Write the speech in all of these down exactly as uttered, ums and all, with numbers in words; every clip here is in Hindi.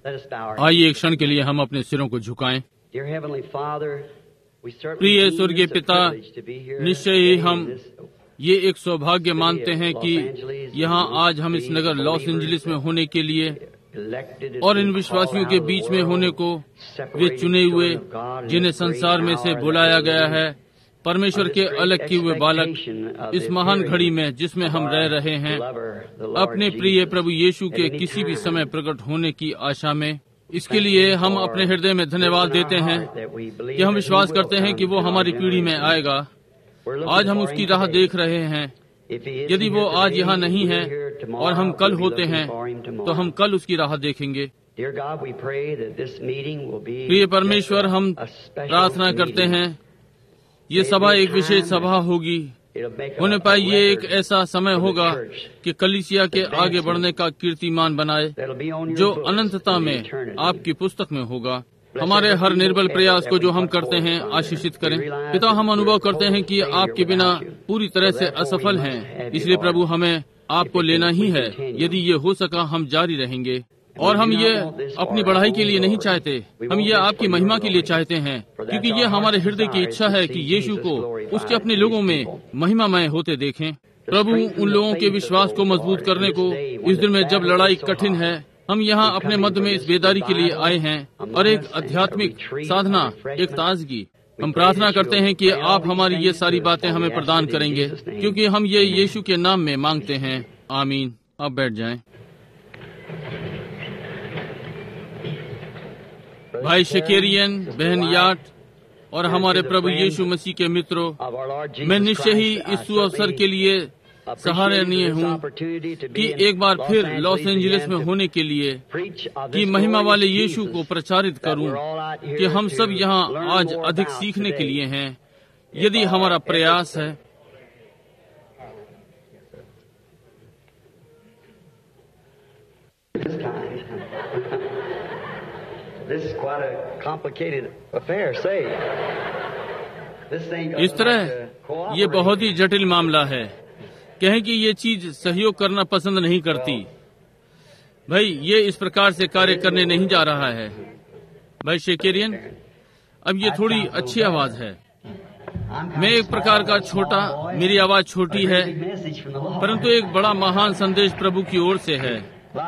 आइए एक क्षण के लिए हम अपने सिरों को झुकाएं। प्रिय स्वर्गीय पिता, निश्चय ही हम ये एक सौभाग्य मानते हैं कि यहाँ आज हम इस नगर लॉस एंजलिस में होने के लिए और इन विश्वासियों के बीच में होने को, वे चुने हुए जिन्हें संसार में से बुलाया गया है, परमेश्वर के अलग किए हुए बालक, इस महान घड़ी में जिसमें हम रह रहे हैं, अपने प्रिय प्रभु यीशु के किसी भी समय प्रकट होने की आशा में, इसके लिए हम अपने हृदय में धन्यवाद देते हैं कि हम विश्वास करते हैं कि वो हमारी पीढ़ी में आएगा। आज हम उसकी राह देख रहे हैं। यदि वो आज यहाँ नहीं है और हम कल होते हैं तो हम कल उसकी राह देखेंगे। प्रिय परमेश्वर, हम प्रार्थना करते हैं ये सभा एक विशेष सभा होगी, होने पाए ये एक ऐसा समय होगा कि कलीसिया के आगे बढ़ने का कीर्तिमान बनाए, जो अनंतता में आपकी पुस्तक में होगा। हमारे हर निर्बल प्रयास को जो हम करते हैं आशीषित करें। पिता, हम अनुभव करते हैं कि आपके बिना पूरी तरह से असफल हैं, इसलिए प्रभु हमें आपको लेना ही है। यदि ये हो सका हम जारी रहेंगे, और हम ये अपनी बढ़ाई के लिए नहीं चाहते, हम ये आपकी महिमा के लिए चाहते हैं, क्योंकि ये हमारे हृदय की इच्छा है कि यीशु को उसके अपने लोगों में महिमामय होते देखें। प्रभु, उन लोगों के विश्वास को मजबूत करने को इस दिन में जब लड़ाई कठिन है, हम यहाँ अपने मध्य में इस बेदारी के लिए आए हैं और एक आध्यात्मिक साधना, एक ताजगी। हम प्रार्थना करते हैं कि आप हमारी ये सारी बातें हमें प्रदान करेंगे, क्योंकि हम ये यीशु के नाम में मांगते हैं। आमीन। आप बैठ जाएं। भाई शकेरियन, बहन याट और हमारे प्रभु यीशु मसीह के मित्रों, मैं निश्चय ही इस सुअवसर के लिए सराहनीय हूँ कि एक बार फिर लॉस एंजलिस में होने के लिए कि महिमा वाले यीशु को प्रचारित करूं, कि हम सब यहाँ आज अधिक सीखने के लिए हैं, यदि हमारा प्रयास है। इस तरह ये बहुत ही जटिल मामला है। कहें कि ये चीज सहयोग करना पसंद नहीं करती। भाई, ये इस प्रकार से कार्य करने नहीं जा रहा है। भाई शेकेरियन, अब ये थोड़ी अच्छी आवाज है। मैं एक प्रकार का छोटा, मेरी आवाज छोटी है, परंतु एक बड़ा महान संदेश प्रभु की ओर से है।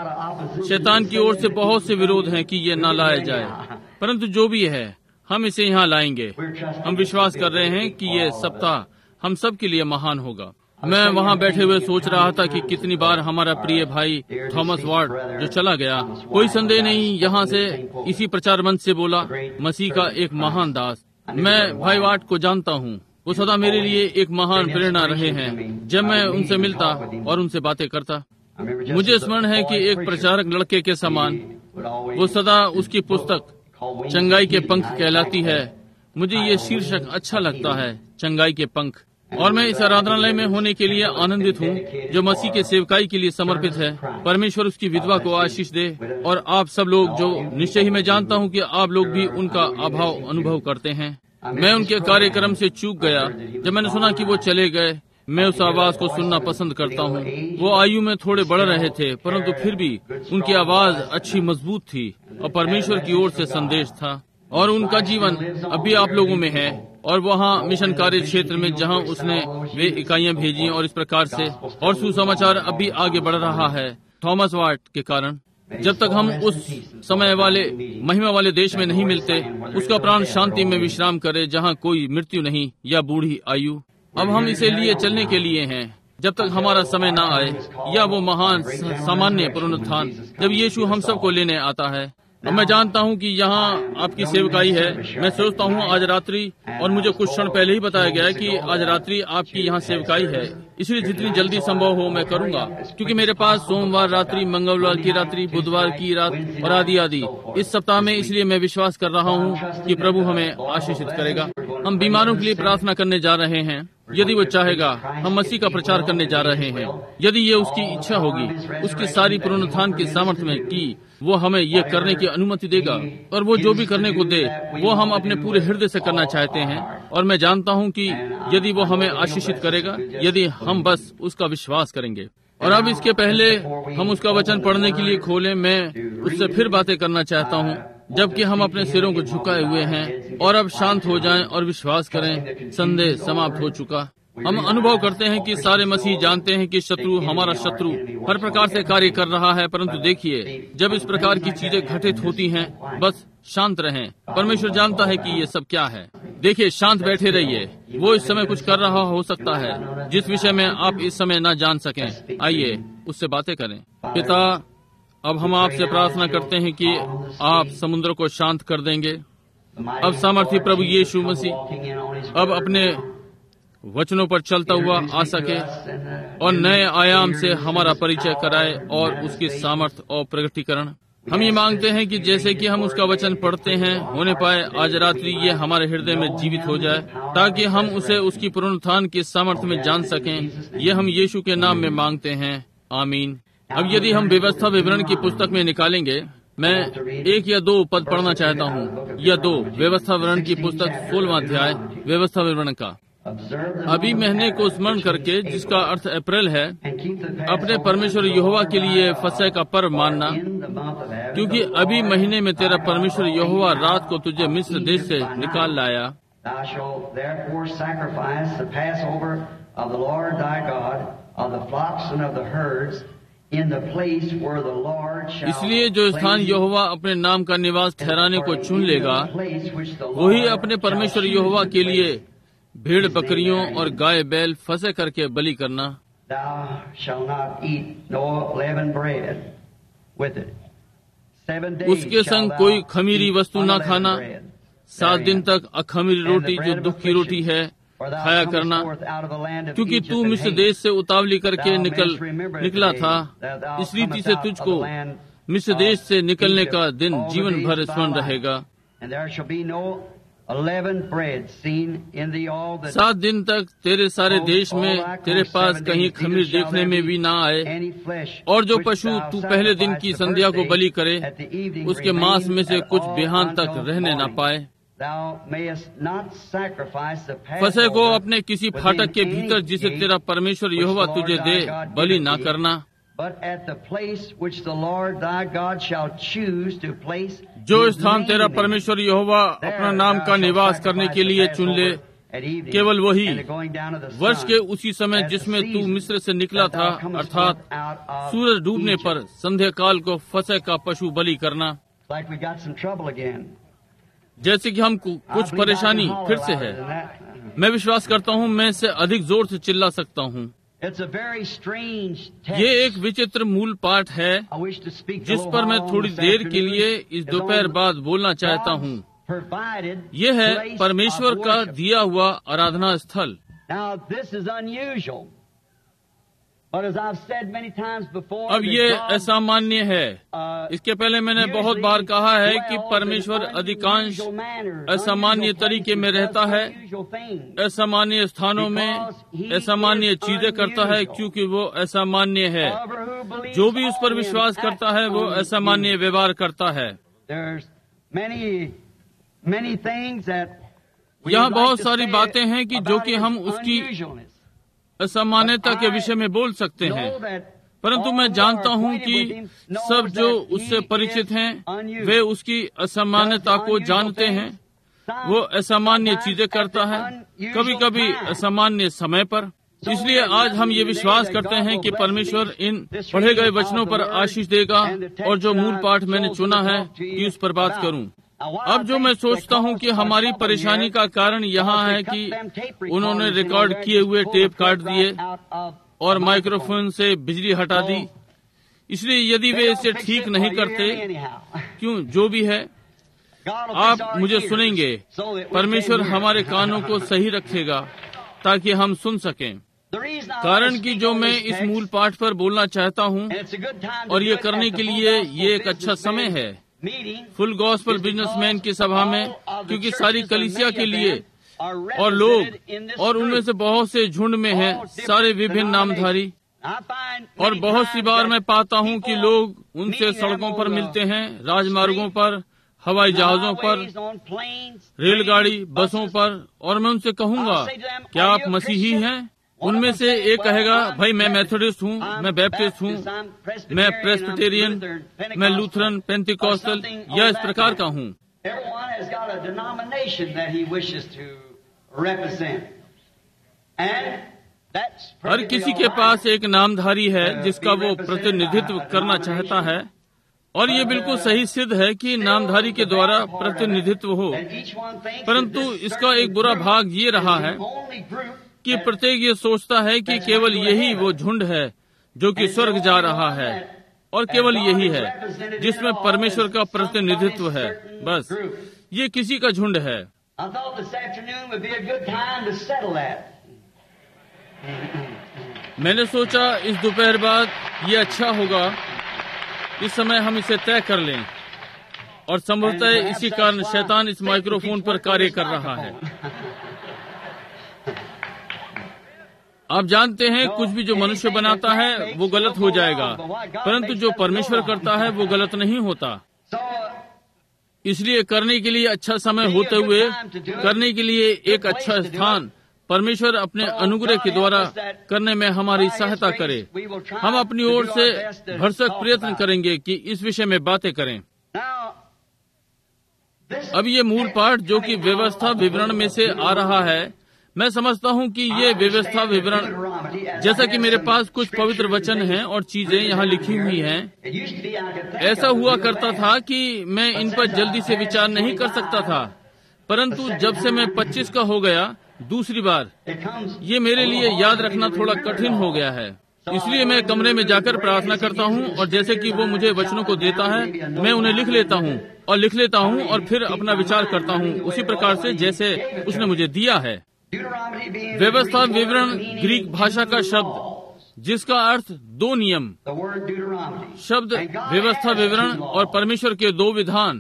शैतान की ओर से बहुत से विरोध हैं कि ये न लाया जाए, परंतु जो भी है हम इसे यहाँ लाएंगे। हम विश्वास कर रहे हैं कि ये सप्ताह हम सब के लिए महान होगा। मैं वहाँ बैठे हुए सोच रहा था कि कितनी बार हमारा प्रिय भाई थॉमस वार्ड जो चला गया, कोई संदेह नहीं, यहाँ से इसी प्रचार मंच से बोला, मसीह का एक महान दास। मैं भाई वार्ड को जानता हूँ, वो सदा मेरे लिए एक महान प्रेरणा रहे हैं। जब मैं उनसे मिलता और उनसे बातें करता, मुझे स्मरण है कि एक प्रचारक लड़के के समान वो सदा उसकी पुस्तक चंगाई के पंख कहलाती है। मुझे ये शीर्षक अच्छा लगता है, चंगाई के पंख। और मैं इस आराधनालय में होने के लिए आनंदित हूँ जो मसीह के सेवकाई के लिए समर्पित है। परमेश्वर उसकी विधवा को आशीष दे, और आप सब लोग जो निश्चय ही मैं जानता हूँ कि आप लोग भी उनका अभाव अनुभव करते हैं। मैं उनके कार्यक्रम से चूक गया जब मैंने सुना कि वो चले गए। मैं उस आवाज को सुनना पसंद करता हूँ। वो आयु में थोड़े बढ़ रहे थे, परंतु फिर भी उनकी आवाज अच्छी मजबूत थी और परमेश्वर की ओर से संदेश था। और उनका जीवन अभी आप लोगों में है, और वहाँ मिशन कार्य क्षेत्र में जहाँ उसने वे इकाइयाँ भेजी और इस प्रकार से, और सुसमाचार अभी आगे बढ़ रहा है थॉमस वार्ड के कारण। जब तक हम उस समय वाले महिमा वाले देश में नहीं मिलते, उसका प्राण शांति में विश्राम करे जहाँ कोई मृत्यु नहीं या बूढ़ी आयु। अब हम इसे लिए चलने के लिए हैं जब तक हमारा समय न आए, या वो महान सामान्य पुनरुत्थान जब यीशु हम सबको लेने आता है। अब मैं जानता हूँ कि यहाँ आपकी सेवकाई है। मैं सोचता हूँ आज रात्रि, और मुझे कुछ क्षण पहले ही बताया गया कि आज रात्रि आपकी यहाँ सेवकाई है, इसलिए जितनी जल्दी संभव हो मैं करूँगा, क्योंकि मेरे पास सोमवार रात्रि, मंगलवार की रात्रि, बुधवार की रात और आदि आदि इस सप्ताह में। इसलिए मैं विश्वास कर रहा हूँ कि प्रभु हमें आशीषित करेगा। हम बीमारों के लिए प्रार्थना करने जा रहे हैं। यदि वो चाहेगा, हम मसीह का प्रचार करने जा रहे हैं। यदि ये उसकी इच्छा होगी, उसकी सारी पुनरुत्थान की सामर्थ्य में कि वो हमें ये करने की अनुमति देगा, और वो जो भी करने को दे वो हम अपने पूरे हृदय से करना चाहते हैं। और मैं जानता हूँ कि यदि वो हमें आशीषित करेगा, यदि हम बस उसका विश्वास करेंगे। और अब इसके पहले हम उसका वचन पढ़ने के लिए खोलें, मैं उससे फिर बातें करना चाहता हूँ, जबकि हम अपने सिरों को झुकाए हुए हैं। और अब शांत हो जाएं और विश्वास करें, संदेश समाप्त हो चुका। हम अनुभव करते हैं कि सारे मसीह जानते हैं कि शत्रु, हमारा शत्रु हर प्रकार से कार्य कर रहा है, परंतु देखिए, जब इस प्रकार की चीजें घटित होती हैं, बस शांत रहें। परमेश्वर जानता है कि ये सब क्या है। देखिए, शांत बैठे रहिए। वो इस समय कुछ कर रहा हो सकता है जिस विषय में आप इस समय न जान सकें। आइए उससे बातें करें। पिता, अब हम आपसे प्रार्थना करते हैं कि आप समुद्र को शांत कर देंगे। अब सामर्थी प्रभु यीशु मसीह अब अपने वचनों पर चलता हुआ आ सके और नए आयाम से हमारा परिचय कराए और उसकी सामर्थ और प्रगटीकरण। हम ये मांगते हैं कि जैसे कि हम उसका वचन पढ़ते हैं, होने पाए आज रात्रि ये हमारे हृदय में जीवित हो जाए, ताकि हम उसे उसकी पुनरुत्थान की सामर्थ्य में जान सकें। ये हम यीशु के नाम में मांगते हैं, आमीन। अब यदि हम व्यवस्था विवरण की पुस्तक में निकालेंगे, मैं एक या दो पद पढ़ना चाहता हूँ, या दो व्यवस्था विवरण की पुस्तक सोलहवां अध्याय व्यवस्था विवरण का। अभी महीने को स्मरण करके, जिसका अर्थ अप्रैल है, अपने परमेश्वर यहोवा के लिए फसह का पर्व मानना, क्योंकि अभी महीने में तेरा परमेश्वर यहोवा रात को तुझे मिस्र देश से निकाल लाया। इसलिए जो स्थान यहोवा अपने नाम का निवास ठहराने को चुन लेगा, वही अपने परमेश्वर यहोवा के लिए भेड़ बकरियों और गाय बैल फंसे करके बलि करना। उसके संग कोई खमीरी वस्तु न खाना। सात दिन तक अखमीरी रोटी, जो दुख की रोटी है, खाया करना, क्योंकि तू मिस्र देश से उतावली करके निकल निकला था। इस रीति से तुझको मिस्र देश से निकलने का दिन जीवन भर स्मरण रहेगा। सात दिन तक तेरे सारे देश में तेरे पास कहीं खमीर देखने में भी ना आए, और जो पशु तू पहले दिन की संध्या को बलि करे, उसके मांस में से कुछ बिहान तक रहने न पाए। फसह को अपने किसी फाटक के भीतर, जिसे तेरा परमेश्वर यहोवा तुझे दे, बलि न करना, जो स्थान तेरा परमेश्वर यहोवा अपना नाम का निवास करने के लिए चुन ले, केवल वही वर्ष के उसी समय जिसमें तू मिस्र से निकला था, अर्थात सूरज डूबने पर संध्या काल को फसह का पशु बलि करना। जैसे कि हम कुछ परेशानी फिर से है। मैं विश्वास करता हूँ मैं इससे अधिक जोर से चिल्ला सकता हूँ। ये एक विचित्र मूल पाठ है जिस पर मैं थोड़ी देर के लिए इस दोपहर बाद बोलना चाहता हूँ। ये है परमेश्वर का दिया हुआ आराधना स्थल। अब ये असामान्य है। इसके पहले मैंने बहुत बार कहा है कि परमेश्वर अधिकांश असामान्य तरीके में रहता है, असामान्य स्थानों में असामान्य चीजें करता है, क्योंकि वो असामान्य है। जो भी उस पर विश्वास करता है वो असामान्य व्यवहार करता है। यहाँ बहुत सारी बातें हैं कि जो कि हम उसकी असामान्यता के विषय में बोल सकते हैं, परंतु मैं जानता हूँ कि सब जो उससे परिचित हैं वे उसकी असामान्यता को जानते हैं। वो असामान्य चीजें करता है, कभी कभी असामान्य समय पर। इसलिए आज हम ये विश्वास करते हैं कि परमेश्वर इन पढ़े गए वचनों पर आशीष देगा, और जो मूल पाठ मैंने चुना है कि उस पर बात करूं। अब जो मैं सोचता हूँ कि हमारी परेशानी का कारण यहाँ है कि उन्होंने रिकॉर्ड किए हुए टेप काट दिए और माइक्रोफोन से बिजली हटा दी। इसलिए यदि वे इसे ठीक नहीं करते, क्यों जो भी है, आप मुझे सुनेंगे। परमेश्वर हमारे कानों को सही रखेगा ताकि हम सुन सकें। कारण कि जो मैं इस मूल पाठ पर बोलना चाहता हूँ, और ये करने के लिए ये एक अच्छा समय है फुल गॉस्पेल बिजनेसमैन की सभा में, क्योंकि सारी कलीसिया के लिए और लोग, और उनमें से बहुत से झुंड में हैं सारे विभिन्न नामधारी। और बहुत सी बार मैं पाता हूँ कि लोग उनसे सड़कों पर मिलते हैं, राजमार्गों पर, हवाई जहाजों पर, रेलगाड़ी, बसों पर, और मैं उनसे कहूँगा, क्या आप मसीही हैं? उनमें से एक कहेगा, भाई मैं मेथोडिस्ट हूँ, मैं बैप्टिस्ट हूँ, मैं प्रेस्बिटेरियन, मैं लूथरन, पेंटिकॉस्टल या इस प्रकार का हूँ। हर किसी के पास एक नामधारी है जिसका वो प्रतिनिधित्व करना चाहता है, और ये बिल्कुल सही सिद्ध है कि नामधारी के द्वारा प्रतिनिधित्व हो। परंतु इसका एक बुरा भाग ये रहा है कि प्रत्येक ये सोचता है कि केवल यही वो झुंड है जो कि स्वर्ग जा रहा है, और केवल यही है जिसमें परमेश्वर का प्रतिनिधित्व है। बस ये किसी का झुंड है। मैंने सोचा इस दोपहर बाद ये अच्छा होगा, इस समय हम इसे तय कर लें, और संभवतः इसी कारण शैतान इस माइक्रोफोन पर कार्य कर रहा है। आप जानते हैं, कुछ भी जो मनुष्य बनाता है वो गलत हो जाएगा, परंतु जो परमेश्वर करता है वो गलत नहीं होता। इसलिए करने के लिए अच्छा समय होते हुए, करने के लिए एक अच्छा स्थान परमेश्वर अपने अनुग्रह के द्वारा करने में हमारी सहायता करे। हम अपनी ओर से भरसक प्रयत्न करेंगे कि इस विषय में बातें करें। अब ये मूल पाठ जो कि व्यवस्था विवरण में से आ रहा है, मैं समझता हूँ कि ये व्यवस्था विवरण, जैसा कि मेरे पास कुछ पवित्र वचन हैं और चीजें यहाँ लिखी हुई हैं, ऐसा हुआ करता था कि मैं इन पर जल्दी से विचार नहीं कर सकता था, परंतु जब से मैं पच्चीस का हो गया, दूसरी बार ये मेरे लिए याद रखना थोड़ा कठिन हो गया है। इसलिए मैं कमरे में जाकर प्रार्थना करता हूँ, और जैसे कि वो मुझे वचनों को देता है, मैं उन्हें लिख लेता हूँ और लिख लेता हूँ और फिर अपना विचार करता हूँ उसी प्रकार से जैसे उसने मुझे दिया है। व्यवस्था विवरण ग्रीक भाषा का शब्द जिसका अर्थ दो नियम, शब्द व्यवस्था विवरण और परमेश्वर के दो विधान,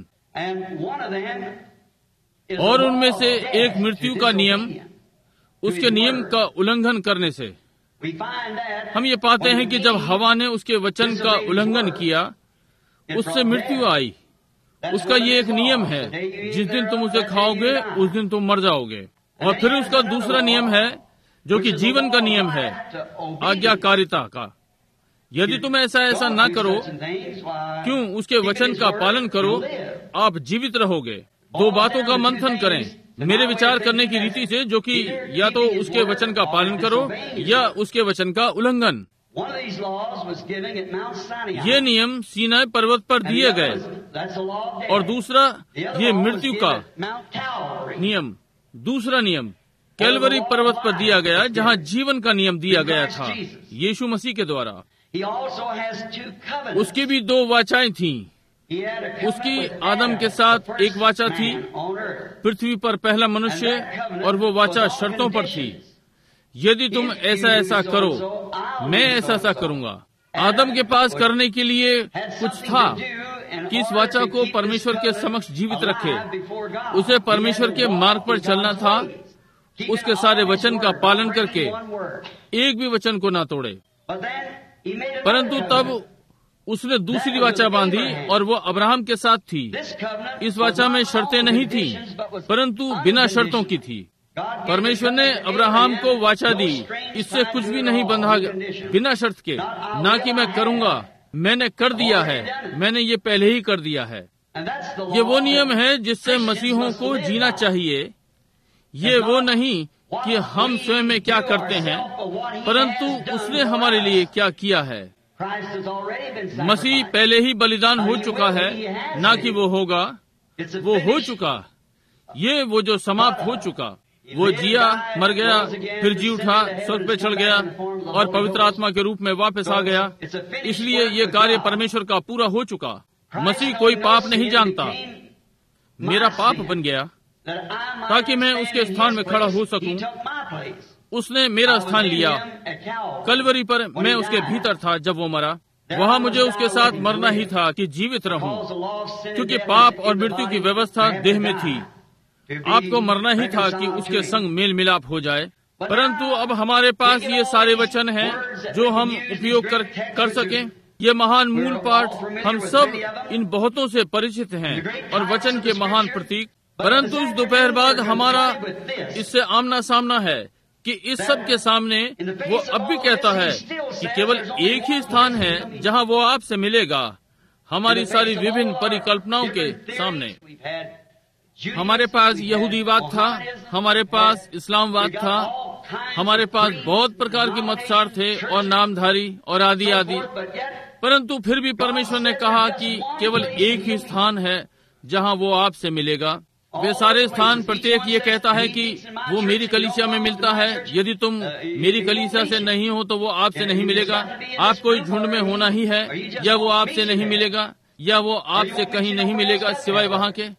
और उनमें से एक मृत्यु का नियम, उसके नियम का उल्लंघन करने से। हम ये पाते हैं कि जब हवा ने उसके वचन का उल्लंघन किया, उससे मृत्यु आई। उसका ये एक नियम है, जिस दिन तुम उसे खाओगे उस दिन तुम मर जाओगे। और फिर उसका दूसरा नियम है जो कि जीवन का नियम है, आज्ञाकारिता का। यदि तुम ऐसा ऐसा ना करो, क्यों उसके वचन का पालन करो, आप जीवित रहोगे। दो बातों का मंथन करें मेरे विचार करने की रीति से, जो कि या तो उसके वचन का पालन करो या उसके वचन का उल्लंघन। ये नियम सीनाई पर्वत पर दिए गए, और दूसरा ये मृत्यु का नियम, दूसरा नियम कैलवरी पर्वत पर दिया गया, जहाँ जीवन का नियम दिया गया था यीशु मसीह के द्वारा। उसकी भी दो वाचाएं थीं। उसकी आदम के साथ एक वाचा थी, पृथ्वी पर पहला मनुष्य, और वो वाचा शर्तों पर थी। यदि तुम ऐसा ऐसा करो, मैं ऐसा ऐसा करूंगा। आदम के पास करने के लिए कुछ था कि इस वाचा को परमेश्वर के समक्ष जीवित रखे। उसे परमेश्वर के मार्ग पर चलना था, उसके सारे वचन का पालन करके एक भी वचन को ना तोड़े। परंतु तब उसने दूसरी वाचा बांधी, और वो अब्राहम के साथ थी। इस वाचा में शर्तें नहीं थी, परंतु बिना शर्तों की थी। परमेश्वर ने अब्राहम को वाचा दी, इससे कुछ भी नहीं बंधा, बिना शर्त के। ना कि मैं करूंगा, मैंने कर दिया है, मैंने ये पहले ही कर दिया है। ये वो नियम है जिससे मसीहों को जीना चाहिए। ये वो नहीं कि हम स्वयं में क्या करते हैं, परंतु उसने हमारे लिए क्या किया है। मसीह पहले ही बलिदान हो चुका है, ना कि वो होगा, वो हो चुका। ये वो जो समाप्त हो चुका। वो जिया, मर गया, फिर जी उठा, स्वर्ग पे चढ़ गया और पवित्र आत्मा के रूप में वापस आ गया। इसलिए ये कार्य परमेश्वर का पूरा हो चुका। मसीह कोई पाप नहीं जानता, मेरा पाप बन गया ताकि मैं उसके स्थान में खड़ा हो सकूं। उसने मेरा स्थान लिया। कलवरी पर मैं उसके भीतर था जब वो मरा। वहाँ मुझे उसके साथ मरना ही था कि जीवित रहूं, क्योंकि पाप और मृत्यु की व्यवस्था देह में थी। आपको मरना ही था कि उसके संग मेल मिलाप हो जाए। परंतु अब हमारे पास ये सारे वचन हैं जो हम उपयोग कर कर सकें। ये महान मूल पाठ, हम सब इन बहुतों से परिचित हैं और वचन के महान प्रतीक। परंतु इस दोपहर बाद हमारा इससे आमना सामना है कि इस सब के सामने वो अब भी कहता है कि केवल एक ही स्थान है जहां वो आपसे मिलेगा। हमारी सारी विभिन्न परिकल्पनाओं के सामने हमारे पास यहूदीवाद था, हमारे पास इस्लामवाद था, हमारे पास बहुत प्रकार के मतसार थे और नामधारी और आदि आदि, परंतु फिर भी परमेश्वर ने कहा कि केवल एक ही स्थान है जहां वो आपसे मिलेगा। वे सारे स्थान प्रत्येक ये कहता है कि वो मेरी कलीसिया में मिलता है। यदि तुम मेरी कलीसिया से नहीं हो तो वो आपसे नहीं मिलेगा। आप कोई झुंड में होना ही है, या वो आपसे नहीं मिलेगा, या वो आपसे कहीं नहीं मिलेगा सिवाय वहाँ के।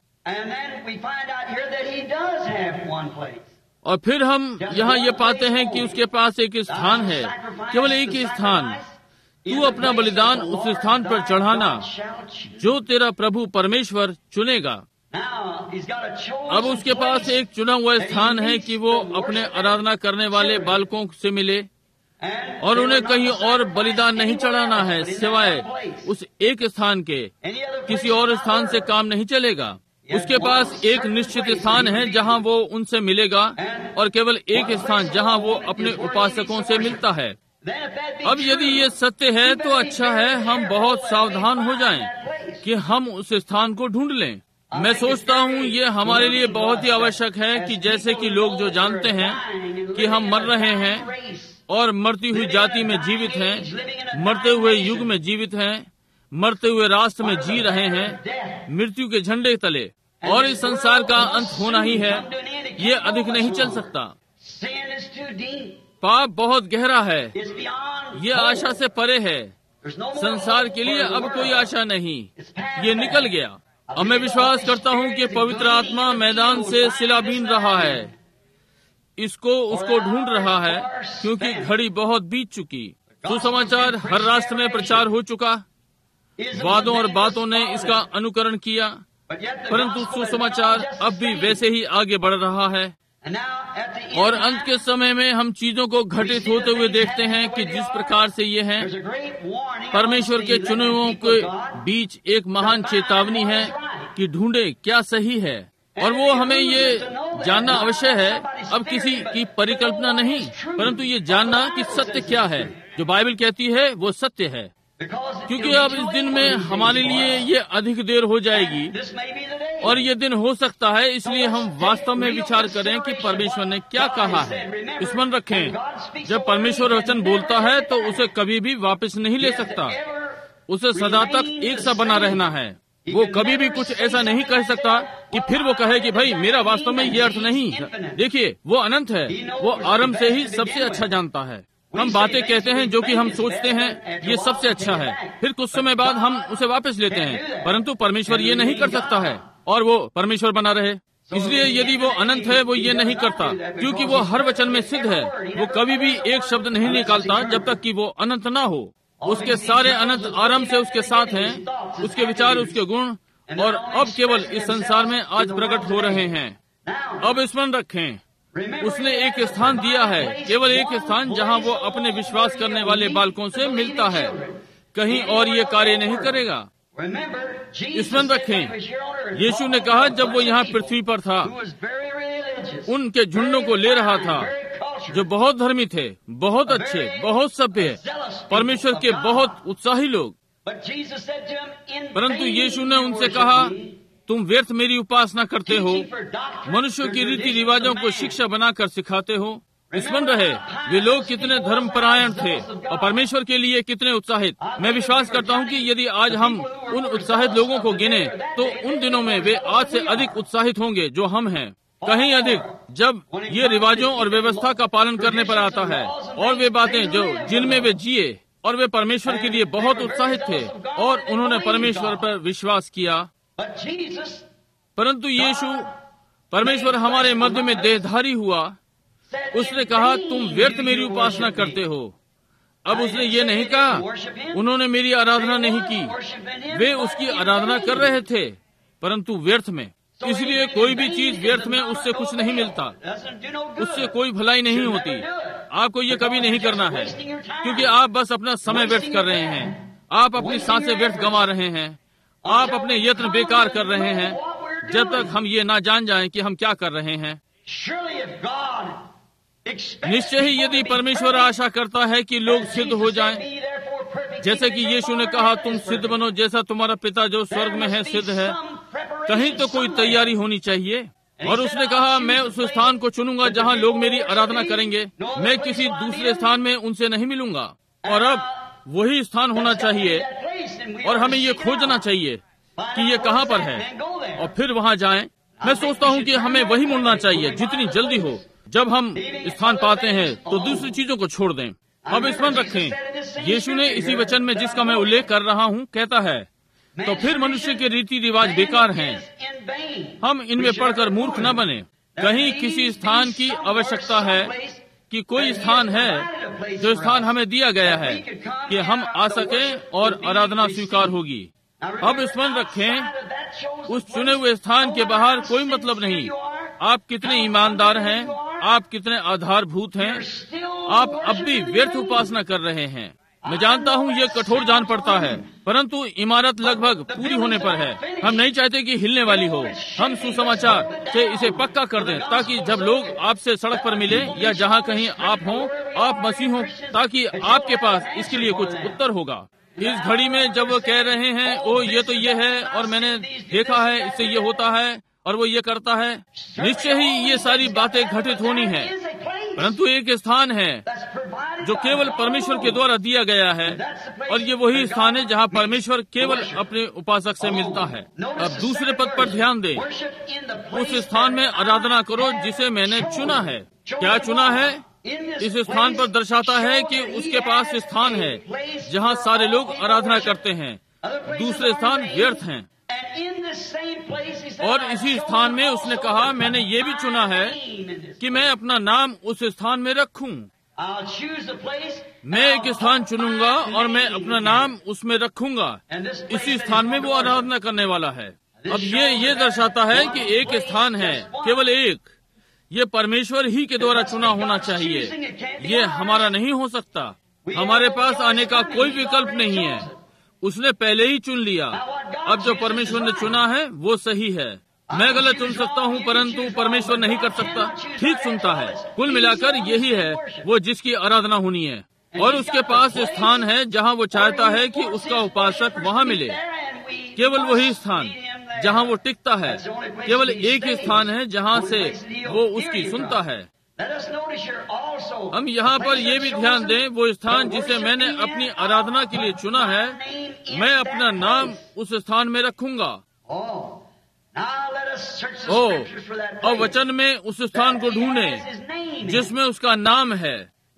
और फिर हम यहाँ ये पाते हैं कि उसके पास एक स्थान है, केवल एक ही स्थान। तू अपना बलिदान उस स्थान पर चढ़ाना जो तेरा प्रभु परमेश्वर चुनेगा। अब उसके पास एक चुना हुआ स्थान है कि वो अपने आराधना करने वाले बालकों से मिले, और उन्हें कहीं और बलिदान नहीं चढ़ाना है सिवाय उस एक स्थान के। किसी और स्थान से काम नहीं चलेगा। उसके पास एक निश्चित स्थान है जहां वो उनसे मिलेगा, और केवल एक स्थान जहां वो अपने उपासकों से मिलता है। अब यदि ये सत्य है तो अच्छा है, हम बहुत सावधान हो जाएं कि हम उस स्थान को ढूंढ लें। मैं सोचता हूँ ये हमारे लिए बहुत ही आवश्यक है कि जैसे कि लोग जो जानते हैं कि हम मर रहे हैं और मरती हुई जाति में जीवित हैं, मरते हुए युग में जीवित हैं, मरते हुए राष्ट्र में जी रहे हैं, मृत्यु के झंडे तले, और इस संसार का अंत होना ही है। ये अधिक नहीं चल सकता। पाप बहुत गहरा है, ये आशा से परे है। संसार के लिए अब कोई आशा नहीं, ये निकल गया। अब मैं विश्वास करता हूँ कि पवित्र आत्मा मैदान से सिला बीन रहा है, इसको उसको ढूंढ रहा है, क्योंकि घड़ी बहुत बीत चुकी। सुसमाचार हर राष्ट्र में प्रचार हो चुका, वादों और बातों ने इसका अनुकरण किया, परंतु सुसमाचार अब भी वैसे ही आगे बढ़ रहा है। और अंत के समय में हम चीजों को घटित होते हुए देखते हैं कि जिस प्रकार से ये है, परमेश्वर के चुने हुओं के बीच एक महान चेतावनी है कि ढूंढे क्या सही है। और वो हमें ये जानना अवश्य है, अब किसी की परिकल्पना नहीं, परंतु ये जानना कि सत्य क्या है। जो बाइबल कहती है वो सत्य है, क्योंकि अब इस दिन में हमारे लिए ये अधिक देर हो जाएगी, और ये दिन हो सकता है। इसलिए हम वास्तव में विचार करें कि परमेश्वर ने क्या कहा है। स्मरण रखें, जब परमेश्वर वचन बोलता है तो उसे कभी भी वापस नहीं ले सकता। उसे सदा तक एक सा बना रहना है। वो कभी भी कुछ ऐसा नहीं कह सकता कि फिर वो कहे कि भाई मेरा वास्तव में ये अर्थ नहीं। देखिए, वो अनंत है, वो आरंभ से ही सबसे अच्छा जानता है। हम बातें कहते हैं जो कि हम सोचते हैं ये सबसे अच्छा है, फिर कुछ समय बाद हम उसे वापस लेते हैं, परंतु परमेश्वर ये नहीं कर सकता है, और वो परमेश्वर बना रहे। इसलिए यदि वो अनंत है, वो ये नहीं करता, क्योंकि वो हर वचन में सिद्ध है। वो कभी भी एक शब्द नहीं निकालता जब तक कि वो अनंत ना हो। उसके सारे अनंत आरंभ से उसके साथ हैं, उसके विचार, उसके गुण, और अब केवल इस संसार में आज प्रकट हो रहे हैं। अब स्मरण रखें, उसने एक स्थान दिया है, केवल एक स्थान जहां वो अपने विश्वास करने वाले बालकों से मिलता है। कहीं और ये कार्य नहीं करेगा। स्मरण रखें, यीशु ने कहा जब वो यहाँ पृथ्वी पर था, उनके झुंडों को ले रहा था जो बहुत धर्मी थे, बहुत अच्छे, बहुत सभ्य, परमेश्वर के बहुत उत्साही लोग। परंतु यीशु ने उनसे कहा, तुम व्यर्थ मेरी उपासना करते हो, मनुष्यों की रीति रिवाजों को शिक्षा बनाकर सिखाते हो। स्मरण रहे, वे लोग कितने धर्मपरायण थे और परमेश्वर के लिए कितने उत्साहित। मैं विश्वास करता हूँ कि यदि आज हम उन उत्साहित लोगों को गिने तो उन दिनों में वे आज से अधिक उत्साहित होंगे जो हम हैं, कहीं अधिक, जब ये रिवाजों और व्यवस्था का पालन करने पर आता है, और वे बातें जो जिनमें वे जिए, और वे परमेश्वर के लिए बहुत उत्साहित थे और उन्होंने परमेश्वर पर विश्वास किया। परंतु यीशु परमेश्वर हमारे मध्य में देहधारी हुआ। उसने कहा, तुम व्यर्थ मेरी उपासना करते हो। अब उसने ये नहीं कहा उन्होंने मेरी आराधना नहीं की, वे उसकी आराधना कर रहे थे, परंतु व्यर्थ में। इसलिए कोई भी चीज व्यर्थ में उससे कुछ नहीं मिलता, उससे कोई भलाई नहीं होती। आपको ये कभी नहीं करना है, क्योंकि आप बस अपना समय व्यर्थ कर रहे हैं, आप अपनी सांसें व्यर्थ गंवा रहे हैं, आप अपने यत्न बेकार कर रहे हैं, जब तक हम ये ना जान जाएं कि हम क्या कर रहे हैं। निश्चय ही यदि परमेश्वर आशा करता है कि लोग सिद्ध हो जाएं, जैसे कि यीशु ने कहा, तुम सिद्ध बनो जैसा तुम्हारा पिता जो स्वर्ग में है सिद्ध है, कहीं तो कोई तैयारी होनी चाहिए। और उसने कहा, मैं उस स्थान को चुनूंगा जहां लोग मेरी आराधना करेंगे, मैं किसी दूसरे स्थान में उनसे नहीं मिलूंगा। और अब वही स्थान होना चाहिए और हमें ये खोजना चाहिए कि ये कहाँ पर है और फिर वहां जाएं। मैं सोचता हूँ कि हमें वही मुड़ना चाहिए जितनी जल्दी हो। जब हम स्थान पाते हैं तो दूसरी चीजों को छोड़ दें। अब स्मरण रखें, यीशु ने इसी वचन में जिसका मैं उल्लेख कर रहा हूँ कहता है, तो फिर मनुष्य के रीति रिवाज बेकार हैं, हम इनमें पढ़कर मूर्ख न बने। कहीं किसी स्थान की आवश्यकता है कि कोई स्थान है जो स्थान हमें दिया गया है कि हम आ सकें और आराधना स्वीकार होगी। अब स्मरण रखें, उस चुने हुए स्थान के बाहर कोई मतलब नहीं आप कितने ईमानदार हैं, आप कितने आधारभूत हैं, आप अब भी व्यर्थ उपासना कर रहे हैं। मैं जानता हूँ ये कठोर जान पड़ता है, परंतु इमारत लगभग पूरी होने पर है। हम नहीं चाहते कि हिलने वाली हो। हम सुसमाचार से इसे पक्का कर दें ताकि जब लोग आपसे सड़क पर मिले या जहाँ कहीं आप हों, आप मसीह हों, ताकि आपके पास इसके लिए कुछ उत्तर होगा। इस घड़ी में जब वो कह रहे हैं, ओ ये तो ये है और मैंने देखा है इससे ये होता है और वो ये करता है, निश्चय ही ये सारी बातें घटित होनी है, परंतु एक स्थान है जो केवल परमेश्वर के द्वारा दिया गया है और ये वही स्थान है जहाँ परमेश्वर केवल अपने उपासक से मिलता है। अब दूसरे पद पर ध्यान दें, उस स्थान में आराधना करो जिसे मैंने चुना है। क्या चुना है? इस स्थान पर दर्शाता है कि उसके पास स्थान है जहाँ सारे लोग आराधना करते हैं, दूसरे स्थान व्यर्थ हैं। और इसी स्थान में उसने कहा, मैंने ये भी चुना है कि मैं अपना नाम उस स्थान में रखूं। मैं एक स्थान चुनूंगा और मैं अपना नाम उसमें रखूंगा। इसी स्थान में वो आराधना करने वाला है। अब ये ये दर्शाता है कि एक स्थान है, केवल एक। ये परमेश्वर ही के द्वारा चुना होना चाहिए, ये हमारा नहीं हो सकता। हमारे पास आने का कोई विकल्प नहीं है, उसने पहले ही चुन लिया। अब जो परमेश्वर ने चुना है वो सही है। मैं गलत चुन सकता हूँ, परंतु परमेश्वर नहीं कर सकता, ठीक चुनता है। कुल मिलाकर यही है वो जिसकी आराधना होनी है। और उसके पास स्थान है जहाँ वो चाहता है कि उसका उपासक वहाँ मिले। केवल वही स्थान जहाँ वो टिकता है, केवल एक ही स्थान है जहाँ से वो उसकी सुनता है। हम यहाँ पर ये भी ध्यान दें, वो स्थान जिसे मैंने अपनी आराधना के लिए चुना है, मैं अपना नाम उस स्थान में रखूंगा। ओ, और वचन में उस स्थान को ढूंढें जिसमें उसका नाम है।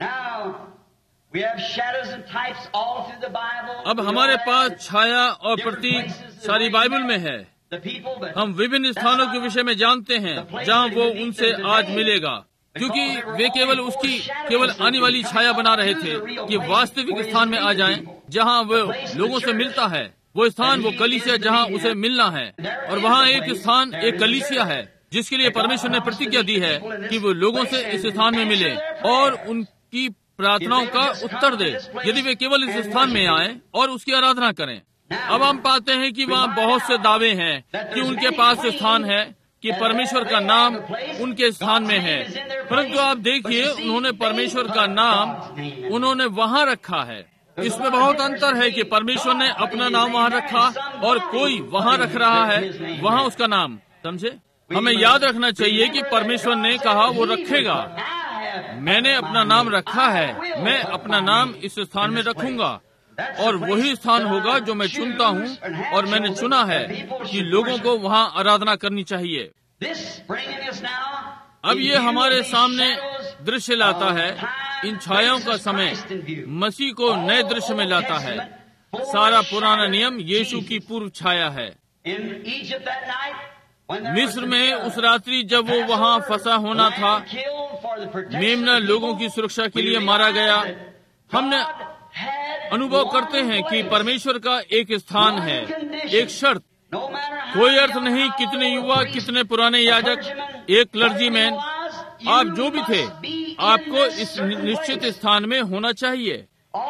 अब हमारे पास छाया और प्रतीक सारी बाइबल में है। हम विभिन्न स्थानों के विषय में जानते हैं जहाँ वो उनसे आज मिलेगा, क्योंकि वे केवल उसकी केवल आने वाली छाया बना रहे थे कि वास्तविक स्थान में आ जाएं, जहाँ वो लोगों से मिलता है। वो स्थान वो कलीसिया जहाँ उसे मिलना है, और वहाँ एक स्थान एक कलीसिया है जिसके लिए परमेश्वर ने प्रतिज्ञा दी है कि वो लोगों से इस स्थान में मिले और उनकी प्रार्थनाओं का उत्तर दे, यदि वे केवल इस स्थान में आए और उसकी आराधना करें। अब हम पाते हैं कि वहाँ बहुत से दावे हैं कि उनके पास स्थान है, कि परमेश्वर का नाम उनके स्थान में है, परंतु आप देखिए उन्होंने परमेश्वर का नाम उन्होंने वहाँ रखा है। इसमें बहुत अंतर है कि परमेश्वर ने अपना नाम वहाँ रखा और कोई वहाँ रख रहा है वहाँ उसका नाम। समझे? हमें याद रखना चाहिए कि परमेश्वर ने कहा वो रखेगा। मैंने अपना नाम रखा है, मैं अपना नाम इस स्थान में रखूंगा, और वही स्थान होगा जो मैं चुनता हूँ और मैंने चुना है कि लोगों को वहाँ आराधना करनी चाहिए। अब ये हमारे सामने दृश्य लाता है, इन छायाओं का समय मसीह को नए दृश्य में लाता है। सारा पुराना नियम यीशु की पूर्व छाया है। मिस्र में उस रात्रि जब वो वहाँ फंसा होना था, मेमना लोगों की सुरक्षा के लिए मारा गया। हमने अनुभव करते हैं कि परमेश्वर का एक स्थान है, एक शर्त। कोई अर्थ नहीं कितने युवा, कितने पुराने याजक, एक क्लर्जीमैन, आप जो भी थे, आपको इस निश्चित स्थान में होना चाहिए।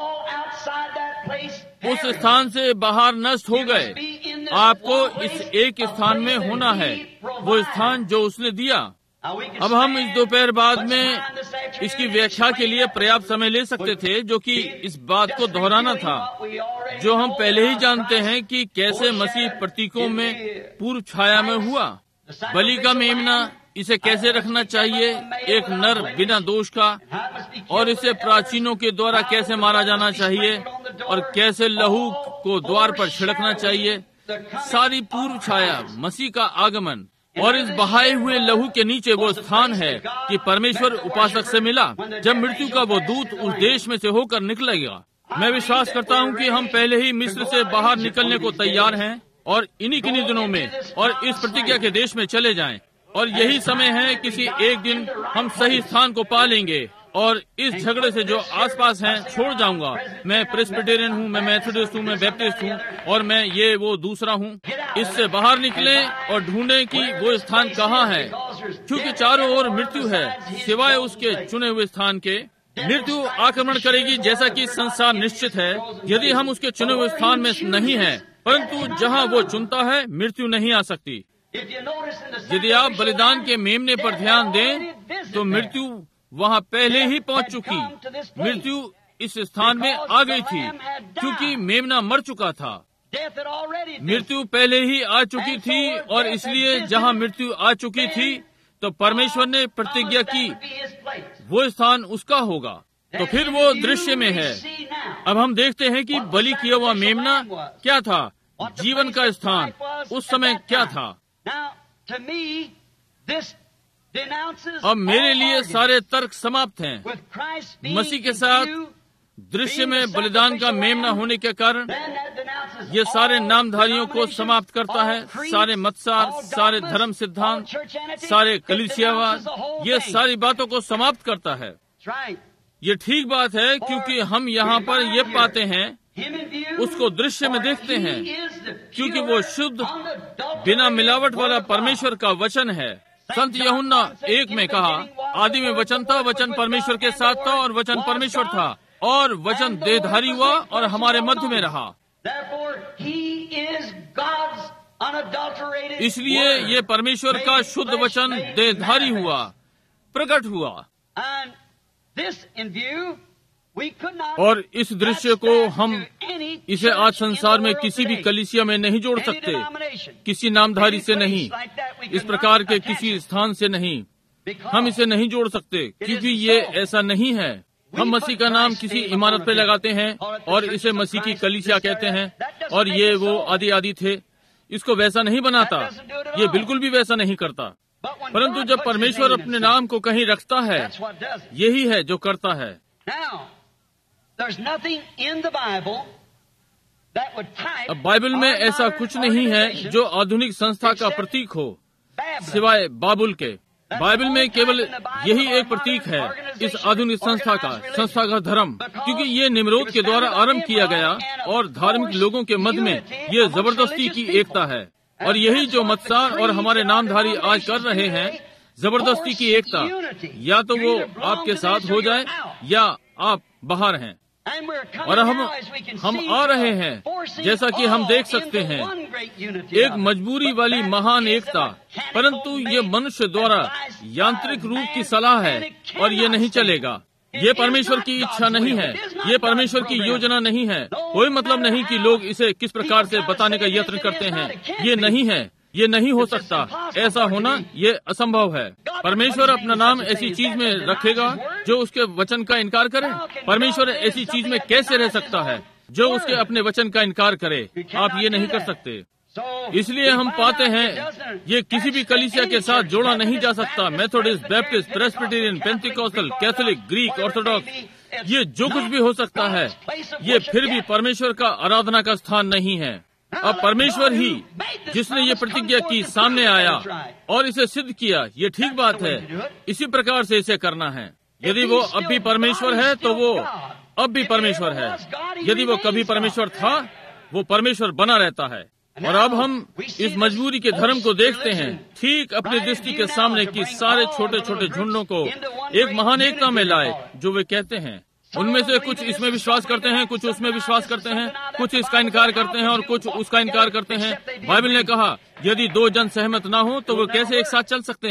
उस स्थान से बाहर नष्ट हो गए, आपको इस एक स्थान में होना है, वो स्थान जो उसने दिया। अब हम इस दोपहर बाद में इसकी व्याख्या के लिए पर्याप्त समय ले सकते थे, जो कि इस बात को दोहराना था जो हम पहले ही जानते हैं कि कैसे मसीह प्रतीकों में पूर्व छाया में हुआ। बलि का मेमना, इसे कैसे रखना चाहिए, एक नर बिना दोष का, और इसे प्राचीनों के द्वारा कैसे मारा जाना चाहिए और कैसे लहू को द्वार पर छिड़कना चाहिए, सारी पूर्व छाया मसीह का आगमन। और इस बहाए हुए लहू के नीचे वो स्थान है कि परमेश्वर उपासक से मिला जब मृत्यु का वो दूत उस देश में से होकर निकलेगा। मैं विश्वास करता हूँ कि हम पहले ही मिस्र से बाहर निकलने को तैयार हैं और इन्हीं किन्हीं दिनों में और इस प्रतिज्ञा के देश में चले जाएं। और यही समय है, किसी एक दिन हम सही स्थान को पा लेंगे और इस झगड़े से जो आसपास हैं छोड़ जाऊंगा। मैं प्रेस्बिटेरियन हूँ, मैं मेथोडिस्ट हूँ, मैं बैप्टिस्ट हूँ और मैं ये वो दूसरा हूँ। इससे बाहर निकलें और ढूंढें कि वो स्थान कहाँ है, क्योंकि चारों ओर मृत्यु है सिवाय उसके चुने हुए स्थान के। मृत्यु आक्रमण करेगी जैसा कि संसार निश्चित है यदि हम उसके चुने हुए स्थान में नहीं हैं, परंतु जहाँ वो चुनता है मृत्यु नहीं आ सकती। यदि आप बलिदान के मेमने पर ध्यान दें तो मृत्यु वहाँ पहले ही पहुँच चुकी। मृत्यु इस स्थान में आ गई थी क्योंकि मेमना मर चुका था। मृत्यु पहले ही आ चुकी थी और इसलिए जहाँ मृत्यु आ चुकी थी तो परमेश्वर ने प्रतिज्ञा की वो स्थान उसका होगा। तो फिर वो दृश्य में है। अब हम देखते हैं कि बलि किया हुआ मेमना क्या था, जीवन का स्थान उस समय क्या था। अब मेरे लिए सारे तर्क समाप्त हैं। मसीह के साथ दृश्य में बलिदान का मेमना होने के कारण ये सारे नामधारियों को समाप्त करता है। सारे मतसार, सारे धर्म सिद्धांत, सारे कलीसियावाद, ये सारी बातों को समाप्त करता है। ये ठीक बात है क्योंकि हम यहाँ पर ये पाते हैं, उसको दृश्य में देखते हैं, क्योंकि वो शुद्ध बिना मिलावट वाला परमेश्वर का वचन है। संत यूहन्ना एक में कहा, आदि में वचन था, वचन परमेश्वर के साथ था और वचन परमेश्वर था और वचन देहधारी हुआ और हमारे मध्य में रहा। इसलिए ये परमेश्वर का शुद्ध वचन देहधारी हुआ, प्रकट हुआ। और इस दृश्य को हम इसे आज संसार में किसी भी कलीसिया में नहीं जोड़ सकते, किसी नामधारी से नहीं, इस प्रकार के किसी स्थान से नहीं, हम इसे नहीं जोड़ सकते क्योंकि ये ऐसा नहीं है। हम मसीह का नाम किसी इमारत पे लगाते हैं और इसे मसीह की कलीसिया कहते हैं और ये वो आदि आदि थे। इसको वैसा नहीं बनाता, ये बिल्कुल भी वैसा नहीं करता। परंतु जब परमेश्वर अपने नाम को कहीं रखता है, यही है जो करता है। अब बाइबल में ऐसा कुछ नहीं है जो आधुनिक संस्था का प्रतीक हो सिवाय बाबुल के। बाइबल में केवल यही एक प्रतीक है इस आधुनिक संस्था का, संस्था का धर्म, क्योंकि ये निम्रोद के द्वारा आरंभ किया गया और धार्मिक लोगों के मध्य में ये जबरदस्ती की एकता है। और यही जो मतसार और हमारे नामधारी आज कर रहे हैं, जबरदस्ती की एकता। या तो वो आपके साथ हो जाए या आप बाहर हैं। और हम हम आ रहे हैं, जैसा कि हम देख सकते हैं, एक मजबूरी वाली महान एकता। परंतु ये मनुष्य द्वारा यांत्रिक रूप की सलाह है और ये नहीं चलेगा। ये परमेश्वर की इच्छा नहीं है, ये परमेश्वर की योजना नहीं है। कोई मतलब नहीं कि लोग इसे किस प्रकार से बताने का यत्न करते हैं। ये नहीं है, ये नहीं हो सकता। ऐसा होना ये असंभव है। परमेश्वर अपना नाम ऐसी चीज में रखेगा जो उसके वचन का इनकार करे। परमेश्वर ऐसी चीज में कैसे रह सकता है जो उसके अपने वचन का इनकार करे? आप ये नहीं कर सकते। इसलिए हम पाते हैं ये किसी भी कलीसिया के साथ जोड़ा नहीं जा सकता। Methodist, Baptist, Presbyterian, Pentecostal, Catholic, Greek, Orthodox, ये जो कुछ भी हो सकता है, ये फिर भी परमेश्वर का आराधना का स्थान नहीं है। अब परमेश्वर ही जिसने ये प्रतिज्ञा की सामने आया और इसे सिद्ध किया। ये ठीक बात है, इसी प्रकार से इसे करना है। यदि वो अब भी परमेश्वर है तो वो अब भी परमेश्वर है। यदि वो कभी परमेश्वर था, वो परमेश्वर बना रहता है। और अब हम इस मजबूरी के धर्म को देखते हैं, ठीक अपनी दृष्टि के सामने कि सारे छोटे छोटे झुंडों को एक महान एकता में लाए, जो वे कहते हैं। उनमें से कुछ इसमें विश्वास करते हैं, कुछ उसमें विश्वास करते हैं, कुछ इसका इनकार करते हैं और कुछ उसका इनकार करते हैं। बाइबल ने कहा, यदि दो जन सहमत ना हो तो वो कैसे एक साथ चल सकते हैं?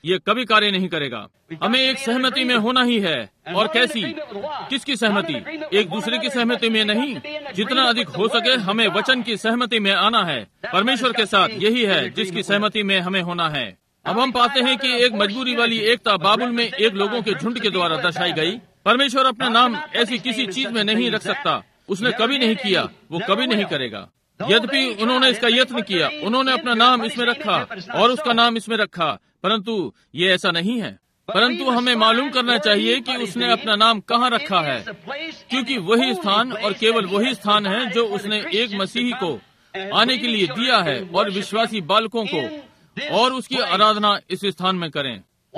ये कभी कार्य नहीं करेगा। हमें एक सहमति में होना ही है। और कैसी? किसकी सहमति? एक दूसरे की सहमति में नहीं। जितना अधिक हो सके हमें वचन की सहमति में आना है। परमेश्वर के साथ यही है जिसकी सहमति में हमें होना है। अब हम पाते हैं कि एक मजबूरी वाली एकता बाबुल में एक लोगों के झुंड के द्वारा दर्शाई गई। परमेश्वर अपना नाम ऐसी किसी चीज में नहीं रख सकता। उसने कभी नहीं किया, वो कभी नहीं करेगा। यद्यपि उन्होंने इसका यत्न किया, उन्होंने अपना नाम इसमें रखा और उसका नाम इसमें रखा, परंतु ये ऐसा नहीं है। परंतु हमें मालूम करना चाहिए कि उसने अपना नाम कहाँ रखा है, क्योंकि वही स्थान और केवल वही स्थान है जो उसने एक मसीही को आने के लिए दिया है और विश्वासी बालकों को, और उसकी आराधना इस स्थान में करें।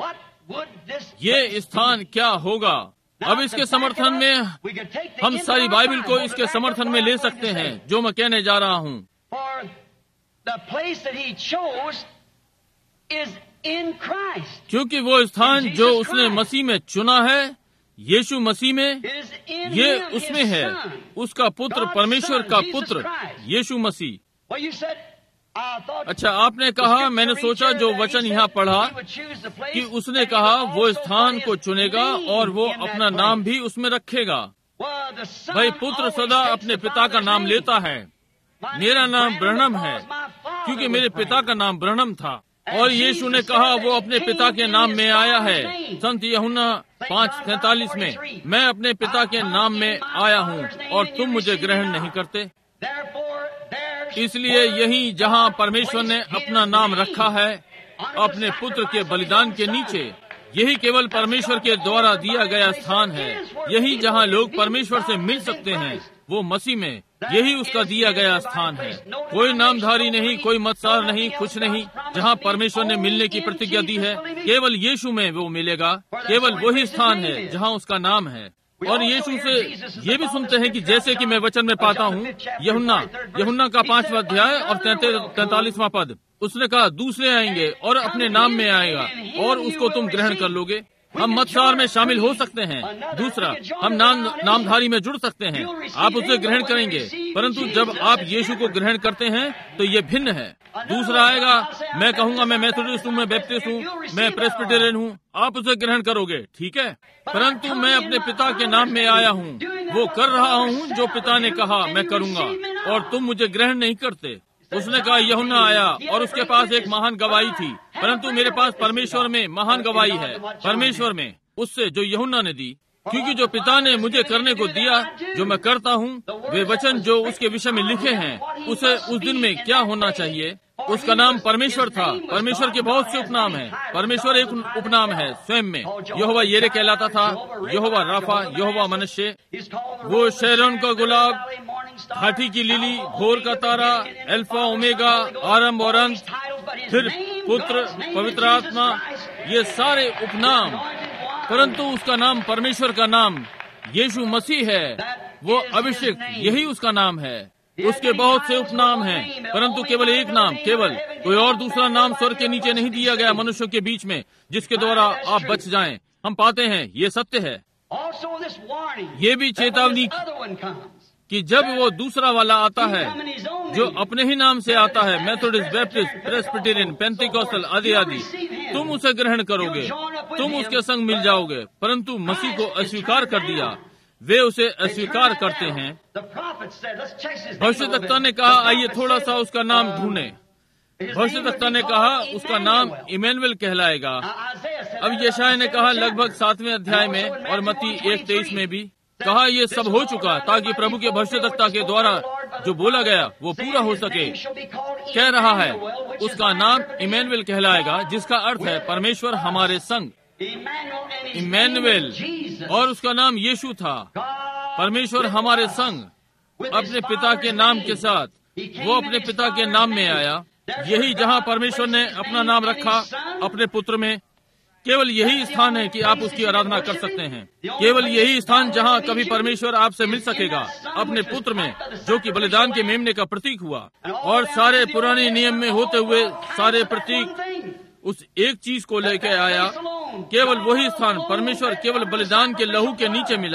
ये स्थान क्या होगा? अब इसके समर्थन में हम सारी बाइबल को इसके समर्थन में ले सकते हैं जो मैं कहने जा रहा हूँ। क्योंकि वो स्थान जो उसने मसीह में चुना है, यीशु मसीह में, ये उसमें है। उसका पुत्र, परमेश्वर का पुत्र यीशु मसीह। अच्छा, आपने कहा, मैंने सोचा जो वचन यहाँ पढ़ा कि उसने कहा वो स्थान को चुनेगा और वो अपना नाम भी उसमें रखेगा। भाई, पुत्र सदा अपने पिता का नाम लेता है। मेरा नाम ब्रहणम है क्योंकि मेरे पिता का नाम ब्रहणम था। और यीशु ने कहा वो अपने पिता के नाम में आया है। संत यूहन्ना पाँच तैतालीस में, मैं अपने पिता के नाम में आया हूँ और तुम मुझे ग्रहण नहीं करते। इसलिए यही जहाँ परमेश्वर ने अपना नाम रखा है अपने पुत्र के बलिदान के नीचे, यही केवल परमेश्वर के द्वारा दिया गया स्थान है। यही जहाँ लोग परमेश्वर से मिल सकते हैं, वो मसीह में, यही उसका दिया गया स्थान है। कोई नामधारी नहीं, कोई मतसार नहीं, कुछ नहीं। जहाँ परमेश्वर ने मिलने की प्रतिज्ञा दी है, केवल यीशु में वो मिलेगा। केवल वही स्थान है जहाँ उसका नाम है। और यीशु से ये भी सुनते हैं कि जैसे कि मैं वचन में पाता हूँ, यूहन्ना यूहन्ना का पांचवा अध्याय और तैतालीसवां पद, उसने कहा दूसरे आएंगे और अपने नाम में आएगा और उसको तुम ग्रहण कर लोगे। हम मतसार में शामिल हो सकते हैं। दूसरा, हम नाम नामधारी में जुड़ सकते हैं, आप उसे ग्रहण करेंगे। परंतु जब आप यीशु को ग्रहण करते हैं तो ये भिन्न है। दूसरा आएगा, मैं कहूँगा मैं मेथोडिस्ट हूँ, मैं बैप्टिस्ट हूँ, मैं प्रेस्बिटेरियन हूँ, आप उसे ग्रहण करोगे, ठीक है। परंतु मैं अपने पिता के नाम में आया हूँ, वो कर रहा हूँ जो पिता ने कहा मैं करूँगा, और तुम मुझे ग्रहण नहीं करते। उसने कहा यूहन्ना आया और उसके पास एक महान गवाही थी, परंतु मेरे पास परमेश्वर में महान गवाही है, परमेश्वर में उससे जो यूहन्ना ने दी। क्योंकि जो पिता ने मुझे करने को दिया, जो मैं करता हूँ, वे वचन जो उसके विषय में लिखे हैं, उसे उस दिन में क्या होना चाहिए। उसका नाम परमेश्वर था। परमेश्वर के बहुत से उपनाम हैं। परमेश्वर एक उपनाम है स्वयं में। यहोवा येरे कहलाता था, यहोवा राफा, यहोवा मनुष्य, वो शैरोन का गुलाब, घाटी की लिली, भोर का तारा, अल्फा ओमेगा, आरंभ और अंत, फिर पुत्र, पवित्र आत्मा, ये सारे उपनाम। परंतु उसका नाम, परमेश्वर का नाम यीशु मसीह है, वो अभिषेक, यही उसका नाम है। उसके बहुत से उपनाम हैं, परंतु केवल एक नाम, केवल कोई और दूसरा नाम स्वर्ग के नीचे नहीं दिया गया मनुष्यों के बीच में, जिसके द्वारा आप बच जाएं। हम पाते हैं ये सत्य है। ये भी चेतावनी कि जब वो दूसरा वाला आता है जो अपने ही नाम से आता है, मेथोडिस्ट, बैप्टिस्ट, प्रेस्बिटेरियन, पेंटिकॉस्टल आदि आदि, तुम उसे ग्रहण करोगे, तुम उसके संग मिल जाओगे। परंतु मसीह को अस्वीकार कर दिया, वे उसे अस्वीकार करते हैं। भविष्यद्वक्ता ने कहा आइए थोड़ा सा उसका नाम ढूंढें। भविष्यद्वक्ता ने कहा उसका नाम इमैनुएल कहलाएगा। अब यशायाह ने कहा लगभग सातवें अध्याय में और मत्ती एक तेईस में भी कहा ये सब हो चुका ताकि प्रभु के भविष्यद्वक्ता के द्वारा जो बोला गया वो पूरा हो सके। कह रहा है उसका नाम इमैनुएल कहलाएगा, जिसका अर्थ है परमेश्वर हमारे संग। इमैनुएल, और उसका नाम यीशु था, परमेश्वर हमारे संग अपने पिता के नाम के साथ। वो अपने पिता के नाम में आया। यही जहाँ परमेश्वर ने अपना नाम रखा अपने पुत्र में, केवल यही स्थान है कि आप उसकी आराधना कर सकते हैं। केवल यही स्थान जहाँ कभी परमेश्वर आपसे मिल सकेगा अपने पुत्र में, जो कि बलिदान के मेमने का प्रतीक हुआ। और सारे पुराने नियम में होते हुए सारे प्रतीक उस एक चीज को लेकर आया। केवल वही स्थान परमेश्वर केवल बलिदान के लहू के नीचे मिला।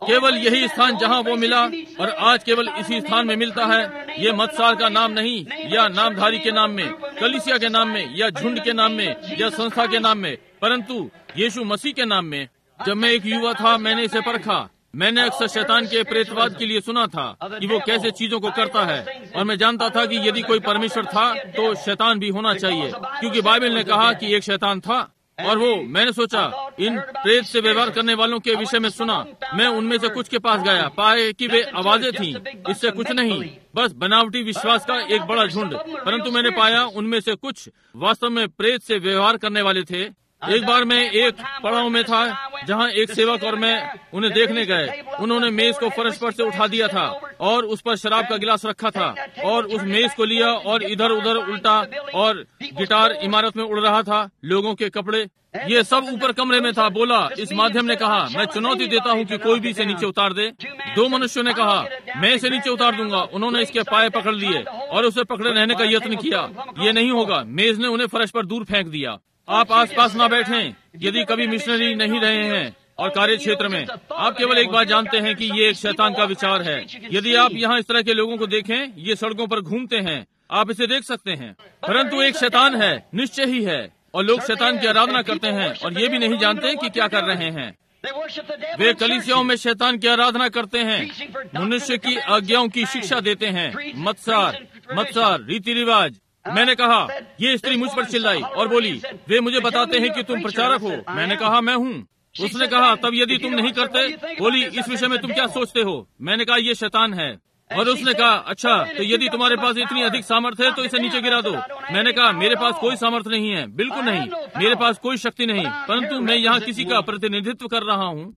केवल यही स्थान जहाँ वो मिला और आज केवल इसी स्थान में मिलता है। ये मतसार का नाम नहीं, या नामधारी के नाम में, कलीसिया के नाम में, या झुंड के नाम में, या संस्था के नाम में, परंतु यीशु मसीह के नाम में। जब मैं एक युवा था मैंने इसे परखा। मैंने अक्सर शैतान के प्रेतवाद के लिए सुना था कि वो कैसे चीजों को करता है, और मैं जानता था कि यदि कोई परमेश्वर था तो शैतान भी होना चाहिए, क्योंकि बाइबल ने कहा कि एक शैतान था। और वो मैंने सोचा इन प्रेत से व्यवहार करने वालों के विषय में सुना। मैं उनमें से कुछ के पास गया, पाए कि वे आवाजें थीं, इससे कुछ नहीं, बस बनावटी विश्वास का एक बड़ा झुंड। परंतु मैंने पाया उनमें से कुछ वास्तव में प्रेत से व्यवहार करने वाले थे। एक बार मैं एक पड़ाव में था जहाँ एक सेवक और मैं उन्हें देखने गए। उन्होंने मेज को फर्श पर से उठा दिया था और उस पर शराब का गिलास रखा था, और उस मेज को लिया और इधर उधर उल्टा, और गिटार इमारत में उड़ रहा था, लोगों के कपड़े, ये सब ऊपर कमरे में था। बोला, इस माध्यम ने कहा, मैं चुनौती देता हूँ कि कोई भी इसे नीचे उतार दे। दो मनुष्यों ने कहा, मैं इसे नीचे उतार दूंगा। उन्होंने इसके पाए पकड़ लिए और उसे पकड़े रहने का यत्न किया। ये नहीं होगा। मेज ने उन्हें फर्श पर दूर फेंक दिया। आप आसपास ना बैठें यदि कभी मिशनरी नहीं रहे हैं और कार्य क्षेत्र में। आप केवल एक बात जानते हैं कि ये एक शैतान का विचार है। यदि आप यहाँ इस तरह के लोगों को देखें, ये सड़कों पर घूमते हैं, आप इसे देख सकते हैं, परंतु एक शैतान है, निश्चय ही है। और लोग शैतान की आराधना करते हैं और ये भी नहीं जानते कि क्या कर रहे हैं। वे कलीसियाओं में शैतान की आराधना करते हैं, मनुष्य की आज्ञाओं की शिक्षा देते हैं, मतसार मतसार रीति रिवाज। मैंने कहा, ये स्त्री मुझ पर चिल्लाई और बोली, वे मुझे बताते हैं कि तुम प्रचारक हो। मैंने कहा, मैं हूँ। उसने कहा, तब यदि तुम नहीं करते, बोली, इस विषय में तुम क्या सोचते हो? मैंने कहा, ये शैतान है। और उसने कहा, अच्छा, तो यदि तुम्हारे पास इतनी अधिक सामर्थ्य है तो इसे नीचे गिरा दो। मैंने कहा, मेरे पास कोई सामर्थ्य नहीं है, बिल्कुल नहीं, मेरे पास कोई शक्ति नहीं, परंतु मैं यहाँ किसी का प्रतिनिधित्व कर रहा हूँ।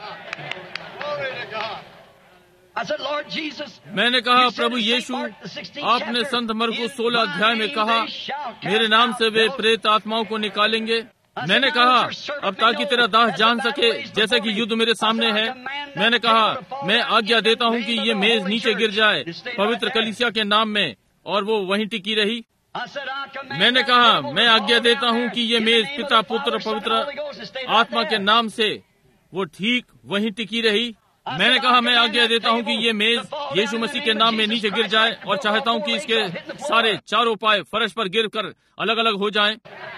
मैंने कहा, प्रभु यीशु, आपने संत मरकुस सोलह अध्याय में कहा, मेरे नाम से वे प्रेत आत्माओं को निकालेंगे। मैंने कहा, अब ताकि तेरा दास जान सके जैसे कि युद्ध मेरे सामने है, मैंने कहा, मैं आज्ञा देता हूँ कि ये मेज नीचे गिर जाए पवित्र कलीसिया के नाम में, और वो वहीं टिकी रही। मैंने कहा, मैं आज्ञा देता हूँ कि ये मेज पिता पुत्र पवित्र आत्मा के नाम से वो ठीक वहीं टिकी रही। मैंने कहा, मैं आज्ञा देता हूँ कि ये मेज यीशु मसीह के नाम में नीचे गिर जाए, और चाहता हूँ कि इसके सारे चारों पाए फर्श पर गिर कर अलग अलग हो जाएं।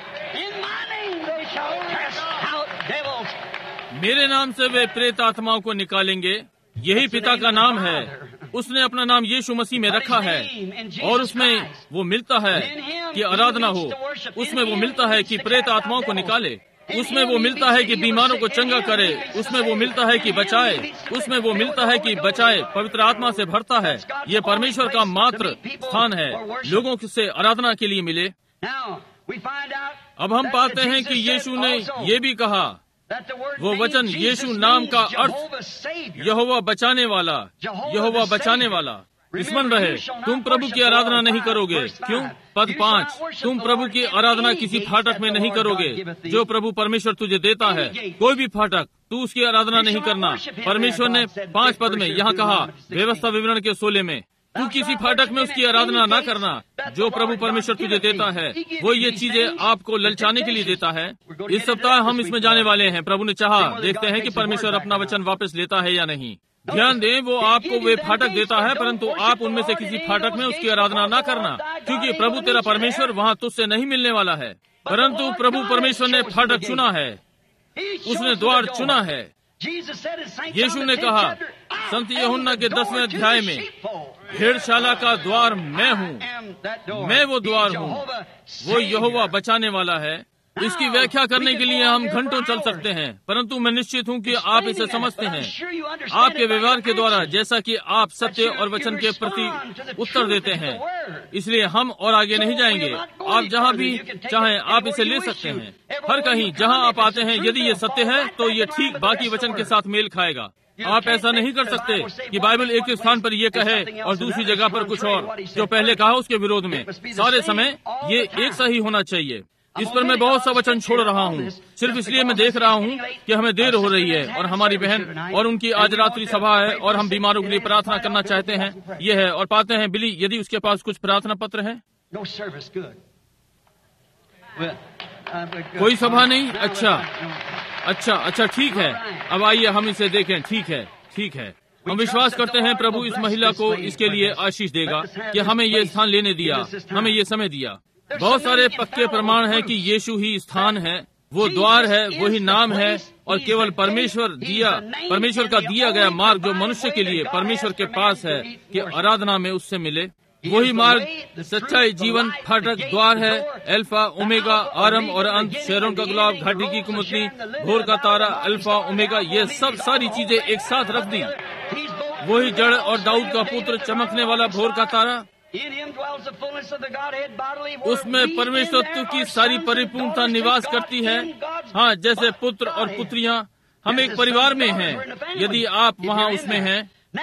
मेरे नाम से वे प्रेत आत्माओं को निकालेंगे। यही पिता का नाम है। उसने अपना नाम यीशु मसीह में रखा है, और उसमें वो मिलता है कि आराधना हो, उसमें वो मिलता है कि प्रेत आत्माओं को निकाले, उसमें वो मिलता है कि बीमारों को चंगा करे, उसमें वो मिलता है कि बचाए, उसमें वो मिलता है कि बचाए, पवित्र आत्मा से भरता है। ये परमेश्वर का मात्र स्थान है, लोगों से आराधना के लिए मिले। अब हम पाते हैं कि यीशु ने ये भी कहा, वो वचन यीशु नाम का अर्थ यहोवा बचाने वाला, यहोवा बचाने वाला। स्मरण रहे, तुम प्रभु की आराधना नहीं करोगे। क्यों? पद पाँच, तुम प्रभु की आराधना किसी फाटक में नहीं करोगे जो प्रभु परमेश्वर तुझे देता है। कोई भी फाटक, तू उसकी आराधना नहीं करना। परमेश्वर ने पांच पद में यहाँ कहा, व्यवस्था विवरण के सोलह में, तू किसी फाटक में उसकी आराधना न करना। जो प्रभु परमेश्वर तुझे देता है वो ये चीजें आपको ललचाने के लिए देता है। इस सप्ताह हम इसमें जाने वाले हैं। प्रभु ने चाहा, देखते हैं कि परमेश्वर अपना वचन वापस लेता है या नहीं। ध्यान दें, वो आपको वे फाटक देता है, परंतु आप उनमें से किसी फाटक में उसकी आराधना न करना, क्योंकि प्रभु तेरा परमेश्वर वहाँ तुझसे नहीं मिलने वाला है। परंतु प्रभु परमेश्वर ने फाटक चुना है, उसने द्वार चुना है। यीशु ने कहा संत यूहन्ना के दसवें अध्याय में, भेड़शाला का द्वार मैं हूँ, मैं वो द्वार हूँ, वो यहोवा बचाने वाला है। इसकी व्याख्या करने के लिए हम घंटों चल सकते हैं, परंतु मैं निश्चित हूँ कि आप इसे समझते हैं आपके व्यवहार के द्वारा, जैसा कि आप सत्य और वचन के प्रति उत्तर देते हैं। इसलिए हम और आगे नहीं जाएंगे। आप जहाँ भी चाहें आप इसे ले सकते हैं। हर कहीं जहाँ आप आते हैं, यदि ये सत्य है तो ये ठीक बाकी वचन के साथ मेल खाएगा। आप ऐसा नहीं कर सकते कि बाइबल एक स्थान पर ये कहे और दूसरी जगह पर कुछ और, जो पहले कहा उसके विरोध में। सारे समय ये एक सा ही होना चाहिए। इस पर मैं बहुत सा वचन छोड़ रहा हूँ, सिर्फ इसलिए मैं देख रहा हूँ कि हमें देर हो रही है, और हमारी बहन और उनकी आज रात्रि सभा है, और हम बीमारों के लिए प्रार्थना करना चाहते हैं। ये है, और पाते हैं बिली, यदि उसके पास कुछ प्रार्थना पत्र है। कोई सभा नहीं? अच्छा अच्छा अच्छा, ठीक है। अब आइए हम इसे देखें। ठीक है ठीक है, हम विश्वास करते हैं प्रभु इस महिला को इसके लिए आशीष देगा कि हमें ये स्थान लेने दिया, हमें ये समय दिया। बहुत सारे पक्के प्रमाण हैं कि यीशु ही स्थान है, वो द्वार है, वही नाम है, और केवल परमेश्वर दिया परमेश्वर का दिया गया मार्ग जो मनुष्य के लिए परमेश्वर के पास है कि आराधना में उससे मिले। वही मार्ग, सच्चाई, जीवन, फाटक, द्वार है, अल्फा ओमेगा, आरंभ और अंत, शेरोन का गुलाब, घाटी की कुमुदनी, भोर का तारा, अल्फा ओमेगा, ये सब सारी चीजें एक साथ रख दी। वही जड़ और दाऊद का पुत्र, चमकने वाला भोर का तारा, उसमें परमेश्वरत्व की सारी परिपूर्णता निवास करती है। हाँ, जैसे पुत्र और पुत्रियां हम एक परिवार में हैं, यदि आप वहाँ उसमें हैं।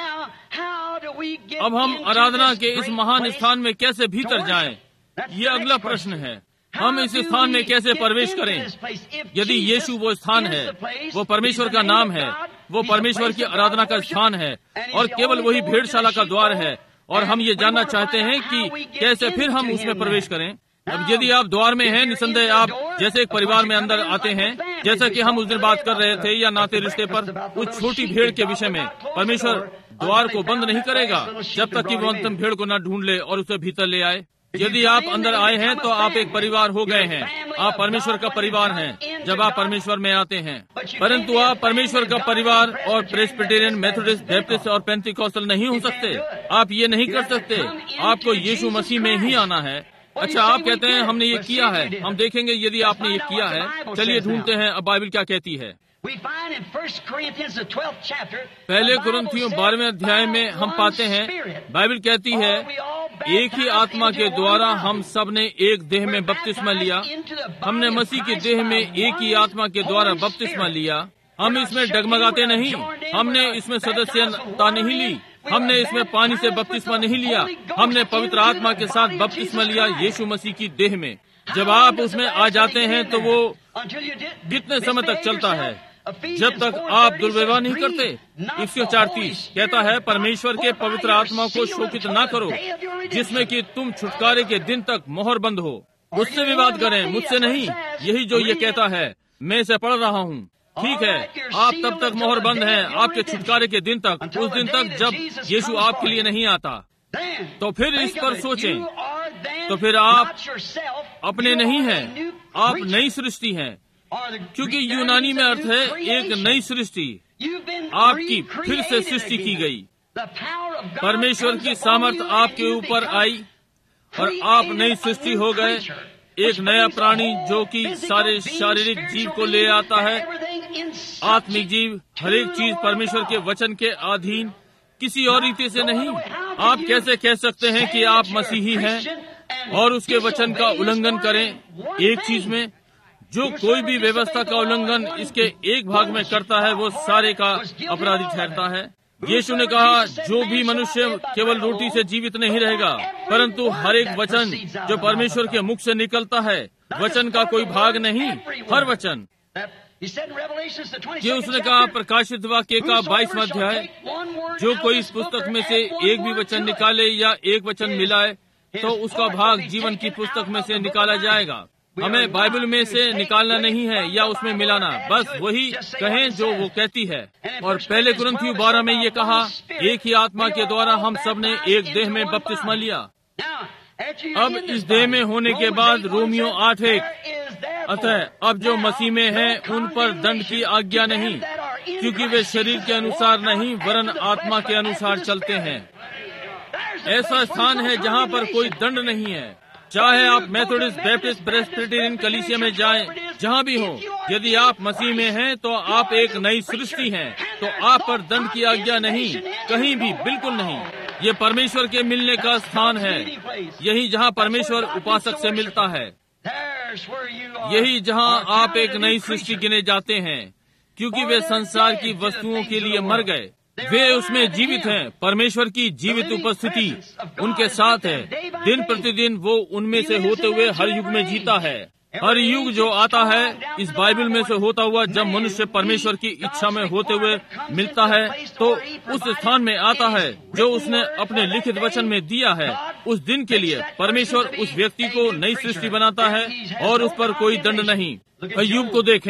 अब हम आराधना के इस महान स्थान में कैसे भीतर जाएं? ये अगला प्रश्न है। हम इस स्थान में कैसे प्रवेश करें? यदि यीशु वो स्थान है, वो परमेश्वर का नाम है, वो परमेश्वर की आराधना का स्थान है, और केवल वही भेड़शाला का द्वार है, और हम ये जानना चाहते हैं कि कैसे फिर हम उसमें प्रवेश करें। अब यदि आप द्वार में हैं, निसंदेह आप जैसे एक परिवार में अंदर आते हैं, जैसा कि हम उस दिन बात कर रहे थे या नाते रिश्ते पर, उस छोटी भेड़ के विषय में, परमेश्वर द्वार को बंद नहीं करेगा जब तक कि वो अंतिम भेड़ को न ढूंढ ले और उसे भीतर ले आए। यदि आप अंदर आए हैं तो आप एक परिवार हो गए हैं, आप परमेश्वर का परिवार हैं जब आप परमेश्वर में आते हैं। परंतु आप परमेश्वर का परिवार और प्रेस्बिटेरियन, मेथोडिस्ट, बैप्टिस्ट और पेंटिकॉस्टल नहीं हो सकते। आप ये नहीं कर सकते। आपको यीशु मसीह में ही आना है। अच्छा, आप कहते हैं हमने ये किया है। हम देखेंगे यदि आपने ये किया है। चलिए ढूंढते हैं अब बाइबल क्या कहती है। पहले कुरिन्थियों बारहवें अध्याय में हम पाते हैं, बाइबल कहती है, एक ही आत्मा के द्वारा हम सब ने एक देह में बपतिस्मा लिया। हमने मसीह के देह में एक ही आत्मा के द्वारा बपतिस्मा लिया। हम इसमें डगमगाते नहीं, हमने इसमें सदस्यता नहीं ली, हमने इसमें पानी से बपतिस्मा नहीं लिया, हमने पवित्र आत्मा के साथ बपतिस्मा लिया यीशु मसीह की देह में। जब आप उसमें आ जाते हैं तो वो कितने समय तक चलता है? जब तक आप दुर्व्यवहार नहीं करते। एक सौ चालीस कहता है, परमेश्वर के पवित्र आत्मा को शोकित ना करो, जिसमें कि तुम छुटकारे के दिन तक मोहर बंद हो। मुझसे विवाद करें, मुझसे नहीं। यही जो ये कहता है, मैं इसे पढ़ रहा हूँ। ठीक है, आप तब तक मोहर बंद हैं, आपके छुटकारे के दिन तक, उस दिन तक जब यीशु आपके लिए नहीं आता। तो फिर इस पर सोचें, तो फिर आप अपने नहीं हैं, आप नई सृष्टि हैं, क्योंकि यूनानी में अर्थ है एक नई सृष्टि। आपकी फिर से सृष्टि की गई। परमेश्वर की सामर्थ आपके ऊपर आई और आप नई सृष्टि हो गए। एक नया प्राणी जो कि सारे शारीरिक जीव को ले आता है, आत्मिक जीव, हर एक चीज परमेश्वर के वचन के अधीन, किसी और रीति से नहीं। आप कैसे कह सकते हैं कि आप मसीही हैं और उसके वचन का उल्लंघन करें? एक चीज में, जो कोई भी व्यवस्था का उल्लंघन इसके एक भाग में करता है, वो सारे का अपराधी ठहरता है। यीशु ने कहा, जो भी मनुष्य केवल रोटी से जीवित नहीं रहेगा, परंतु हर एक वचन जो परमेश्वर के मुख से निकलता है, वचन का कोई भाग नहीं, हर वचन। ये उसने कहा प्रकाशित वाक्य का बाईसवां अध्याय, जो कोई इस पुस्तक में से एक भी वचन निकाले या एक वचन मिलाए, तो उसका भाग जीवन की पुस्तक में से निकाला जाएगा। हमें बाइबल में से निकालना नहीं है या उसमें मिलाना, बस वही कहें जो वो कहती है। और पहले कुरिन्थियों बारह में ये कहा, एक ही आत्मा के द्वारा हम सब ने एक देह में बपतिस्मा लिया। अब इस देह में होने के बाद रोमियो आठ एक, अतः अब जो मसीह में हैं उन पर दंड की आज्ञा नहीं, क्योंकि वे शरीर के अनुसार नहीं वरन आत्मा के अनुसार चलते हैं। ऐसा स्थान है जहाँ पर कोई दंड नहीं है। चाहे आप मेथोडिस्ट, बैप्टिस्ट, प्रेस्बिटेरियन कलीसिया में जाएं, जहाँ भी हो, यदि आप मसीह में हैं तो आप एक नई सृष्टि हैं, तो आप पर दंड की आज्ञा नहीं, कहीं भी, बिल्कुल नहीं। ये परमेश्वर के मिलने का स्थान है। यही जहाँ परमेश्वर उपासक से मिलता है, यही जहाँ आप एक नई सृष्टि गिने जाते हैं, क्योंकि वे संसार की वस्तुओं के लिए मर गए। वे उसमें जीवित हैं। परमेश्वर की जीवित उपस्थिति उनके साथ है। दिन प्रतिदिन वो उनमें से होते हुए हर युग में जीता है। हर युग जो आता है इस बाइबल में से होता हुआ, जब मनुष्य परमेश्वर की इच्छा में होते हुए मिलता है, तो उस स्थान में आता है जो उसने अपने लिखित वचन में दिया है। उस दिन के लिए परमेश्वर उस व्यक्ति को नई सृष्टि बनाता है और उस पर कोई दंड नहीं। अय्यूब को देखें,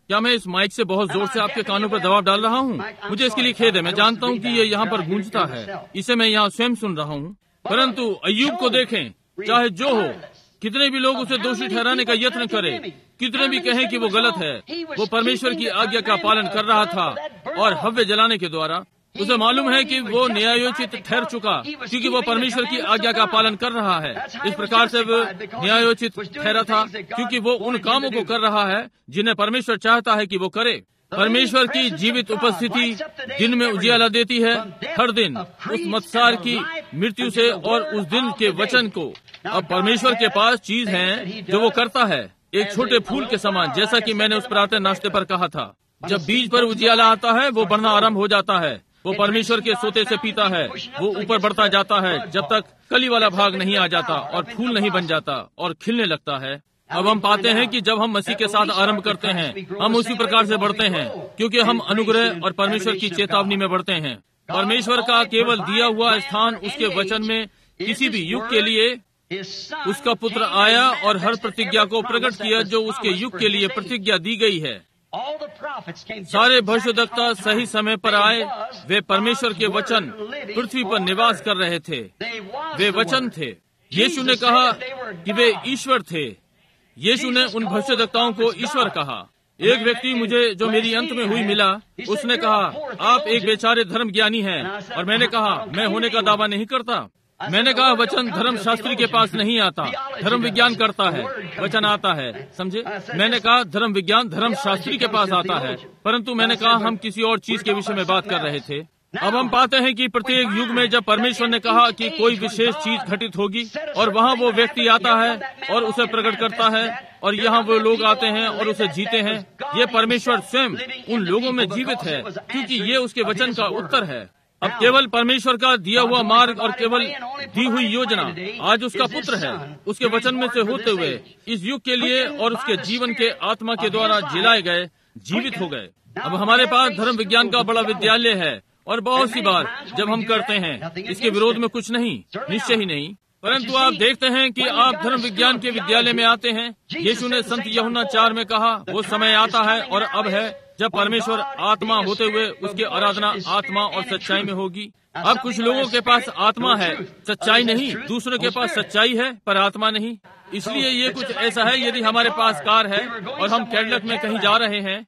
क्या मैं इस माइक से बहुत जोर से आपके कानों पर दबाव डाल रहा हूँ? मुझे इसके लिए खेद है। मैं जानता हूँ कि ये यहाँ पर गूंजता है, इसे मैं यहाँ स्वयं सुन रहा हूँ। परंतु अय्यूब को देखें, चाहे जो हो, कितने भी लोग उसे दोषी ठहराने का यत्न करें, कितने भी कहें कि वो गलत है, वो परमेश्वर की आज्ञा का पालन कर रहा था और हव्य जलाने के द्वारा उसे मालूम है कि वो न्यायोचित ठहर चुका, क्योंकि वो परमेश्वर की आज्ञा का पालन कर रहा है। इस प्रकार से वो न्यायोचित ठहरा था, क्योंकि वो उन कामों को कर रहा है जिन्हें परमेश्वर चाहता है कि वो करे। परमेश्वर की जीवित उपस्थिति दिन में उजियाला देती है, हर दिन उस मत्सार की मृत्यु से और उस दिन के वचन को। अब परमेश्वर के पास चीज है जो वो करता है, एक छोटे फूल के समान, जैसा कि मैंने उस प्रातः नाश्ते पर कहा था। जब बीज पर उजियाला आता है, वो बढ़ना आरंभ हो जाता है। वो परमेश्वर के सोते से पीता है, वो ऊपर बढ़ता जाता है जब तक कली वाला भाग नहीं आ जाता और फूल नहीं बन जाता और खिलने लगता है। अब हम पाते हैं कि जब हम मसीह के साथ आरंभ करते हैं, हम उसी प्रकार से बढ़ते हैं, क्योंकि हम अनुग्रह और परमेश्वर की चेतावनी में बढ़ते हैं। परमेश्वर का केवल दिया हुआ स्थान उसके वचन में किसी भी युग के लिए उसका पुत्र आया और हर प्रतिज्ञा को प्रकट किया जो उसके युग के लिए प्रतिज्ञा दी गई है। सारे भविष्यद्वक्ता सही समय पर आए। वे परमेश्वर के वचन पृथ्वी पर निवास कर रहे थे, वे वचन थे। यीशु ने कहा कि वे ईश्वर थे। यीशु ने उन भविष्यद्वक्ताओं को ईश्वर कहा। एक व्यक्ति मुझे जो मेरी अंत में हुई मिला, उसने कहा आप एक बेचारे धर्म ज्ञानी हैं, और मैंने कहा मैं होने का दावा नहीं करता। मैंने कहा वचन धर्म शास्त्री के पास नहीं आता, धर्म विज्ञान करता है, वचन आता है, समझे। मैंने कहा धर्म विज्ञान धर्म शास्त्री के पास आता है, परंतु मैंने कहा हम किसी और चीज के विषय में बात कर रहे थे। अब हम पाते हैं कि प्रत्येक युग में जब परमेश्वर ने कहा कि कोई विशेष चीज घटित होगी, और वहाँ वो व्यक्ति आता है और उसे प्रकट करता है, और यहाँ वो लोग आते हैं और उसे जीते हैं। ये परमेश्वर स्वयं उन लोगों में जीवित है, क्योंकि ये उसके वचन का उत्तर है। अब केवल परमेश्वर का दिया हुआ मार्ग और केवल दी हुई योजना आज उसका पुत्र है, उसके वचन में से होते हुए इस युग के लिए और उसके जीवन के आत्मा के द्वारा जिलाए गए, जीवित हो गए। अब हमारे पास धर्म विज्ञान का बड़ा विद्यालय है, और बहुत सी बार जब हम करते हैं इसके विरोध में कुछ नहीं, निश्चय ही नहीं। परंतु आप देखते हैं कि आप धर्म विज्ञान के विद्यालय में आते हैं। यीशु ने संत यूहन्ना चार में कहा वो समय आता है और अब है जब परमेश्वर आत्मा होते हुए उसकी आराधना आत्मा और सच्चाई में होगी। अब कुछ लोगों के पास आत्मा है, सच्चाई नहीं। दूसरों के पास सच्चाई है पर आत्मा नहीं। इसलिए ये कुछ ऐसा है, यदि हमारे पास कार है और हम कैडलक में कहीं जा रहे हैं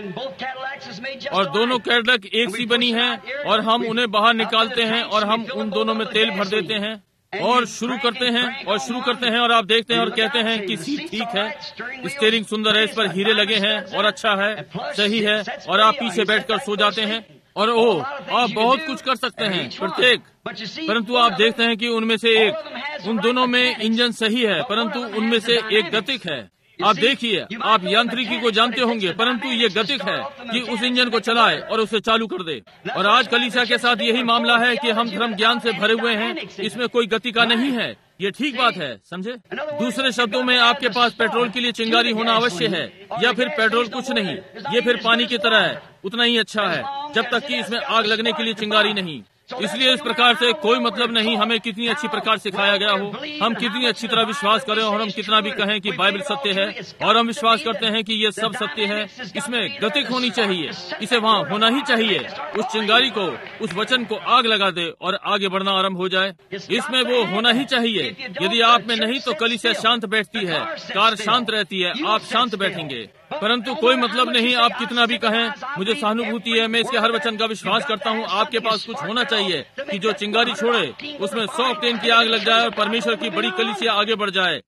और दोनों कैडलक एक सी बनी हैं, और हम उन्हें बाहर निकालते हैं और हम उन दोनों में तेल भर देते हैं और शुरू करते हैं और शुरू करते हैं और आप देखते हैं और कहते हैं कि सीट ठीक है, स्टीयरिंग सुंदर है, इस पर हीरे लगे हैं और अच्छा है, सही है, और आप पीछे बैठकर सो जाते हैं और ओह आप बहुत कुछ कर सकते हैं प्रत्येक। परंतु आप देखते हैं कि उनमें से एक, उन दोनों में इंजन सही है परंतु उनमें से एक गतिक है। आप देखिए, आप यांत्रिकी को जानते होंगे, परंतु ये गतिक है कि उस इंजन को चलाए और उसे चालू कर दे। और आज कलीसिया के साथ यही मामला है कि हम धर्म ज्ञान से भरे हुए हैं, इसमें कोई गति का नहीं है। ये ठीक बात है, समझे। दूसरे शब्दों में आपके पास पेट्रोल के लिए चिंगारी होना अवश्य है, या फिर पेट्रोल कुछ नहीं, ये फिर पानी की तरह है, उतना ही अच्छा है जब तक कि इसमें आग लगने के लिए चिंगारी नहीं। इसलिए इस प्रकार से कोई मतलब नहीं हमें कितनी अच्छी प्रकार सिखाया गया हो, हम कितनी अच्छी तरह विश्वास करें और हम कितना भी कहें कि बाइबल सत्य है और हम विश्वास करते हैं कि ये सब सत्य है। इसमें गतिक होनी चाहिए, इसे वहाँ होना ही चाहिए। उस चिंगारी को, उस वचन को आग लगा दे और आगे बढ़ना आरंभ हो जाए। इसमें वो होना ही चाहिए। यदि आप में नहीं तो कलीसिया शांत बैठती है, कार शांत रहती है, आप शांत बैठेंगे। परंतु कोई मतलब नहीं आप कितना भी कहें, मुझे सहानुभूति है, मैं इसके हर वचन का विश्वास करता हूँ। आपके पास कुछ होना चाहिए कि जो चिंगारी छोड़े उसमें सौ ऑक्टेन की आग लग जाए और परमेश्वर की बड़ी कलीसिया आगे बढ़ जाए।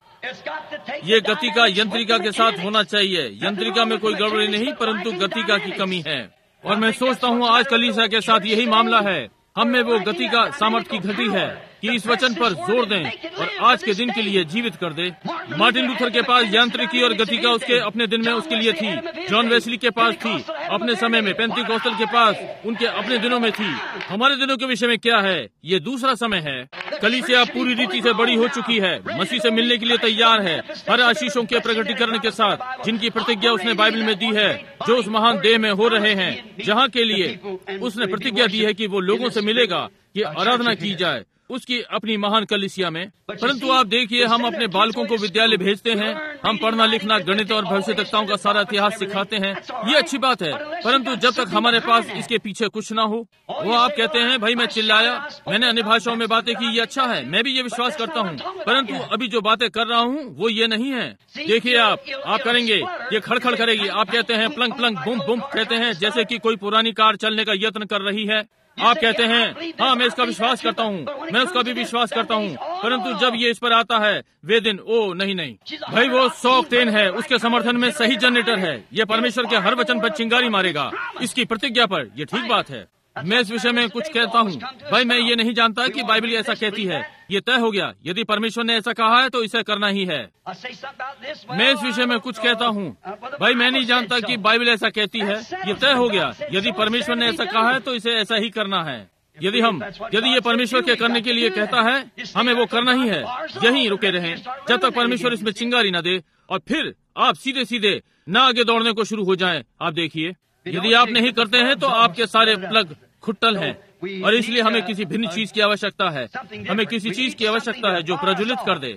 ये गति का यंत्रिका के साथ होना चाहिए। यंत्रिका में कोई गड़बड़ी नहीं, परंतु गतिका की कमी है। और मैं सोचता हूँ आज कलीसिया के साथ यही मामला है। हम में वो गति का सामर्थ्य की घटी है कि इस वचन पर जोर दें और आज के दिन के लिए जीवित कर दे। मार्टिन लूथर के पास यांत्रिकी और गति का उसके अपने दिन में उसके लिए थी। जॉन वेस्ली के पास थी अपने समय में, पेंतीकोस्टल के पास उनके अपने दिनों में थी। हमारे दिनों के विषय में क्या है? ये दूसरा समय है। कलीसिया पूरी रीति से बड़ी हो चुकी है, मसीह से मिलने के लिए तैयार है, हर आशीषों के प्रकटीकरण के साथ जिनकी प्रतिज्ञा उसने बाइबल में दी है, जो उस महान देह में हो रहे हैं, जहाँ के लिए उसने प्रतिज्ञा दी है कि वो लोगों से मिलेगा कि आराधना की जाए। उसकी अपनी महान कलीसिया में। परंतु आप देखिए, हम अपने बालकों को विद्यालय भेजते हैं, हम पढ़ना लिखना, गणित और भविष्यवक्ताओं का सारा इतिहास सिखाते हैं, ये अच्छी बात है। परंतु जब तक हमारे पास इसके पीछे कुछ ना हो, वो आप कहते हैं भाई मैं चिल्लाया, मैंने अन्य भाषाओं में बातें की, ये अच्छा है, मैं भी ये विश्वास करता हूँ, परंतु अभी जो बातें कर रहा हूँ वो ये नहीं है। देखिए आप आप करेंगे, ये खड़खड़ करेगी। आप कहते हैं प्लंग प्लंग बुम बुम कहते हैं, जैसे कि कोई पुरानी कार चलने का यत्न कर रही है। आप कहते हैं हाँ मैं इसका विश्वास करता हूँ, मैं उसका भी विश्वास करता हूँ, परंतु जब ये इस पर आता है वे दिन, ओ नहीं नहीं भाई, वो सौ ऑक्टेन है, उसके समर्थन में सही जनरेटर है, ये परमेश्वर के हर वचन पर चिंगारी मारेगा, इसकी प्रतिज्ञा पर। ये ठीक बात है। मैं इस विषय में कुछ कहता हूँ भाई, मैं ये नहीं जानता कि बाइबल ऐसा कहती है, ये तय हो गया, यदि परमेश्वर ने ऐसा कहा है तो इसे करना ही है। मैं इस विषय में कुछ कहता हूँ भाई, मैं नहीं जानता कि बाइबल ऐसा कहती है, ये तय हो गया, यदि परमेश्वर ने ऐसा कहा है तो इसे ऐसा ही करना है। यदि हम यदि ये परमेश्वर के करने के लिए कहता है, हमें वो करना ही है। यहीं रुके रहें जब तक परमेश्वर इसमें चिंगारी न दे, और फिर आप सीधे सीधे न आगे दौड़ने को शुरू हो जाएं। आप देखिए, यदि आप नहीं करते हैं तो आपके सारे प्लग खुट्टल हैं, और इसलिए हमें किसी भिन्न चीज की आवश्यकता है, हमें किसी चीज की आवश्यकता है जो प्रज्वलित कर दे।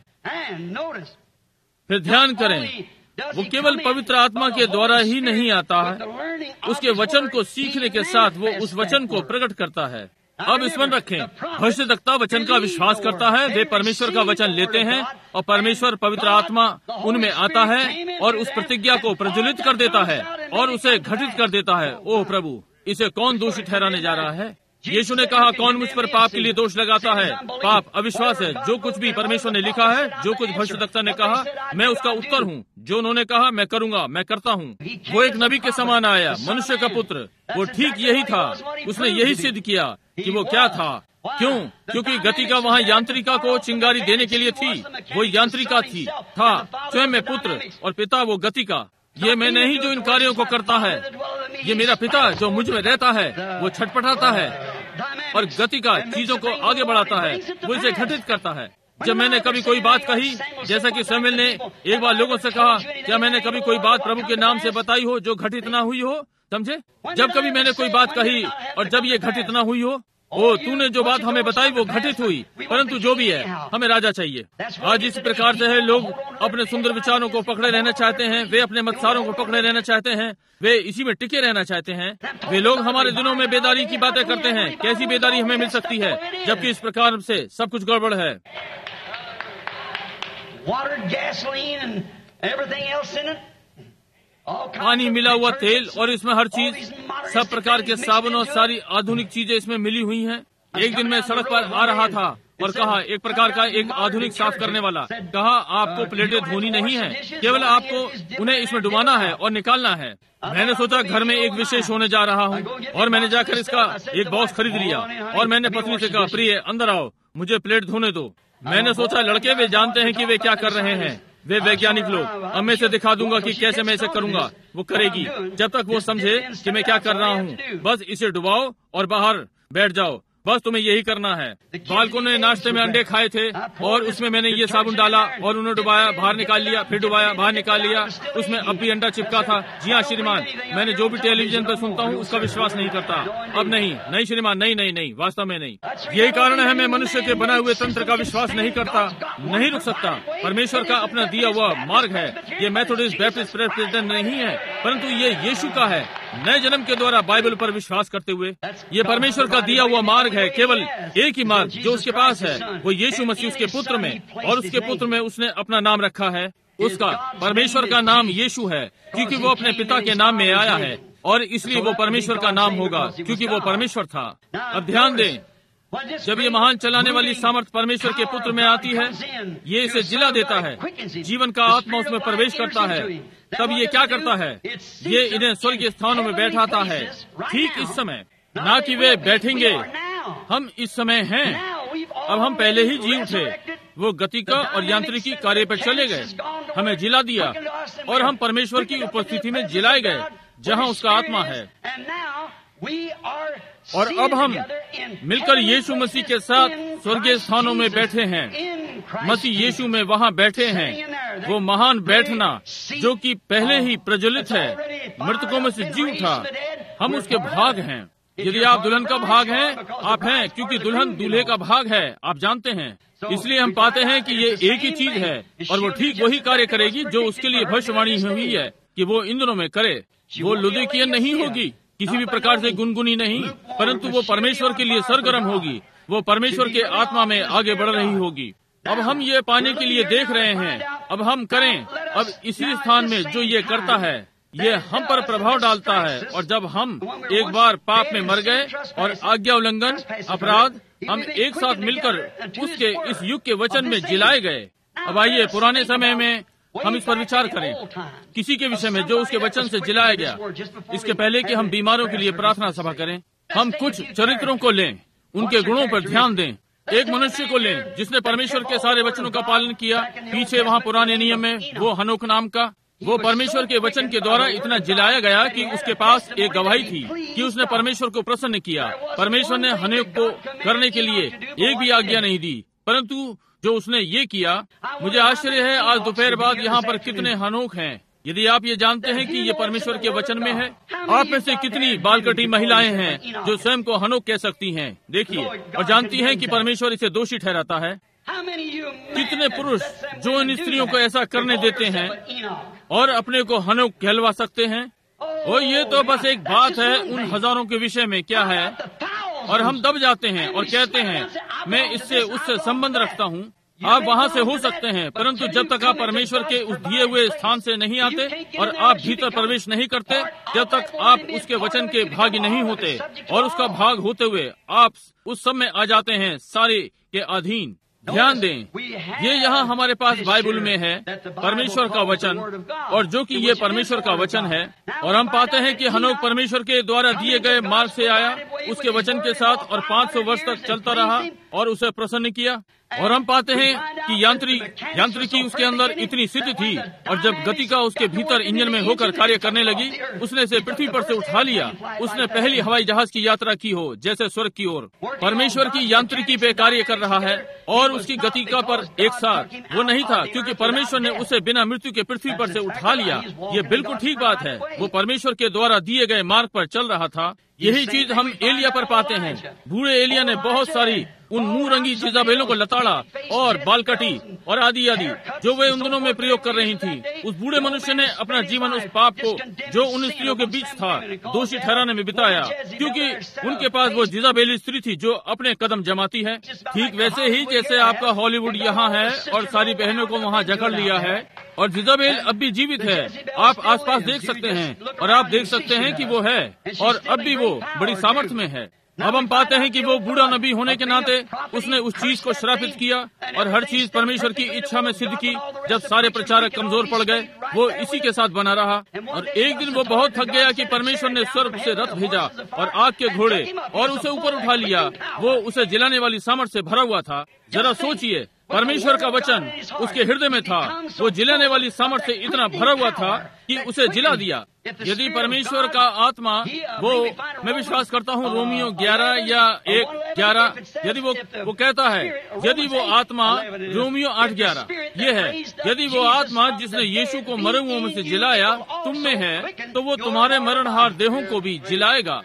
फिर ध्यान करें, वो केवल पवित्र आत्मा के द्वारा ही नहीं आता है, उसके वचन को सीखने के साथ वो उस वचन को प्रकट करता है। अब स्मरण रखें, भविष्यद्वक्ता वचन का विश्वास करता है, वे परमेश्वर का वचन लेते हैं और परमेश्वर पवित्र आत्मा उनमें आता है और उस प्रतिज्ञा को प्रज्वलित कर देता है और उसे घटित कर देता है। ओह प्रभु, इसे कौन दोषी ठहराने जा रहा है? यीशु ने कहा, कौन मुझ पर पाप के लिए दोष लगाता है? पाप अविश्वास है। जो कुछ भी परमेश्वर ने लिखा है, जो कुछ भविष्यद्वक्ता ने कहा, मैं उसका उत्तर हूँ। जो उन्होंने कहा मैं करूँगा, मैं करता हूँ। वो एक नबी के समान आया, मनुष्य का पुत्र। वो ठीक यही था, उसने यही सिद्ध किया कि वो क्या था। क्यों? क्योंकि गतिका वहाँ यांत्रिका को चिंगारी देने के लिए थी। वो यांत्रिका थी था स्वयं में पुत्र, और पिता वो गतिका। ये मैं नहीं जो इन कार्यों को करता है, ये मेरा पिता जो मुझ में रहता है, वो छटपटाता है और गति का चीजों को आगे बढ़ाता है, वो इसे घटित करता है। जब मैंने कभी कोई बात कही, जैसा कि शमूएल ने एक बार लोगों से कहा, क्या मैंने कभी कोई बात प्रभु के नाम से बताई हो जो घटित ना हुई हो? समझे? जब कभी मैंने कोई बात कही और जब ये घटित ना हुई हो, ओ तूने जो बात हमें बताई वो घटित हुई। परंतु जो भी है, हमें राजा चाहिए। आज इस प्रकार से है, लोग अपने सुंदर विचारों को पकड़े रहना चाहते हैं, वे अपने मत्सारों को पकड़े रहना चाहते हैं, वे इसी में टिके रहना चाहते हैं। वे लोग हमारे दिनों में बेदारी की बातें करते हैं। कैसी बेदारी हमें मिल सकती है जबकि इस प्रकार से सब कुछ गड़बड़ है। पानी मिला हुआ तेल और इसमें हर चीज, सब प्रकार के साबुन और सारी आधुनिक चीजें इसमें मिली हुई हैं। एक दिन मैं सड़क पर आ रहा था और कहा, एक प्रकार का एक आधुनिक साफ करने वाला कहा, आपको प्लेटें धोनी नहीं है, केवल आपको उन्हें इसमें डुबाना है और निकालना है। मैंने सोचा घर में एक विशेष होने जा रहा हूँ, और मैंने जाकर इसका एक बॉक्स खरीद लिया और मैंने पत्नी से कहा, प्रिय अंदर आओ, मुझे प्लेट धोने दो। मैंने सोचा लड़के वे जानते हैं कि वे क्या कर रहे हैं, वे वैज्ञानिक लोग, अब मैं इसे दिखा दूंगा कि कैसे मैं इसे करूंगा। वो करेगी जब तक वो समझे कि मैं क्या कर रहा हूँ। बस इसे डुबाओ और बाहर बैठ जाओ, बस तुम्हें यही करना है। बालकों ने नाश्ते में अंडे खाए थे और उसमें मैंने ये साबुन डाला और उन्हें डुबाया, बाहर निकाल लिया, फिर डुबाया, बाहर निकाल लिया। उसमें अब भी अंडा चिपका था। जी हाँ श्रीमान, मैंने जो भी टेलीविजन पर सुनता हूँ उसका विश्वास नहीं करता। अब नहीं, नहीं श्रीमान, नहीं नहीं नहीं, वास्तव में नहीं। यही कारण है मैं मनुष्य के बनाए हुए तंत्र का विश्वास नहीं करता, नहीं रुक सकता। परमेश्वर का अपना दिया हुआ मार्ग है। ये मेथोडिस्ट बैप्टिस्ट प्रेसिडेंट नहीं है, परंतु ये यीशु का है, नए जन्म के द्वारा बाइबल पर विश्वास करते हुए। ये परमेश्वर का दिया हुआ मार्ग है, केवल एक ही मार्ग जो उसके पास है, वो यीशु मसीह उसके पुत्र में, और उसके पुत्र में उसने अपना नाम रखा है। उसका परमेश्वर का नाम यीशु है क्योंकि वो अपने पिता के नाम में आया है, और इसलिए वो परमेश्वर का नाम होगा क्योंकि वो परमेश्वर था। अब ध्यान दें, जब ये महान चलाने वाली सामर्थ परमेश्वर के पुत्र में आती है, ये इसे जिला देता है, जीवन का आत्मा उसमें प्रवेश करता है। तब ये क्या करता है? ये इन्हें स्वर्गीय स्थानों में बैठाता है, ठीक इस समय, ना कि वे बैठेंगे। हम इस समय हैं, अब हम पहले ही जी उठे। वो गतिका और यांत्रिकी कार्य पर चले गए, हमें जिला दिया और हम परमेश्वर की उपस्थिति में जिलाए गए जहाँ उसका आत्मा है। और अब हम मिलकर यीशु मसीह के साथ स्वर्गीय स्थानों में बैठे हैं, मसीह यीशु में वहाँ बैठे हैं। वो महान बैठना जो कि पहले ही प्रज्वलित है, मृतकों में से जी उठा, हम उसके भाग हैं। यदि आप दुल्हन का भाग हैं, आप हैं, क्योंकि दुल्हन दूल्हे का भाग है, आप जानते हैं। इसलिए हम पाते हैं कि ये एक ही चीज है और वो ठीक वही कार्य करेगी जो उसके लिए भविष्यवाणी हुई है कि वो इन दिनों में करे। वो लुदिकियन नहीं होगी, किसी भी प्रकार से गुनगुनी नहीं, परंतु वो परमेश्वर के लिए सरगर्म होगी। वो परमेश्वर के आत्मा में आगे बढ़ रही होगी। अब हम ये पाने के लिए देख रहे हैं, अब हम करें। अब इसी स्थान में जो ये करता है, ये हम पर प्रभाव डालता है। और जब हम एक बार पाप में मर गए और आज्ञा उल्लंघन, अपराध, हम एक साथ मिलकर उसके इस युग के वचन में जिलाए गए। अब आइए पुराने समय में हम इस पर विचार करें, किसी के विषय में जो उसके वचन से जिलाया गया। इसके पहले कि हम बीमारों के लिए प्रार्थना सभा करें, हम कुछ चरित्रों को लें, उनके गुणों पर ध्यान दें। एक मनुष्य को लें जिसने परमेश्वर के सारे वचनों का पालन किया। पीछे वहाँ पुराने नियम में वो हनोक नाम का, वो परमेश्वर के वचन के द्वारा इतना जिलाया गया कि उसके पास एक गवाही थी कि उसने परमेश्वर को प्रसन्न किया। परमेश्वर ने हनोक को करने के लिए एक भी आज्ञा नहीं दी, परंतु जो उसने ये किया, मुझे आश्चर्य है आज दोपहर बाद यहाँ पर कितने हनोक हैं। यदि आप ये जानते हैं कि ये परमेश्वर के वचन में है, आप में से कितनी बालकटी महिलाएं हैं जो स्वयं को हनोक कह सकती हैं, देखिए, और जानती हैं कि परमेश्वर इसे दोषी ठहराता है। कितने पुरुष जो इन स्त्रियों को ऐसा करने देते हैं और अपने को हनोक कहलवा सकते हैं। और ये तो बस एक बात है उन हजारों के विषय में क्या है, और हम दब जाते हैं और कहते हैं मैं इससे उससे संबंध रखता हूँ। आप वहाँ से हो सकते हैं, परंतु जब तक आप परमेश्वर के उस दिए हुए स्थान से नहीं आते और आप भीतर प्रवेश नहीं करते, जब तक आप उसके वचन के भागी नहीं होते, और उसका भाग होते हुए आप उस सब में आ जाते हैं सारे के अधीन। ध्यान दें, ये यहाँ हमारे पास बाइबल में है परमेश्वर का वचन, और जो कि ये परमेश्वर का वचन है। और हम पाते हैं कि हनोक परमेश्वर के द्वारा दिए गए मार्ग से आया उसके वचन के साथ, और पाँच सौ वर्ष तक चलता रहा और उसे प्रसन्न किया। और हम पाते हैं कि यांत्रिक यांत्रिकी उसके अंदर इतनी सिद्ध थी, और जब गतिका उसके भीतर इंजन में होकर कार्य करने लगी, उसने इसे पृथ्वी पर से उठा लिया। उसने पहली हवाई जहाज की यात्रा की हो जैसे स्वर्ग की ओर। परमेश्वर की यांत्रिकी पे कार्य कर रहा है और उसकी गतिका पर एक साथ वो नहीं था, क्योंकि परमेश्वर ने उसे बिना मृत्यु के पृथ्वी पर से उठा लिया। ये बिल्कुल ठीक बात है, वो परमेश्वर के द्वारा दिए गए मार्ग पर चल रहा था। यही चीज हम एलिया पर पाते हैं। बूढ़े एलिया ने बहुत सारी उन मुंह रंगी जिजाबेलों को लताड़ा और बालकटी और आदि आदि जो वे उन दिनों में प्रयोग कर रही थी। उस बूढ़े मनुष्य ने अपना जीवन उस पाप को जो उन स्त्रियों के बीच था दोषी ठहराने में बिताया, क्योंकि उनके पास वो जिजाबेली स्त्री थी जो अपने कदम जमाती है। ठीक वैसे ही जैसे आपका हॉलीवुड यहाँ है और सारी बहनों को वहाँ जकड़ लिया है, और जिजाबेल अब भी जीवित है। आप आसपास देख सकते हैं और आप देख सकते हैं कि वो है, और अब भी वो बड़ी सामर्थ्य में है। अब हम पाते हैं कि वो बूढ़ा नबी होने के नाते उसने उस चीज को श्रापित किया और हर चीज परमेश्वर की इच्छा में सिद्ध की। जब सारे प्रचारक कमजोर पड़ गए, वो इसी के साथ बना रहा। और एक दिन वो बहुत थक गया कि परमेश्वर ने स्वर्ग से रथ भेजा और आग के घोड़े और उसे ऊपर उठा लिया। वो उसे जलाने वाली सामर्थ्य से भरा हुआ था। जरा सोचिए, परमेश्वर का वचन उसके हृदय में था, वो जिलाने वाली सामर्थ्य से इतना भरा हुआ था कि उसे जिला दिया। यदि परमेश्वर का आत्मा, वो मैं विश्वास करता हूँ रोमियो ग्यारह या एक ग्यारह, यदि वो वो कहता है, यदि वो आत्मा, रोमियो आठ ग्यारह ये है, यदि वो आत्मा जिसने यीशु को मरे हुओं में से जिलाया तुम में है, तो वो तुम्हारे मरणहार देहों को भी जिलाएगा।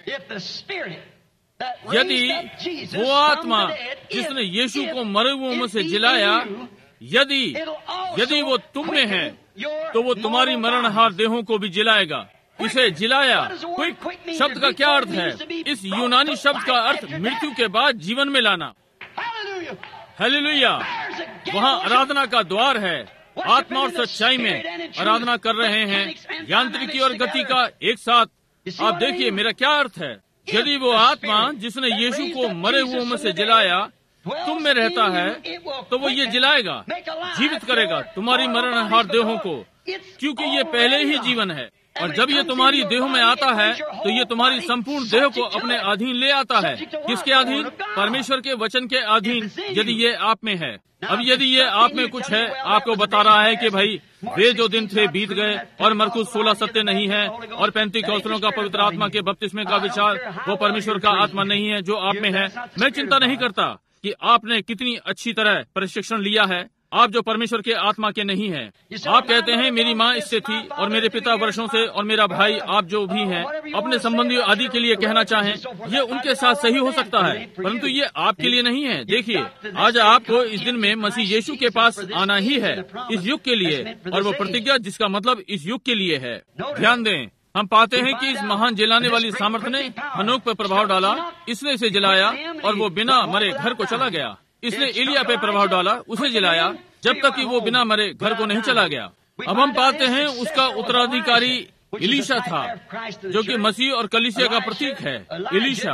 यदि वो आत्मा जिसने यीशु को मरे हुओं में से जिलाया, यदि यदि वो तुम में है, तो वो तुम्हारी मरणहार देहों को भी जिलाएगा। इसे जिलाया क्विक शब्द का क्या अर्थ है? इस यूनानी शब्द का अर्थ मृत्यु के बाद जीवन में लाना। हालेलुया! वहाँ आराधना का द्वार है। आत्मा और सच्चाई में आराधना कर रहे हैं, यांत्रिकी और गति का एक साथ। आप देखिए मेरा क्या अर्थ है। यदि वो आत्मा जिसने यीशु को मरे हुओं में से जिलाया तुम में रहता है, तो वो ये जिलाएगा, जीवित करेगा तुम्हारी मरणहार देहों को, क्योंकि ये पहले ही जीवन है। और जब ये तुम्हारी देह में आता है, तो ये तुम्हारी संपूर्ण देह को अपने अधीन ले आता है। किसके अधीन? परमेश्वर के वचन के अधीन, यदि ये आप में है। अब यदि ये आप में कुछ है, आपको बता रहा है कि भाई वे जो दिन थे बीत गए और मरकुस सोलह सत्य नहीं है, और पैंतीस कौशलों का पवित्र आत्मा के बपतिस्मे का विचार वो परमेश्वर का आत्मा नहीं है जो आप में है। मैं चिंता नहीं करता कि आपने कितनी अच्छी तरह प्रशिक्षण लिया है, आप जो परमेश्वर के आत्मा के नहीं हैं। आप कहते हैं मेरी माँ इससे थी और मेरे पिता वर्षों से और मेरा भाई, आप जो भी हैं अपने संबंधियों आदि के लिए कहना चाहें, ये उनके साथ सही हो सकता है, परंतु ये आपके लिए नहीं है। देखिए, आज आपको इस दिन में मसीह यीशु के पास आना ही है, इस युग के लिए, और वो प्रतिज्ञा जिसका मतलब इस युग के लिए है। ध्यान दें, हम पाते हैं कि इस महान जलाने वाली सामर्थ्य ने हनोक पर प्रभाव डाला, इसने इसे जलाया और वो बिना मरे घर को चला गया। इसने एलिया पे प्रभाव डाला, उसे जलाया, जब तक कि वो बिना मरे घर को नहीं चला गया। अब हम पाते हैं उसका उत्तराधिकारी इलीशा था, जो कि मसीह और कलीसिया का प्रतीक है। इलीशा,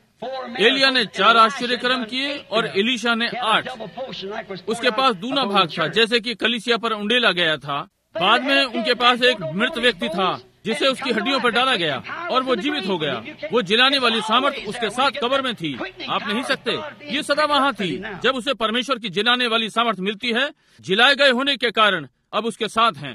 एलिया ने चार आश्चर्य कर्म किए और इलीशा ने आठ। उसके पास दूना भाग था, जैसे कि कलीसिया पर उंडेला गया था। बाद में उनके पास एक मृत व्यक्ति था जिसे उसकी हड्डियों पर डाला गया और वो जीवित हो गया। वो जिलाने वाली सामर्थ उसके साथ कब्र में थी। आप नहीं सकते, ये सदा वहाँ थी। जब उसे परमेश्वर की जिलाने वाली सामर्थ मिलती है, जिलाए गए होने के कारण अब उसके साथ हैं।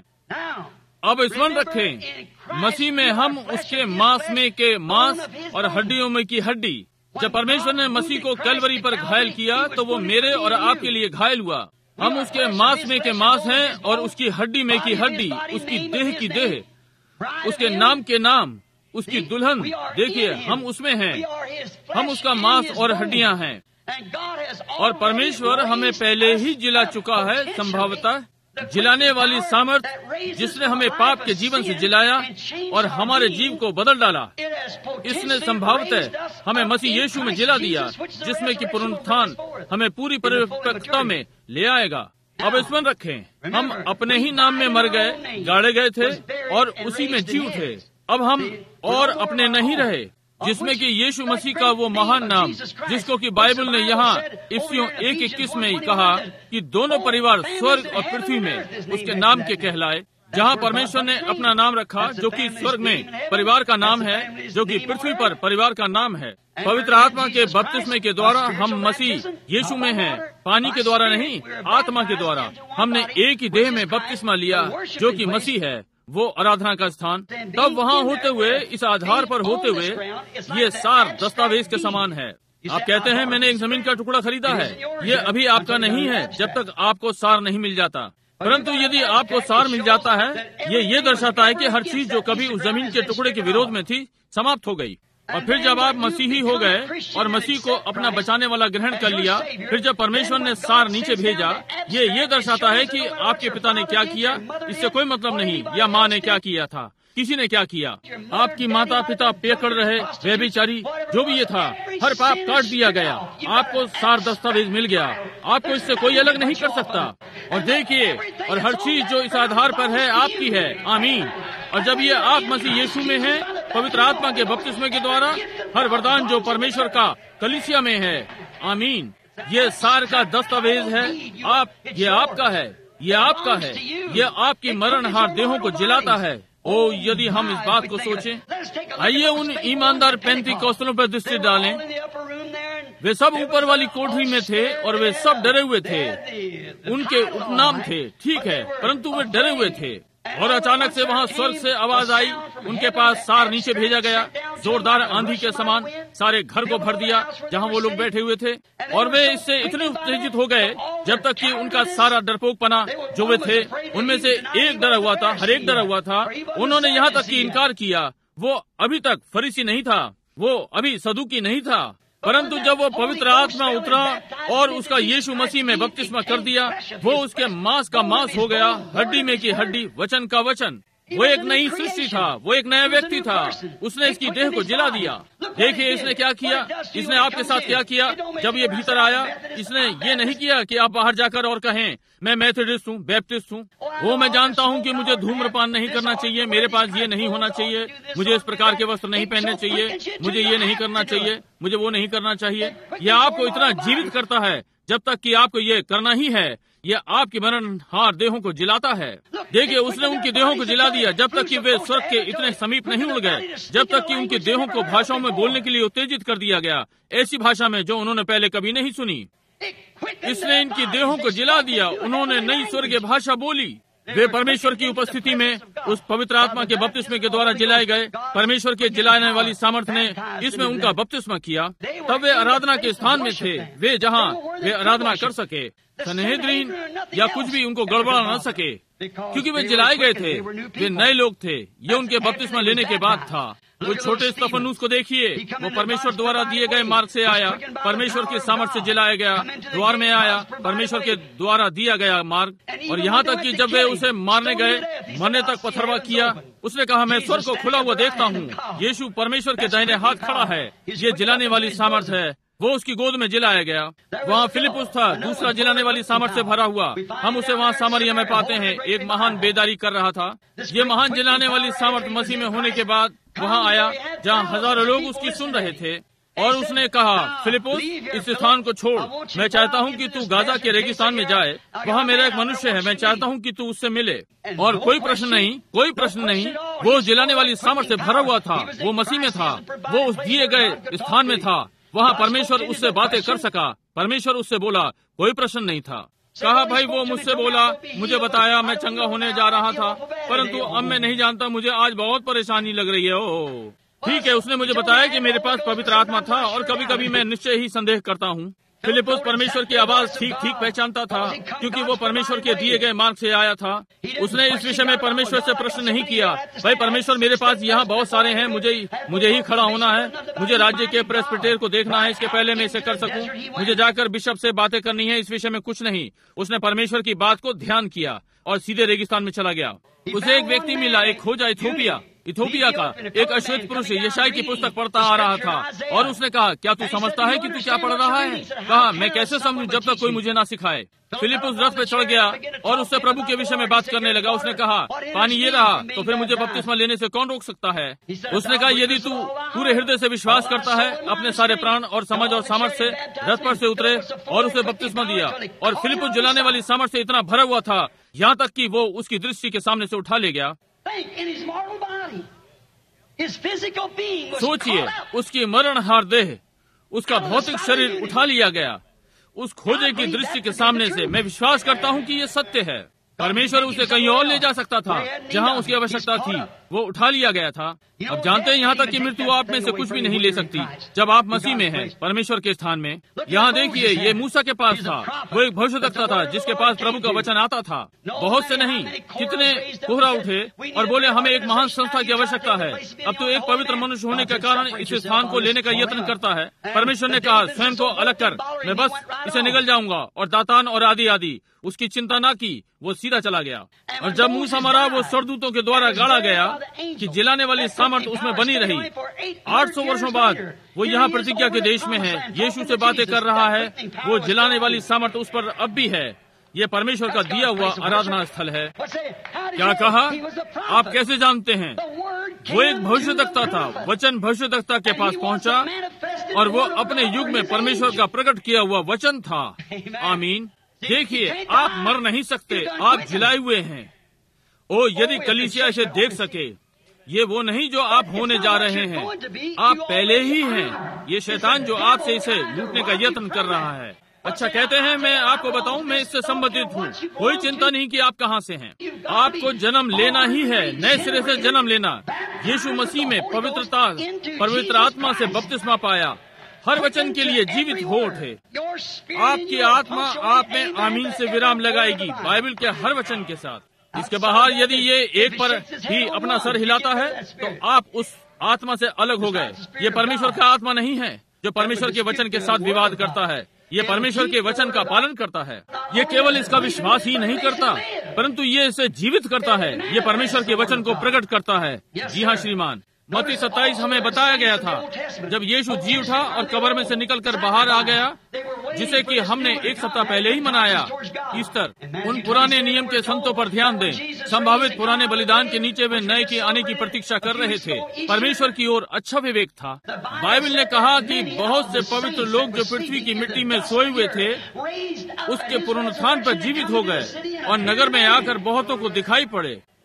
अब स्मरण रखें, मसीह में हम उसके मांस में के मांस और हड्डियों में की हड्डी। जब परमेश्वर ने मसीह को कैलवरी पर घायल किया तो वो मेरे और आपके लिए घायल हुआ। हम उसके मांस में के मांस हैं और उसकी हड्डी में की हड्डी, उसकी देह की देह, उसके नाम के नाम, उसकी दुल्हन। देखिए, हम उसमें हैं, हम उसका मांस और हड्डियां हैं। और परमेश्वर हमें पहले ही जिला चुका है, संभवतः जिलाने वाली सामर्थ जिसने हमें पाप के जीवन से जिलाया और हमारे जीव को बदल डाला। इसने संभवतः हमें मसीह यीशु में जिला दिया, जिसमें कि पुनरुत्थान हमें पूरी परिपक्वता में ले आएगा। अब स्मरण रखें, हम अपने ही नाम में मर गए, गाड़े गए थे और उसी में जी उठे। अब हम और अपने नहीं रहे, जिसमें कि यीशु मसीह का वो महान नाम, जिसको कि बाइबल ने यहाँ इफ्सियों एक इक्कीस में ही कहा कि दोनों परिवार स्वर्ग और पृथ्वी में उसके नाम के कहलाए। जहाँ परमेश्वर ने अपना नाम रखा, जो कि स्वर्ग में परिवार का नाम है, जो कि पृथ्वी पर परिवार का नाम है। पवित्र आत्मा के बपतिस्मे के द्वारा हम मसीह यीशु में हैं, पानी के द्वारा नहीं, आत्मा के द्वारा। हमने एक ही देह में बपतिस्मा लिया, जो कि मसीह है, वो आराधना का स्थान। तब वहाँ होते हुए, इस आधार पर होते हुए, ये सार दस्तावेज के समान है। आप कहते हैं मैंने एक जमीन का टुकड़ा खरीदा है, ये अभी आपका नहीं है जब तक आपको सार नहीं मिल जाता। परंतु यदि आपको सार मिल जाता है, ये ये दर्शाता है कि हर चीज जो कभी उस जमीन के टुकड़े के विरोध में थी, समाप्त हो गई। और फिर जब आप मसीही हो गए और मसीह को अपना बचाने वाला ग्रहण कर लिया, फिर जब परमेश्वर ने सार नीचे भेजा, ये ये दर्शाता है कि आपके पिता ने क्या किया, इससे कोई मतलब नहीं, या माँ ने क्या किया था, किसी ने क्या किया। आपकी माता पिता पेकड़ रहे, व्यभिचारी, जो भी ये था, हर पाप काट दिया गया। आपको सार दस्तावेज मिल गया, आपको इससे कोई अलग नहीं कर सकता। और देखिए, और हर चीज जो इस आधार पर है आपकी है। आमीन। और जब ये आप मसीह यीशु में हैं, पवित्र आत्मा के बपतिस्मे के द्वारा, हर वरदान जो परमेश्वर का कलीसिया में है। आमीन। ये सार का दस्तावेज है। आप, ये आपका है, ये आपका है, ये आपकी मरणहार देहों को जिलाता है। ओ, यदि हम इस बात को सोचें, आइए उन ईमानदार पैंती कौशलों पर दृष्टि डालें। वे सब ऊपर वाली कोठरी में थे और वे सब डरे हुए थे। उनके उपनाम थे, ठीक है, परंतु वे डरे हुए थे। और अचानक से वहाँ स्वर्ग से आवाज आई, उनके पास सार नीचे भेजा गया, जोरदार आंधी के समान, सारे घर को भर दिया जहाँ वो लोग बैठे हुए थे। और वे इससे इतने उत्तेजित हो गए जब तक कि उनका सारा डरपोकपना जो वे थे, उनमें से एक डरा हुआ था, हर एक डरा हुआ था। उन्होंने यहाँ तक कि इनकार किया। वो अभी तक फरीसी नहीं था, वो अभी सदूकी नहीं था, परंतु जब वो पवित्र आत्मा उतरा और उसका यीशु मसीह में बपतिस्मा कर दिया, वो उसके मांस का मांस हो गया, हड्डी में की हड्डी, वचन का वचन। वो एक नई सृष्टि था, वो एक नया व्यक्ति था। उसने इसकी देह को जिला दिया। देखिए इसने क्या किया, इसने आपके साथ क्या किया। जब ये भीतर आया, इसने ये नहीं किया कि आप बाहर जाकर और कहें मैं मेथोडिस्ट हूँ, बैप्टिस्ट हूँ, वो मैं जानता हूँ कि मुझे धूम्रपान नहीं करना चाहिए, मेरे पास ये नहीं होना चाहिए, मुझे इस प्रकार के वस्त्र नहीं पहनने चाहिए, मुझे ये नहीं करना चाहिए, मुझे वो नहीं करना चाहिए। यह आपको इतना जीवित करता है जब तक कि आपको ये करना ही है। यह आपकी मरणहार देहों को जिलाता है। देखिए उसने उनकी देहों को जिला दिया जब तक कि वे स्वर्ग के इतने समीप नहीं उड़ गए, जब तक कि उनकी देहों को भाषाओं में बोलने के लिए उत्तेजित कर दिया गया, ऐसी भाषा में जो उन्होंने पहले कभी नहीं सुनी। इसने इनकी देहों को जिला दिया, उन्होंने नई स्वर्गीय भाषा बोली। वे परमेश्वर की उपस्थिति में उस पवित्र आत्मा के बपतिस्मे के द्वारा जिलाए गए। परमेश्वर के जिलाने वाली सामर्थ ने इसमें उनका बपतिस्मा किया। तब वे आराधना के स्थान में थे, वे जहाँ वे आराधना कर सके। सन्हेद्रीन या कुछ भी उनको गड़बड़ा न सके, क्योंकि वे जिलाए गए थे, वे नए लोग थे। ये उनके बपतिस्मा लेने के बाद था। वो छोटे स्तफनुस को देखिए, वो परमेश्वर द्वारा दिए गए मार्ग से आया, परमेश्वर के सामर्थ से जिलाया गया, द्वार में आया, परमेश्वर के द्वारा दिया गया मार्ग। और यहाँ तक कि जब वे उसे मारने गए, मरने तक पथरवा किया, उसने कहा, मैं स्वर्ग को खुला हुआ देखता हूँ, यीशु परमेश्वर के दाहिने हाथ खड़ा है। ये जिलाने वाली सामर्थ है। वो उसकी गोद में जिलाया गया। वहाँ फिलिपुस था, दूसरा जिलाने वाली सामर्थ से भरा हुआ। हम उसे वहाँ सामरिया में पाते हैं, एक महान बेदारी कर रहा था। ये महान जिलाने वाली सामर्थ मसीह में होने के बाद वहाँ आया, जहाँ हजारों लोग उसकी सुन रहे थे। और उसने कहा, फिलिपुस, इस स्थान को छोड़, मैं चाहता हूँ कि तू गाजा के रेगिस्तान में जाए, वहाँ मेरा एक मनुष्य है, मैं चाहता हूँ कि तू उससे मिले। और कोई प्रश्न नहीं, कोई प्रश्न नहीं, वो जिलाने वाली सामर्थ से भरा हुआ था, वो मसीह में था, वो उस दिए गए स्थान में था। वहाँ परमेश्वर उससे बातें कर सका। परमेश्वर उससे बोला, कोई प्रश्न नहीं था। कहा, भाई वो मुझसे बोला, मुझे बताया, मैं चंगा होने जा रहा था, परंतु अब मैं नहीं जानता, मुझे आज बहुत परेशानी लग रही है। ओ ठीक है, उसने मुझे बताया कि मेरे पास पवित्र आत्मा था और कभी कभी मैं निश्चय ही संदेह करता हूँ। फिलिपुस परमेश्वर की आवाज ठीक ठीक पहचानता था, क्योंकि वो परमेश्वर के दिए गए मार्ग से आया था। उसने इस विषय में परमेश्वर से प्रश्न नहीं किया, भाई परमेश्वर, मेरे पास यहाँ बहुत सारे हैं, मुझे मुझे ही खड़ा होना है, मुझे राज्य के प्रेस्बिटेर को देखना है, इसके पहले मैं इसे कर सकूं, मुझे जाकर बिशप से बातें करनी है, इस विषय में कुछ नहीं। उसने परमेश्वर की बात को ध्यान किया और सीधे रेगिस्तान में चला गया। उसे एक व्यक्ति मिला, एक खोजा इथोपिया इथोपिया का एक अश्वेत पुरुष यशायाह की पुस्तक पढ़ता आ रहा था। और उसने कहा, क्या तू समझता है कि तू क्या पढ़ रहा है? कहा, मैं कैसे समझूं जब तक कोई मुझे ना सिखाए। फिलिपुस रथ पे चढ़ गया और उससे प्रभु के विषय में बात करने लगा। उसने कहा, पानी ये रहा, तो फिर मुझे बपतिस्मा लेने से कौन रोक सकता है? उसने कहा, यदि तू पूरे हृदय से विश्वास करता है, अपने सारे प्राण और समझ और सामर्थ से रथ पर से उतरे और उसे बपतिस्मा दिया। और फिलिपुस जलाने वाली सामर्थ से इतना भरा हुआ था, यहाँ तक कि वो उसकी दृष्टि के सामने से उठा ले गया। सोचिए, उसकी मरणहार देह, उसका भौतिक शरीर उठा लिया गया उस खोजे की दृष्टि के सामने से। मैं विश्वास करता हूँ कि ये सत्य है। परमेश्वर उसे कहीं और ले जा सकता था जहाँ उसकी आवश्यकता थी, वो उठा लिया गया था। अब जानते हैं, यहाँ तक कि मृत्यु आप में से कुछ भी नहीं ले सकती जब आप मसीह में हैं, परमेश्वर के स्थान में। यहाँ देखिए, ये मूसा के पास था, वो एक भविष्यवक्ता था जिसके पास प्रभु का वचन आता था। बहुत से नहीं, कितने कोहरा उठे और बोले, हमें एक महान संस्था की आवश्यकता है। अब तो एक पवित्र मनुष्य होने के कारण इस स्थान को लेने का यत्न करता है। परमेश्वर ने कहा, स्वयं को अलग कर, मैं बस इसे निकल जाऊंगा। और दातान और आदि आदि उसकी चिंता ना की, वो सीधा चला गया। और जब मूसा मरा, वो स्वर्गदूतों के द्वारा गाड़ा गया कि जिलाने वाली सामर्थ उसमें बनी रही। आठ सौ वर्षों बाद वो यहाँ प्रतिज्ञा के देश में है, यीशु से बातें कर रहा है। वो जिलाने वाली सामर्थ उस पर अब भी है। ये परमेश्वर का दिया हुआ आराधना स्थल है। क्या कहा? आप कैसे जानते हैं? वो एक भविष्यवक्ता था, वचन भविष्यवक्ता के पास पहुंचा और वो अपने युग में परमेश्वर का प्रकट किया हुआ वचन था। आमीन। देखिए, आप मर नहीं सकते, आप जिलाए हुए हैं। ओ, यदि कलीसिया इसे देख सके, ये वो नहीं जो आप होने जा रहे हैं, आप पहले ही हैं। ये शैतान जो आपसे इसे लूटने का यत्न कर रहा है। अच्छा, कहते हैं, मैं आपको बताऊं, मैं इससे संबंधित हूँ। कोई चिंता नहीं कि आप कहाँ से हैं। आपको जन्म लेना ही है, नए सिरे से जन्म लेना। यीशु मसीह में पवित्रता, पवित्र आत्मा से बपतिस्मा पाया, हर वचन के लिए जीवित हो उठे। आपकी आत्मा आप में आमीन से विराम लगाएगी, बाइबल के हर वचन के साथ। इसके बाहर यदि ये एक पर ही अपना सर हिलाता है, तो आप उस आत्मा से अलग हो गए। ये परमेश्वर का आत्मा नहीं है जो परमेश्वर के वचन के साथ विवाद करता है। ये परमेश्वर के वचन का पालन करता है। ये केवल इसका विश्वास ही नहीं करता, परंतु ये इसे जीवित करता है। ये परमेश्वर के वचन को प्रकट करता है। जी हाँ श्रीमान, मत्ती सत्ताईस हमें बताया गया था, जब यीशु जी उठा और कब्र में से निकलकर बाहर आ गया, जिसे कि हमने एक सप्ताह पहले ही मनाया, ईस्टर। उन पुराने नियम के संतों पर ध्यान दें। संभावित पुराने बलिदान के नीचे वे नए के आने की प्रतीक्षा कर रहे थे। परमेश्वर की ओर अच्छा विवेक था। बाइबल ने कहा कि बहुत से पवित्र लोग जो पृथ्वी की मिट्टी में सोए हुए थे, उसके पुनरुत्थान पर जीवित हो गए और नगर में आकर बहुतों को दिखाई पड़े।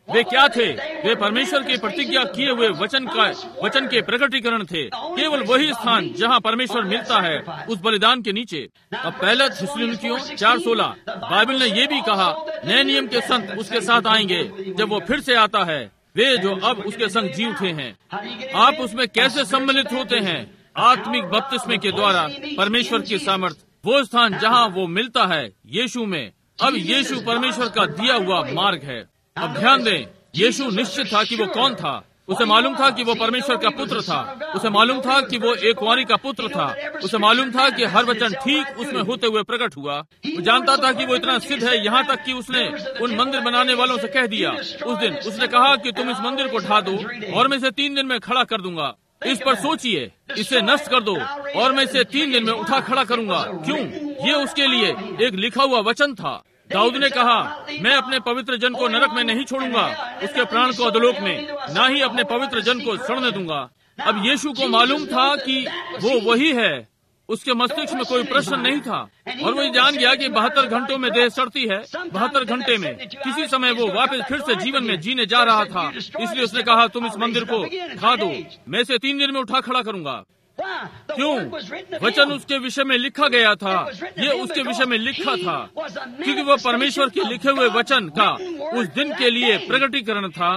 वे क्या थे? वे परमेश्वर की प्रतिज्ञा किए हुए वचन का वचन के प्रकटीकरण थे। केवल वही स्थान जहाँ परमेश्वर मिलता है, उस बलिदान के नीचे। अब पहला थिस्सलुनीकियों चार सोलह, बाइबल ने ये भी कहा, नए नियम के संत उसके साथ आएंगे जब वो फिर से आता है, वे जो अब उसके संग जी उठे हैं। आप उसमें कैसे सम्मिलित होते हैं? आत्मिक बपतिस्मे के द्वारा परमेश्वर की सामर्थ, वो स्थान जहाँ वो मिलता है यीशु में। अब यीशु परमेश्वर का दिया हुआ मार्ग है। अब ध्यान दें, यीशु निश्चित था कि वो कौन था। उसे मालूम था कि वो परमेश्वर का पुत्र था। उसे मालूम था कि वो एक कुंवारी का पुत्र था। उसे मालूम था कि हर वचन ठीक उसमें होते हुए प्रकट हुआ। वो जानता था कि वो इतना सिद्ध है, यहाँ तक कि उसने उन मंदिर बनाने वालों से कह दिया उस दिन, उसने कहा कि तुम इस मंदिर को ढा दो और मैं इसे तीन दिन में खड़ा कर दूंगा। इस पर सोचिए, इसे नष्ट कर दो और मैं इसे तीन दिन में उठा खड़ा करूंगा। क्यों? ये उसके लिए एक लिखा हुआ वचन था। दाऊद ने कहा, मैं अपने पवित्र जन को नरक में नहीं छोड़ूंगा, उसके प्राण को अधोलोक में, ना ही अपने पवित्र जन को सड़ने दूंगा। अब यीशु को मालूम था कि वो वही है। उसके मस्तिष्क में कोई प्रश्न नहीं था और वही जान गया कि बहत्तर घंटों में देह सड़ती है। बहत्तर घंटे में किसी समय वो वापस फिर से जीवन में जीने जा रहा था। इसलिए उसने कहा, तुम इस मंदिर को ढा दो, मैं इसे तीन दिन में उठा खड़ा करूंगा। क्यों? वचन उसके विषय में लिखा गया था। ये उसके विषय में लिखा था क्योंकि वह परमेश्वर के लिखे हुए वचन का उस दिन के लिए प्रकटीकरण था।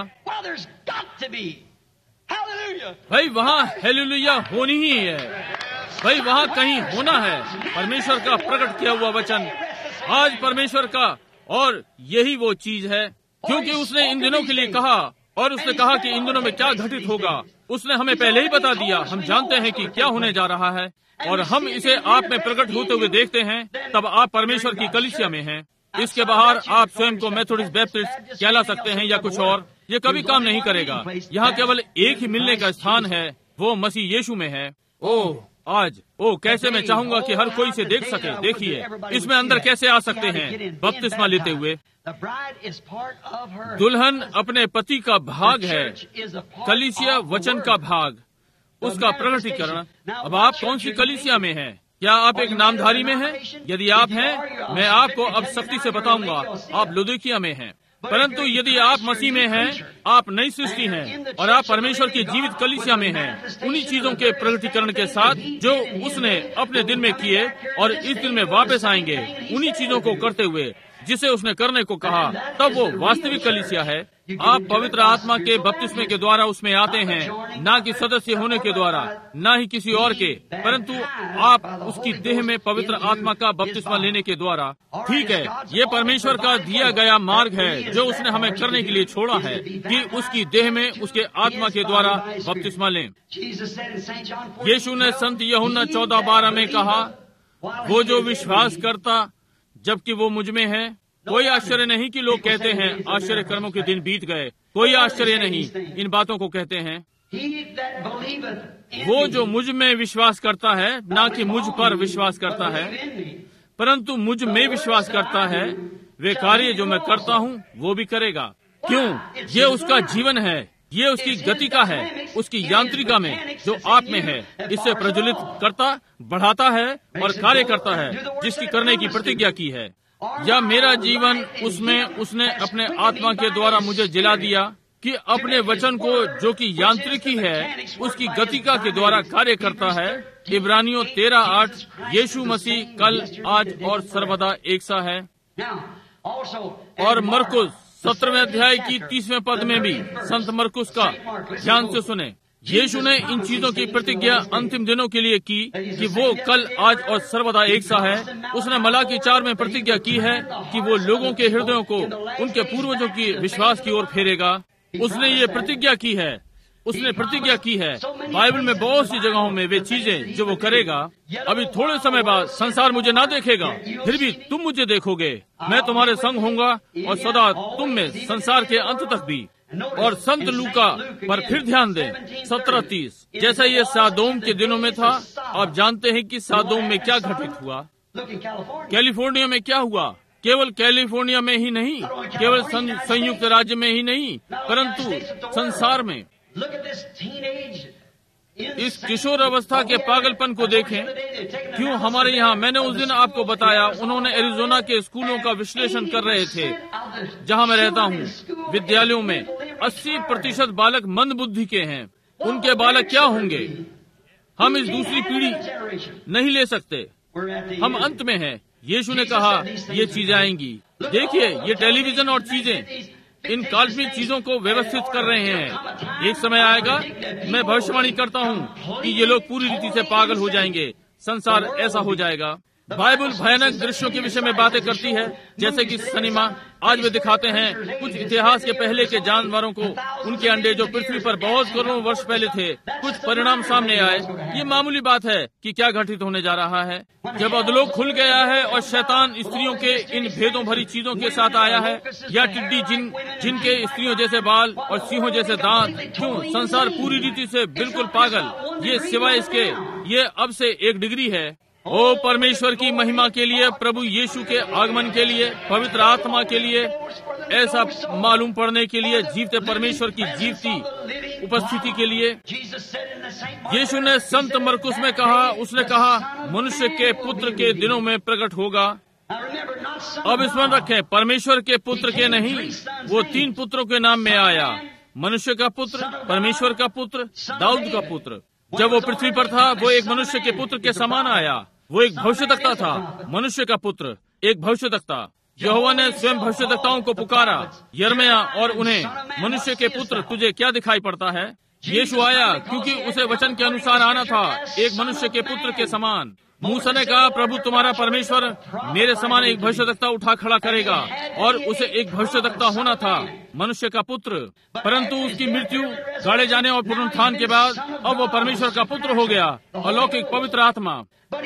भाई वहाँ हालेलुया होनी ही है। भाई वहाँ कहीं होना है परमेश्वर का प्रकट किया हुआ वचन, आज परमेश्वर का। और यही वो चीज है, क्योंकि उसने इन दिनों के लिए कहा और उसने कहा कि इन दिनों में क्या घटित होगा। उसने हमें पहले ही बता दिया। हम जानते हैं कि क्या होने जा रहा है और हम इसे आप में प्रकट होते हुए देखते हैं। तब आप परमेश्वर की कलीसिया में हैं। इसके बाहर आप स्वयं को मेथोडिस्ट बैप्टिस्ट कहला सकते हैं या कुछ और। ये कभी काम नहीं करेगा। यहाँ केवल एक ही मिलने का स्थान है, वो मसीह यीशु में है। ओह आज, ओ कैसे मैं चाहूंगा कि हर कोई इसे देख सके। देखिए इसमें अंदर कैसे आ सकते हैं बपतिस्मा लेते हुए। दुल्हन अपने पति का भाग है, कलीसिया वचन का भाग, उसका प्रकटीकरण। अब आप कौन सी कलीसिया में हैं? क्या आप एक नामधारी में हैं? यदि आप हैं, मैं आपको अब सख्ती से बताऊंगा, आप लुदीकिया में हैं। परंतु यदि आप मसीह में हैं, आप नई सृष्टि हैं और आप परमेश्वर की जीवित कलीसिया में हैं, उन्हीं चीजों के प्रकटीकरण के साथ जो उसने अपने दिन में किए और इस दिन में वापस आएंगे, उन्हीं चीजों को करते हुए जिसे उसने करने को कहा, तब वो वास्तविक कलीसिया है। आप पवित्र आत्मा के बपतिस्मे के द्वारा उसमें आते हैं, ना कि सदस्य होने के द्वारा, ना ही किसी और के, परंतु आप उसकी देह में पवित्र आत्मा का बपतिस्मा लेने के द्वारा। ठीक है, ये परमेश्वर का दिया गया मार्ग है जो उसने हमें करने के लिए छोड़ा है कि उसकी देह में उसके आत्मा के द्वारा बपतिस्मा लें। यीशु ने संत यूहन्ना चौदह बारह में कहा, वो जो विश्वास करता जबकि वो मुझ में है। कोई आश्चर्य नहीं कि लोग कहते हैं आश्चर्य कर्मों के दिन बीत गए। कोई आश्चर्य नहीं, इन बातों को कहते हैं। वो जो मुझ में विश्वास करता है, ना कि मुझ पर विश्वास करता है, परंतु मुझ में विश्वास करता है, वे कार्य जो मैं करता हूँ वो भी करेगा। क्यों? ये उसका जीवन है, ये उसकी गतिका है, उसकी यांत्रिका में जो आप में है। इससे प्रज्वलित करता, बढ़ाता है और कार्य करता है जिसकी करने की प्रतिज्ञा की है। या मेरा जीवन उसमें उसने अपने आत्मा के द्वारा मुझे जिला दिया कि अपने वचन को जो कि यांत्रिकी है उसकी गतिका के द्वारा कार्य करता है। इब्रानियों तेरह आठ, यीशु मसीह कल आज और सर्वदा एक सा है। और मरकुस सत्रहवें अध्याय की तीसवें पद में भी संत मरकुस का ध्यान से सुने। यीशु ने इन चीजों की प्रतिज्ञा अंतिम दिनों के लिए की कि वो कल आज और सर्वदा एक सा है। उसने मलाकी चार में प्रतिज्ञा की है कि वो लोगों के हृदयों को उनके पूर्वजों की विश्वास की ओर फेरेगा। उसने ये प्रतिज्ञा की है, उसने प्रतिज्ञा की है। बाइबल में बहुत सी जगहों में वे चीजें जो वो करेगा। अभी थोड़े समय बाद संसार मुझे ना देखेगा, फिर भी तुम मुझे देखोगे। मैं तुम्हारे संग होऊंगा और सदा तुम में संसार के अंत तक भी। और संत लूका पर फिर ध्यान दें, सत्रह तीस। जैसा ये सादोम के दिनों में था, आप जानते हैं कि सादोम में क्या घटित हुआ, कैलिफोर्निया में क्या हुआ। केवल कैलिफोर्निया में ही नहीं, केवल संयुक्त राज्य में ही नहीं, परंतु संसार में। इस किशोर अवस्था के पागलपन को देखें। क्यों हमारे यहाँ, मैंने उस दिन आपको बताया, उन्होंने एरिजोना के स्कूलों का विश्लेषण कर रहे थे जहाँ मैं रहता हूँ, विद्यालयों में अस्सी प्रतिशत बालक मंद बुद्धि के हैं। उनके बालक क्या होंगे? हम इस दूसरी पीढ़ी नहीं ले सकते। हम अंत में हैं। यीशु ने कहा ये चीजें आएंगी। देखिए, ये टेलीविजन और चीजें इन काल्पनिक चीजों को व्यवस्थित कर रहे हैं। एक समय आएगा, मैं भविष्यवाणी करता हूँ कि ये लोग पूरी रीति से पागल हो जाएंगे। संसार ऐसा हो जाएगा। बाइबल भयानक दृश्यों के विषय में बातें करती है, जैसे कि सिनेमा आज वे दिखाते हैं कुछ इतिहास के पहले के जानवरों को, उनके अंडे जो पृथ्वी पर बहुत करोड़ों वर्ष पहले थे। कुछ परिणाम सामने आए। ये मामूली बात है कि क्या घटित होने जा रहा है। जब अधलोक खुल गया है और शैतान स्त्रियों के इन भेदों भरी चीजों के साथ आया है, या टिड्डी जिन जिनके स्त्रियों जैसे बाल और सिंहों जैसे दांत, क्यों संसार पूरी रीति से बिल्कुल पागल। ये सिवाय इसके ये अब से एक डिग्री है। ओ परमेश्वर की महिमा के लिए, प्रभु यीशु के आगमन के लिए, पवित्र आत्मा के लिए, ऐसा मालूम पड़ने के लिए, जीवते परमेश्वर की जीवती उपस्थिति के लिए। यीशु ने संत मरकुस में कहा, उसने कहा मनुष्य के पुत्र के दिनों में प्रकट होगा। अब स्मरण रखें, परमेश्वर के पुत्र के नहीं, वो तीन पुत्रों के नाम में आया। मनुष्य का पुत्र, परमेश्वर का पुत्र, दाऊद का पुत्र। जब वो पृथ्वी पर था, वो एक मनुष्य के पुत्र के समान आया। वो एक भविष्यद्वक्ता था, मनुष्य का पुत्र, एक भविष्यद्वक्ता। यहोवा ने स्वयं भविष्यद्वक्ताओं को पुकारा, यिर्मयाह, और उन्हें, मनुष्य के पुत्र तुझे क्या दिखाई पड़ता है? यीशु आया क्योंकि उसे वचन के अनुसार आना था, एक मनुष्य के पुत्र के समान। मूसा ने कहा, प्रभु तुम्हारा परमेश्वर मेरे समान एक भविष्यद्वक्ता उठा खड़ा करेगा, और उसे एक भविष्यद्वक्ता होना था, मनुष्य का पुत्र। परंतु उसकी मृत्यु, गाड़े जाने और पुनरुत्थान के बाद अब वो परमेश्वर का पुत्र हो गया, अलौकिक पवित्र आत्मा।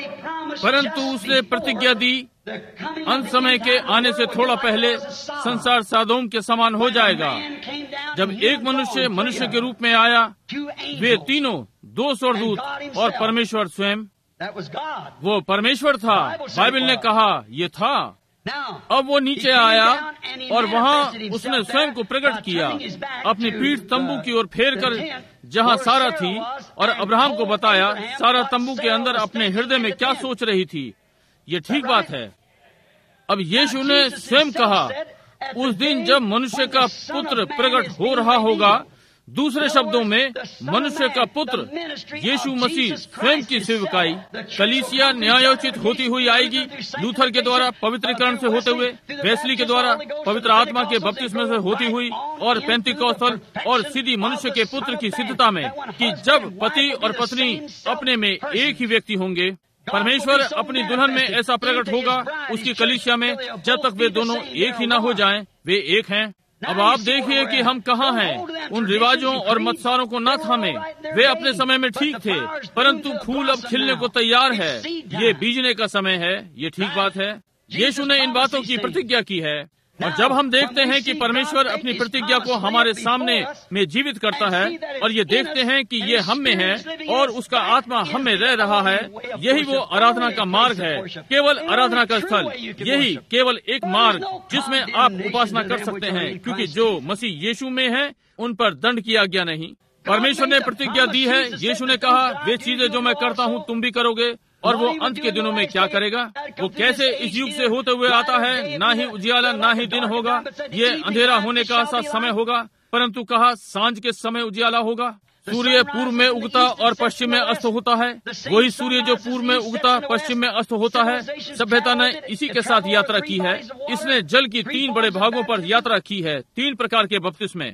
परंतु उसने प्रतिज्ञा दी, अंत समय के आने से थोड़ा पहले संसार सदोम के समान हो जाएगा। जब एक मनुष्य मनुष्य के रूप में आया, वे तीनों, दो स्वर्गदूत और परमेश्वर स्वयं, वो परमेश्वर था। बाइबल ने कहा ये था। अब वो नीचे आया और वहाँ उसने स्वयं को प्रकट किया, अपनी पीठ तंबू की ओर फेर कर, जहाँ सारा थी, और अब्राहम को बताया सारा तंबू के अंदर अपने हृदय में क्या सोच रही थी। ये ठीक बात है। अब यीशु ने स्वयं कहा, उस दिन जब मनुष्य का पुत्र प्रकट हो रहा होगा, दूसरे शब्दों में मनुष्य का पुत्र यीशु मसीह स्वयं की सेवकाई, कलीसिया न्यायोचित होती हुई आएगी, लूथर के द्वारा पवित्रीकरण से होते हुए, वेस्ली के द्वारा पवित्र आत्मा के बपतिस्मे से होती हुई, और पेंतिकोस्tal और सीधी मनुष्य के पुत्र की सिद्धता में, कि जब पति और पत्नी अपने में एक ही व्यक्ति होंगे। परमेश्वर अपनी दुल्हन में ऐसा प्रकट होगा, उसकी कलीसिया में, जब तक वे दोनों एक ही न हो जाएं, वे एक हैं। अब आप देखिए कि हम कहाँ हैं। उन रिवाजों और मत्सारों को न थामे, वे अपने समय में ठीक थे, परंतु फूल अब खिलने को तैयार है। ये बीजने का समय है। ये ठीक बात है। यीशु ने इन बातों की प्रतिज्ञा की है, और जब हम देखते हैं कि परमेश्वर अपनी प्रतिज्ञा को हमारे सामने में जीवित करता है, और ये देखते हैं कि ये हम में है और उसका आत्मा हम में रह रहा है, यही वो आराधना का मार्ग है, केवल आराधना का स्थल। यही केवल एक मार्ग जिसमें आप उपासना कर सकते हैं, क्योंकि जो मसीह यीशु में है उन पर दंड की आज्ञा नहीं। परमेश्वर ने प्रतिज्ञा दी है। यीशु ने कहा, वे चीजें जो मैं करता हूँ तुम भी करोगे। और वो अंत के दिनों में क्या करेगा? वो कैसे इस युग से होते हुए आता है, ना ही उजियाला ना ही दिन होगा, ये अंधेरा होने का सा समय होगा, परंतु कहा सांझ के समय उजियाला होगा। सूर्य पूर्व में उगता और पश्चिम में अस्त होता है। वही सूर्य जो पूर्व में उगता पश्चिम में अस्त होता है। सभ्यता ने इसी के साथ यात्रा की है। इसने जल की तीन बड़े भागों पर यात्रा की है, तीन प्रकार के बपतिस्मे।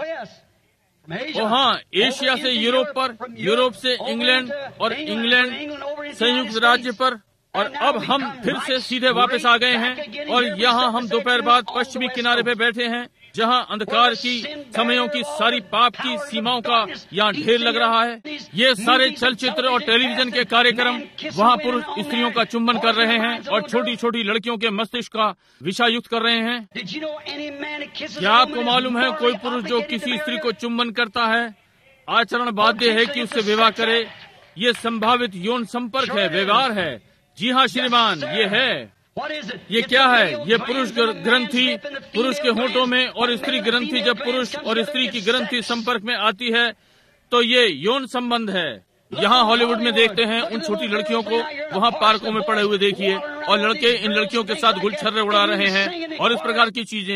ओ हाँ, एशिया से यूरोप पर, यूरोप से इंग्लैंड, और इंग्लैंड संयुक्त राज्य पर, और अब हम फिर से सीधे वापस आ गए हैं, और यहाँ हम दोपहर बाद पश्चिमी किनारे पे बैठे हैं, जहाँ अंधकार की समयों की सारी पाप की सीमाओं का यहाँ ढेर लग रहा है। ये सारे चलचित्र और टेलीविजन के कार्यक्रम वहाँ पुरुष स्त्रियों का चुंबन कर रहे हैं और छोटी छोटी लड़कियों के मस्तिष्क का विषायुक्त कर रहे हैं। क्या आपको मालूम है कोई पुरुष जो किसी स्त्री को चुंबन करता है, आचरण बाध्य है कि उससे विवाह करे? ये संभावित यौन संपर्क है, व्यवहार है। जी हाँ श्रीमान, ये है। ये क्या है? ये पुरुष ग्रंथि पुरुष के होंठों में, और स्त्री ग्रंथि जब पुरुष और स्त्री की ग्रंथि संपर्क में आती है तो ये यौन संबंध है। यहाँ हॉलीवुड में देखते हैं उन छोटी लड़कियों को, वहाँ पार्कों में पड़े हुए देखिए, और लड़के इन लड़कियों के साथ गुलछर्रे उड़ा रहे हैं और इस प्रकार की चीजें।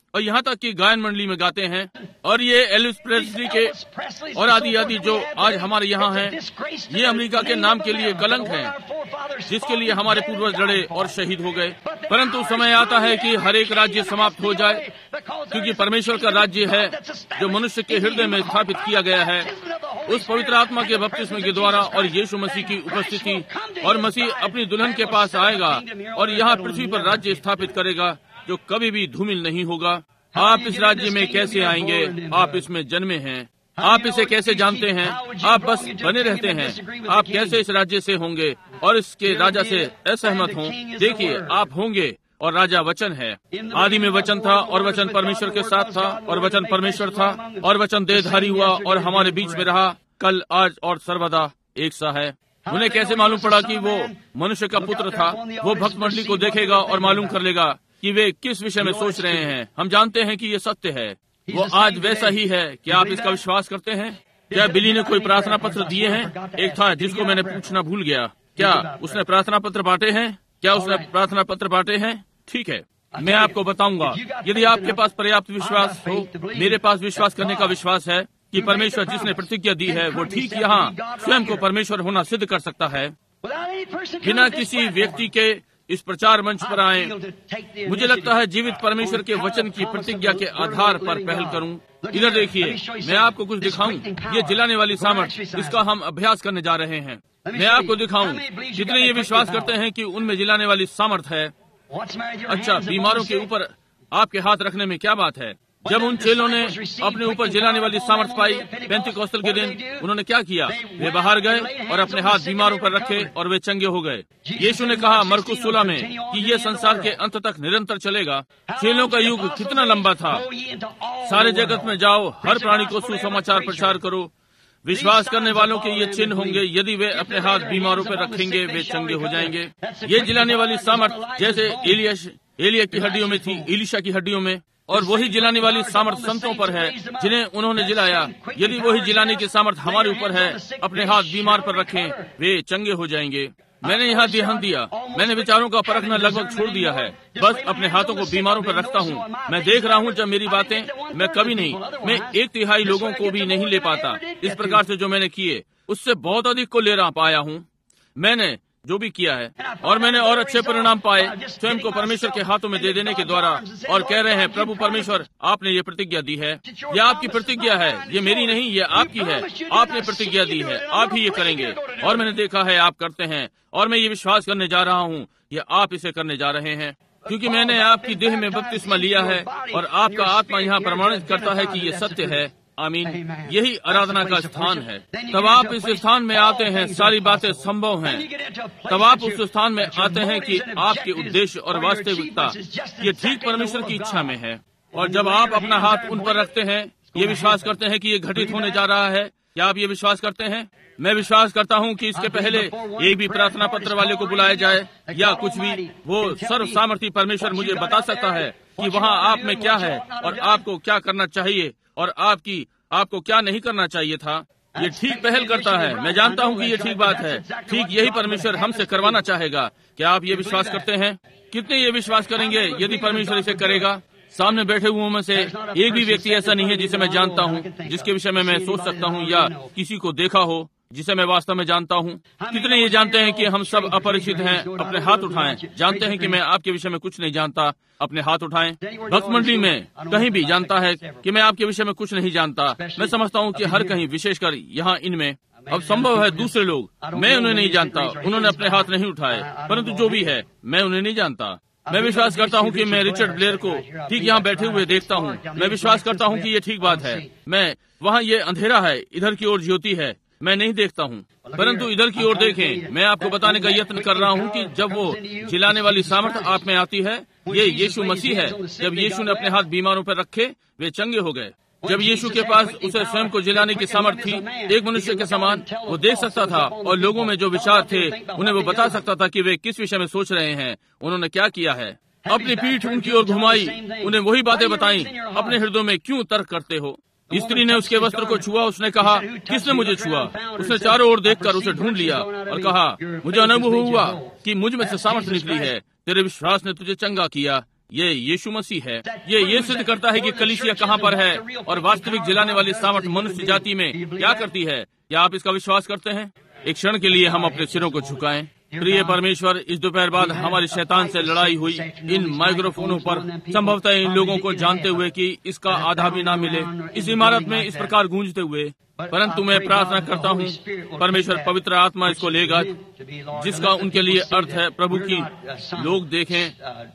और यहाँ तक कि गायन मंडली में गाते हैं। और ये एल्विस प्रेस्ली के और आदि आदि जो आज हमारे यहाँ हैं, ये अमेरिका के नाम के लिए कलंक है, जिसके लिए हमारे पूर्वज लड़े और शहीद हो गए। परंतु समय आता है कि हर एक राज्य समाप्त हो जाए, क्योंकि परमेश्वर का राज्य है जो मनुष्य के हृदय में स्थापित किया गया है उस पवित्र आत्मा के बपतिस्मे के द्वारा और यीशु मसीह की उपस्थिति, और मसीह अपनी दुल्हन के पास आएगा और यहाँ पृथ्वी पर राज्य स्थापित करेगा जो कभी भी धूमिल नहीं होगा। आप इस राज्य में कैसे आएंगे? आप इसमें जन्मे हैं। आप इसे कैसे जानते हैं? आप बस बने रहते हैं। आप कैसे इस राज्य से होंगे और इसके राजा से असहमत हों? देखिए, आप होंगे और राजा वचन है। आदि में वचन था और वचन परमेश्वर के साथ था और वचन परमेश्वर था और वचन देहधारी हुआ और हमारे बीच में रहा, कल आज और सर्वदा एक सा है। उन्हें कैसे मालूम पड़ा कि वो मनुष्य का पुत्र था? वो भक्त मंडली को देखेगा और मालूम कर लेगा कि वे किस विषय में सोच रहे हैं। हम जानते हैं कि ये सत्य है। वो आज वैसा ही है। क्या आप इसका विश्वास करते हैं? क्या बिली ने कोई प्रार्थना पत्र दिए हैं? एक था जिसको मैंने पूछना भूल गया। क्या उसने प्रार्थना पत्र बांटे हैं? क्या उसने प्रार्थना पत्र बांटे हैं? ठीक है, मैं आपको बताऊंगा। यदि आपके पास पर्याप्त विश्वास हो, मेरे पास विश्वास करने का विश्वास है कि परमेश्वर जिसने प्रतिज्ञा दी है वो ठीक यहाँ स्वयं को परमेश्वर होना सिद्ध कर सकता है, बिना किसी व्यक्ति के इस प्रचार मंच पर आए। मुझे लगता है जीवित परमेश्वर के वचन की प्रतिज्ञा के आधार पर पहल करूं। इधर देखिए, मैं आपको कुछ दिखाऊं। ये जिलाने वाली सामर्थ, इसका हम अभ्यास करने जा रहे हैं। मैं आपको दिखाऊं कितने ये विश्वास करते हैं कि उनमें जिलाने वाली सामर्थ है। अच्छा, बीमारों के ऊपर आपके हाथ रखने में क्या बात है? जब उन चेलों ने अपने ऊपर जिलाने वाली सामर्थ पाई पेंतिकोस्तल के दिन, उन्होंने क्या किया? वे बाहर गए और अपने हाथ बीमारों पर रखे और वे चंगे हो गए। यीशु ने कहा मरकुस सोलह में कि ये संसार के अंत तक निरंतर चलेगा। चेलों का युग कितना लंबा था। सारे जगत में जाओ, हर प्राणी को सुसमाचार प्रचार करो। विश्वास करने वालों के ये चिन्ह होंगे, यदि वे अपने हाथ बीमारों पर रखेंगे वे चंगे हो जाएंगे। ये जिलाने वाली सामर्थ जैसे एलियश एलिया की हड्डियों में थी, इलिशा की हड्डियों में, और वही जिलाने वाली सामर्थ संतों पर है जिन्हें उन्होंने जिलाया। यदि वही जिलाने की सामर्थ हमारे ऊपर है, अपने हाथ बीमार पर रखें, वे चंगे हो जाएंगे। मैंने यहाँ ध्यान दिया, मैंने विचारों का परखना लगभग छोड़ दिया है। बस अपने हाथों को बीमारों पर रखता हूँ। मैं देख रहा हूँ जब मेरी बातें, मैं कभी नहीं, मैं एक तिहाई लोगों को भी नहीं ले पाता। इस प्रकार से जो मैंने किए उससे बहुत अधिक को ले रहा पाया हूँ मैंने जो भी किया है, और मैंने और अच्छे परिणाम पाए स्वयं को परमेश्वर के हाथों में दे देने के द्वारा। और कह रहे हैं प्रभु परमेश्वर आपने ये प्रतिज्ञा दी है, यह आपकी प्रतिज्ञा है, ये मेरी नहीं, ये आपकी है। आपने प्रतिज्ञा दी है, आप ही ये करेंगे। और मैंने देखा है आप करते हैं, और मैं ये विश्वास करने जा रहा हूँ ये आप इसे करने जा रहे हैं, क्योंकि मैंने आपकी देह में बपतिस्मा लिया है और आपका आत्मा यहाँ प्रमाणित करता है कि ये सत्य है। आमीन। यही आराधना का स्थान है। तब आप इस स्थान में आते हैं, सारी बातें संभव हैं। तब आप उस स्थान में आते हैं कि आपके उद्देश्य और वास्तविकता ये ठीक परमेश्वर की इच्छा में है। और जब आप अपना हाथ उन पर रखते हैं, ये विश्वास करते हैं कि ये घटित होने जा रहा है। क्या आप ये विश्वास करते हैं? मैं विश्वास करता हूँ कि इसके पहले एक भी प्रार्थना पत्र वाले को बुलाया जाए या कुछ भी, वो सर्व सामर्थी परमेश्वर मुझे बता सकता है कि वहाँ आप में क्या है और आपको क्या करना चाहिए और आपकी आपको क्या नहीं करना चाहिए था। ये ठीक पहल करता है। मैं जानता हूँ कि ये ठीक बात है। ठीक यही परमेश्वर हमसे करवाना चाहेगा। क्या आप ये विश्वास करते हैं? कितने ये विश्वास करेंगे यदि परमेश्वर इसे करेगा? सामने बैठे हुओं में से एक भी व्यक्ति ऐसा नहीं है जिसे मैं जानता हूँ, जिसके विषय में मैं सोच सकता हूँ या किसी को देखा हो जिसे मैं वास्तव में जानता हूँ। कितने ये जानते हैं कि हम सब अपरिचित हैं? अपने हाथ उठाएं। जानते हैं कि मैं आपके विषय में कुछ नहीं जानता, अपने हाथ उठाएं। भक्त मंडली में कहीं भी जानता है कि मैं आपके विषय में कुछ नहीं जानता। मैं समझता हूँ कि हर कहीं, विशेषकर यहाँ इनमें। अब संभव है दूसरे लोग, मैं उन्हें नहीं जानता, उन्होंने अपने हाथ नहीं उठाए, परंतु जो भी है मैं उन्हें नहीं जानता। मैं विश्वास करता हूँ कि मैं रिचर्ड ब्लेयर को ठीक यहाँ बैठे हुए देखता हूँ। मैं विश्वास करता हूँ कि ये ठीक बात है। मैं वहाँ ये अंधेरा है, इधर की ओर ज्योति है, मैं नहीं देखता हूँ, परंतु इधर की ओर देखें। मैं आपको बताने का यत्न कर रहा हूँ कि जब वो जिलाने वाली सामर्थ आप में आती है, ये यीशु मसीह है। जब यीशु ने अपने हाथ बीमारों पर रखे, वे चंगे हो गए। जब यीशु के पास उसे स्वयं को जिलाने की सामर्थ थी, एक मनुष्य के समान वो देख सकता था और लोगों में जो विचार थे उन्हें वो बता सकता था कि वे किस विषय में सोच रहे हैं। उन्होंने क्या किया है? अपनी पीठ उनकी ओर घुमाई, उन्हें वही बातें बताई। अपने हृदय में क्यों तर्क करते हो? स्त्री ने उसके वस्त्र को छुआ, उसने कहा किसने मुझे छुआ? उसने चारों ओर देखकर उसे ढूंढ लिया और कहा मुझे अनुभव हुआ कि मुझ में से सामर्थ निकली है, तेरे विश्वास ने तुझे चंगा किया, ये यीशु मसीह है। ये ये सिद्ध करता है कि कलीसिया कहाँ पर है और वास्तविक जिलाने वाली सामर्थ मनुष्य जाति में क्या करती है। क्या आप इसका विश्वास करते हैं? एक क्षण के लिए हम अपने सिरों को झुकाएं। प्रिय परमेश्वर, इस दोपहर बाद हमारी शैतान से लड़ाई हुई इन माइक्रोफोनों पर, संभवतः इन लोगों को जानते हुए कि इसका आधा भी ना मिले, इस इमारत में इस प्रकार गूंजते हुए, परंतु मैं प्रार्थना करता हूँ परमेश्वर पवित्र आत्मा इसको लेगा, जिसका उनके लिए अर्थ है प्रभु की लोग देखें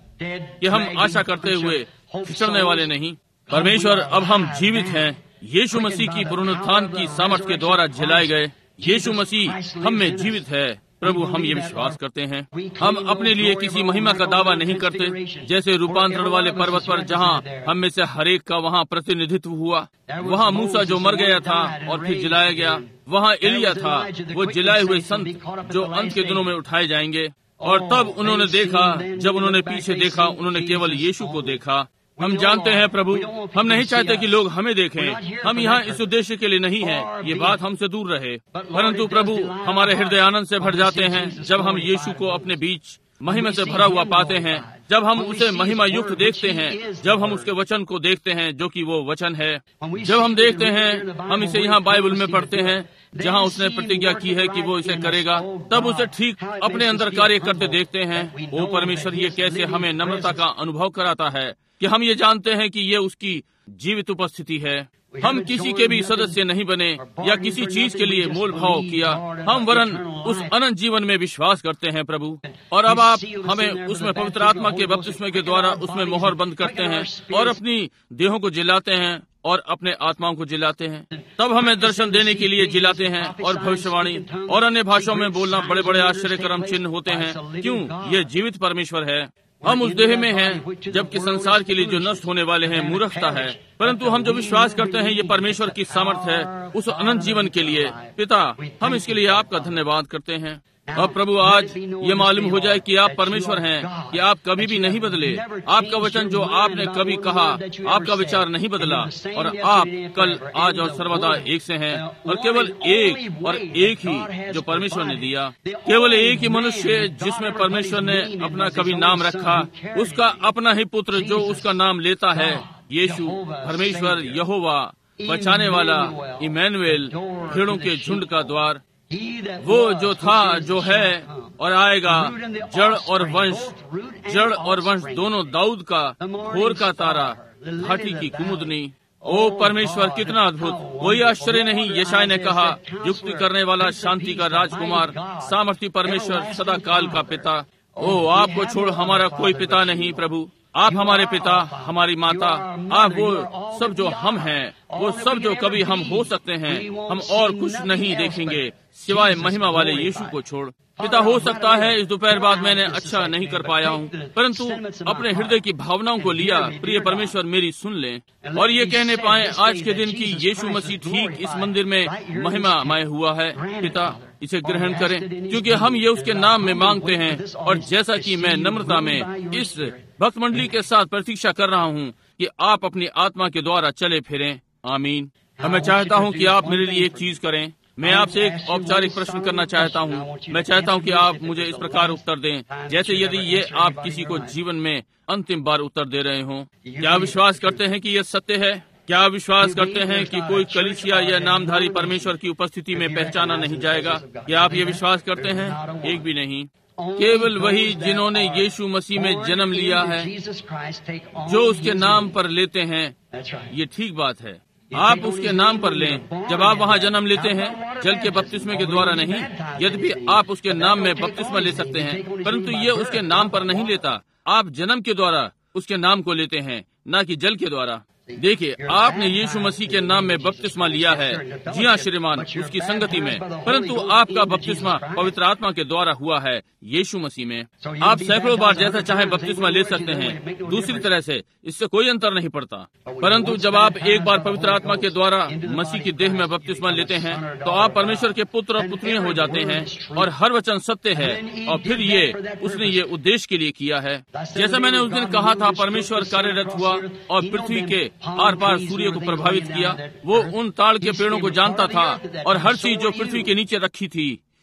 कि हम आशा करते हुए फिसलने वाले नहीं। परमेश्वर, अब हम जीवित हैं, यीशु मसीह की पुनरुत्थान की सामर्थ के द्वारा झिलाए गए। यीशु मसीह हम में जीवित है। प्रभु, हम ये विश्वास करते हैं। हम अपने लिए किसी महिमा का दावा नहीं करते, जैसे रूपांतरण वाले पर्वत पर जहाँ हम में से हरेक का वहाँ प्रतिनिधित्व हुआ। वहाँ मूसा जो मर गया था और फिर जिलाया गया, वहाँ एलिया था, वो जिलाए हुए संत जो अंत के दिनों में उठाए जाएंगे। और तब उन्होंने देखा, जब उन्होंने पीछे देखा, उन्होंने केवल यीशु को देखा। हम जानते हैं प्रभु, हम नहीं चाहते कि लोग हमें देखें। हम यहाँ इस उद्देश्य के लिए नहीं हैं, ये बात हमसे दूर रहे। परंतु प्रभु, हमारे हृदय आनंद से भर जाते हैं जब हम यीशु को अपने बीच महिमा से भरा हुआ पाते हैं, जब हम उसे महिमा युक्त देखते हैं, जब हम उसके वचन को देखते हैं जो कि वो वचन है। जब हम देखते हैं, हम इसे यहाँ बाइबल में पढ़ते हैं जहाँ उसने प्रतिज्ञा की है कि वो इसे करेगा, तब उसे ठीक अपने अंदर कार्य करते देखते हैं। ओ परमेश्वर, ये कैसे हमें नम्रता का अनुभव कराता है कि हम ये जानते हैं कि ये उसकी जीवित उपस्थिति है। हम किसी के भी सदस्य नहीं बने या किसी चीज के लिए मोल भाव किया, हम वरन उस अनंत जीवन में विश्वास करते हैं प्रभु। और अब आप हमें उसमें पवित्र आत्मा के बपतिस्मे के द्वारा उसमें मोहर बंद करते हैं और अपनी देहों को जिलाते हैं और अपने आत्माओं को जिलाते हैं। तब हमें दर्शन देने के लिए जिलाते हैं और भविष्यवाणी और अन्य भाषाओं में बोलना बड़े बड़े आश्चर्य कर्म चिन्ह होते हैं। क्यों? ये जीवित परमेश्वर है। हम उस देह में हैं, जबकि संसार के लिए जो नष्ट होने वाले हैं मूर्खता है, परंतु हम जो विश्वास करते हैं ये परमेश्वर की सामर्थ है उस अनंत जीवन के लिए। पिता, हम इसके लिए आपका धन्यवाद करते हैं। अब प्रभु, आज ये मालूम हो जाए कि आप परमेश्वर हैं, कि आप कभी भी नहीं बदले। आपका वचन जो आपने कभी कहा, आपका विचार नहीं बदला, और आप कल, आज और सर्वदा एक से हैं। और केवल एक और एक ही जो परमेश्वर ने दिया, केवल एक ही मनुष्य जिसमें परमेश्वर ने अपना कभी नाम रखा, उसका अपना ही पुत्र जो उसका नाम लेता है, यीशु, परमेश्वर यहोवा, बचाने वाला, इमैनुएल, भेड़ों के झुंड का द्वार, वो जो था, जो है और आएगा, जड़ और वंश, जड़ और वंश दोनों दाऊद का, भोर का तारा, घाटी की कुमुदनी। ओ परमेश्वर, कितना अद्भुत! कोई आश्चर्य नहीं, यशाय ने कहा, युक्ति करने वाला, शांति का राजकुमार, सामर्थी परमेश्वर, सदा काल का पिता। ओ, आपको छोड़ हमारा कोई पिता नहीं प्रभु। आप हमारे पिता, हमारी माता, आप वो सब जो हम हैं, वो सब जो कभी हम हो सकते हैं। हम और कुछ नहीं देखेंगे सिवाय महिमा वाले यीशु को छोड़। पिता, हो सकता है इस दोपहर बाद मैंने अच्छा नहीं कर पाया हूँ, परंतु अपने हृदय की भावनाओं को लिया। प्रिय परमेश्वर, मेरी सुन लें और ये कहने पाए आज के दिन की यीशु मसीह ठीक इस मंदिर में महिमामय हुआ है। पिता, इसे ग्रहण करें, क्योंकि हम ये उसके नाम में मांगते हैं। और जैसा कि मैं नम्रता में इस भक्त मंडली के साथ प्रतीक्षा कर रहा हूँ कि आप अपनी आत्मा के द्वारा चले फिरें। आमीन। और मैं चाहता हूँ कि आप मेरे लिए एक चीज करें। मैं आपसे एक औपचारिक प्रश्न करना चाहता हूँ। मैं चाहता हूँ कि आप मुझे इस प्रकार उत्तर दें, जैसे यदि ये आप किसी को जीवन में अंतिम बार उत्तर दे रहे हों। क्या विश्वास करते हैं कि यह सत्य है? क्या विश्वास करते हैं कि कोई कलीसिया या नामधारी परमेश्वर की उपस्थिति में पहचाना नहीं जाएगा? क्या आप ये विश्वास करते हैं? एक भी नहीं। केवल वही जिन्होंने यीशु मसीह में जन्म लिया है, जो उसके नाम पर लेते हैं। ये ठीक बात है, आप उसके नाम पर लें। जब आप वहाँ जन्म लेते हैं, जल के बपतिस्मे के द्वारा नहीं, यद्यपि आप उसके नाम में बपतिस्मा ले सकते हैं, परंतु ये उसके नाम पर नहीं लेता। आप जन्म के द्वारा उसके नाम को लेते हैं, न कि जल के द्वारा। देखिए, आपने यीशु मसीह के नाम में बपतिस्मा लिया है। जी हाँ श्रीमान, उसकी संगति में, परंतु आपका बपतिस्मा पवित्र आत्मा के द्वारा हुआ है यीशु मसीह में। आप सैकड़ों बार जैसा चाहे बपतिस्मा ले सकते हैं, दूसरी तरह से इससे कोई अंतर नहीं पड़ता। परंतु जब आप एक बार पवित्र आत्मा के द्वारा मसीह की देह में बपतिस्मा लेते हैं, तो आप परमेश्वर के पुत्र और पुत्रियां हो जाते हैं, और हर वचन सत्य है। और फिर ये उसने ये उद्देश्य के लिए किया है, जैसा मैंने उस दिन कहा था, परमेश्वर कार्यरत हुआ और पृथ्वी के आर पार सूर्य को प्रभावित किया। वो उन ताड़ के पेड़ों को जानता था, और हर चीज जो पृथ्वी के नीचे रखी थी वो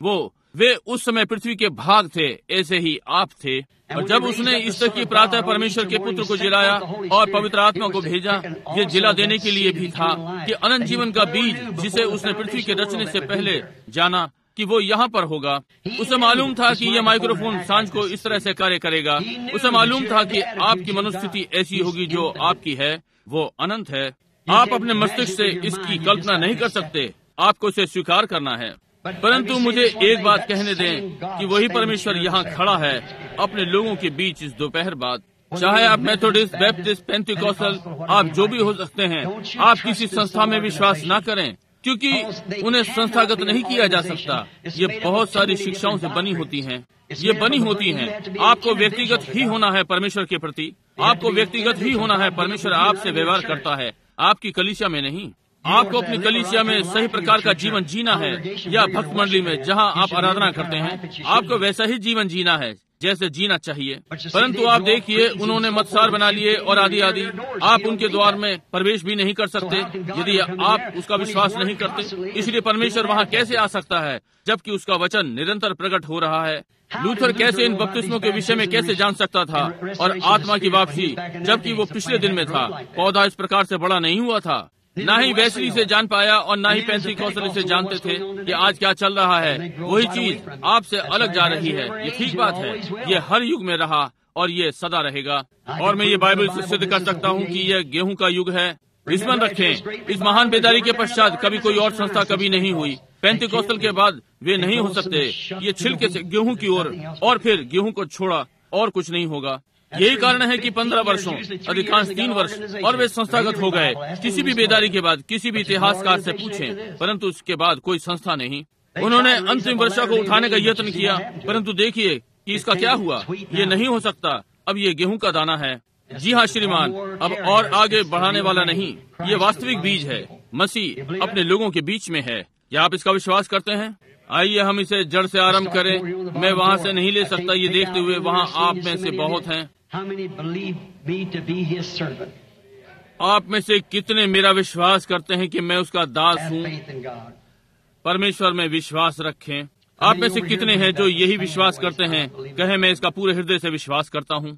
वे उस समय पृथ्वी के भाग थे, ऐसे ही आप थे। और जब उसने इस तक की प्रातः परमेश्वर के पुत्र को जिलाया और पवित्र आत्मा को भेजा, ये जिला देने के लिए भी था कि अनंत जीवन का बीज, जिसे उसने पृथ्वी के रचने से पहले जाना कि वो यहाँ पर होगा। उसे मालूम था कि यह माइक्रोफोन सांझ को इस तरह से कार्य करेगा। उसे मालूम था कि आपकी मनोस्थिति ऐसी होगी जो आपकी है, वो अनंत है। आप अपने मस्तिष्क से इसकी कल्पना नहीं कर सकते, आपको इसे स्वीकार करना है। परंतु मुझे एक बात कहने दें कि वही परमेश्वर यहाँ खड़ा है अपने लोगों के बीच इस दोपहर बाद। चाहे आप मेथोडिस्ट, बैप्टिस्ट, पेंटिकॉस्टल, आप जो भी हो सकते हैं, आप किसी संस्था में विश्वास न करें, क्योंकि उन्हें संस्थागत नहीं किया जा सकता। ये बहुत सारी शिक्षाओं से बनी होती हैं, ये बनी होती हैं। आपको व्यक्तिगत ही होना है परमेश्वर के प्रति, आपको व्यक्तिगत ही होना है। परमेश्वर आपसे व्यवहार करता है, आपकी कलीसिया में नहीं। आपको अपनी कलीसिया में सही प्रकार का जीवन जीना है, या भक्त मंडली में जहां आप आराधना करते हैं, आपको वैसा ही जीवन जीना है जैसे जीना चाहिए। परंतु आप देखिए, उन्होंने मत्सार बना लिए और आदि आदि। आप उनके द्वार में प्रवेश भी नहीं कर सकते यदि आप उसका विश्वास नहीं करते। इसलिए परमेश्वर वहाँ कैसे आ सकता है जबकि उसका वचन निरंतर प्रकट हो रहा है। लूथर कैसे इन बपतिस्मों के विषय में कैसे जान सकता था, और आत्मा की वापसी, जबकि वो पिछले दिन में था। पौधा इस प्रकार से बड़ा नहीं हुआ था। न ही वेस्ली से जान पाया और न ही पेंटिकॉस्टल से जानते थे कि आज क्या चल रहा है। वही चीज आपसे अलग जा रही है। ये ठीक बात है, ये हर युग में रहा और ये सदा रहेगा। और मैं ये बाइबल से सिद्ध कर सकता हूँ कि यह गेहूं का युग है। स्मरण रखें, इस महान बेदारी के पश्चात कभी कोई और संस्था कभी नहीं हुई। पेंटिकॉस्टल के बाद वे नहीं हो सकते। ये छिलके से गेहूं की ओर और फिर गेहूं को छोड़ा और कुछ नहीं होगा। यही कारण है कि पंद्रह वर्षों, अधिकांश तीन वर्ष, और वे संस्थागत हो गए। किसी भी बेदारी के बाद किसी भी इतिहासकार से पूछें, परंतु उसके बाद कोई संस्था नहीं। उन्होंने अंतिम वर्षा को उठाने का यत्न किया, परंतु देखिए कि इसका क्या हुआ। ये नहीं हो सकता। अब ये गेहूं का दाना है। जी हाँ श्रीमान, अब और आगे बढ़ाने वाला नहीं। ये वास्तविक बीज है। मसीह अपने लोगों के बीच में है। क्या आप इसका विश्वास करते हैं? आइए हम इसे जड़ से आरंभ करें। मैं वहाँ से नहीं ले सकता, ये देखते हुए वहाँ आप में से बहुत हैं। आप में से कितने मेरा विश्वास करते हैं कि मैं उसका दास हूँ? परमेश्वर में विश्वास रखें। आप में से कितने हैं जो यही विश्वास करते हैं? कहें, मैं इसका पूरे हृदय से विश्वास करता हूँ।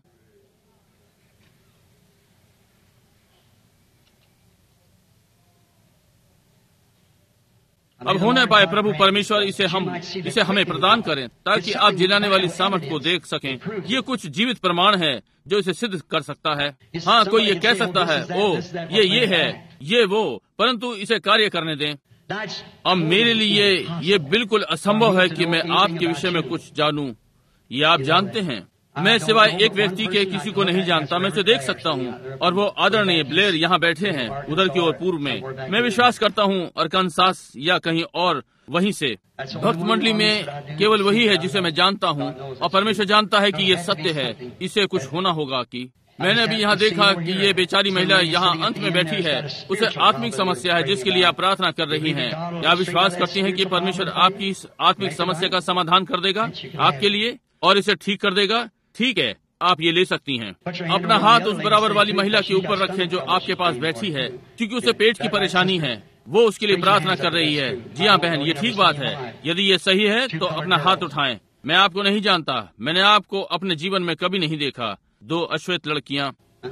अब होने पाए प्रभु परमेश्वर इसे हम इसे हमें प्रदान करें, ताकि आप जिलाने वाली सामर्थ को देख सकें। ये कुछ जीवित प्रमाण है जो इसे सिद्ध कर सकता है। हाँ, कोई ये कह सकता है, ओ ये ये है, ये वो, परंतु इसे कार्य करने दें। अब मेरे लिए ये बिल्कुल असंभव है कि मैं आपके विषय में कुछ जानूं। ये आप जानते हैं। मैं सिवाय एक व्यक्ति के किसी को नहीं जानता। मैं उसे देख सकता हूँ, और वो आदरणीय ब्लेयर यहाँ बैठे हैं उधर की ओर पूर्व में। मैं विश्वास करता हूँ अरकानसास या कहीं और वहीं से। भक्त मंडली में केवल वही है जिसे मैं जानता हूँ, और परमेश्वर जानता है कि ये सत्य है। इसे कुछ होना होगा कि मैंने अभी यहाँ देखा कि ये बेचारी महिला यहाँ अंत में बैठी है। उसे आत्मिक समस्या है जिसके लिए आप प्रार्थना कर रही हैं। क्या विश्वास करती हैं कि परमेश्वर आपकी इस आत्मिक समस्या का समाधान कर देगा आपके लिए और इसे ठीक कर देगा? ठीक है, आप ये ले सकती हैं। अपना हाथ उस बराबर वाली महिला के ऊपर रखें जो आपके पास बैठी है, क्योंकि उसे पेट की परेशानी है। वो उसके लिए प्रार्थना कर रही है। जी हाँ बहन, ये ठीक बात है। यदि ये सही है तो अपना हाथ उठाएं। मैं आपको नहीं जानता, मैंने आपको अपने जीवन में कभी नहीं देखा। दो अश्वेत लड़कियाँ।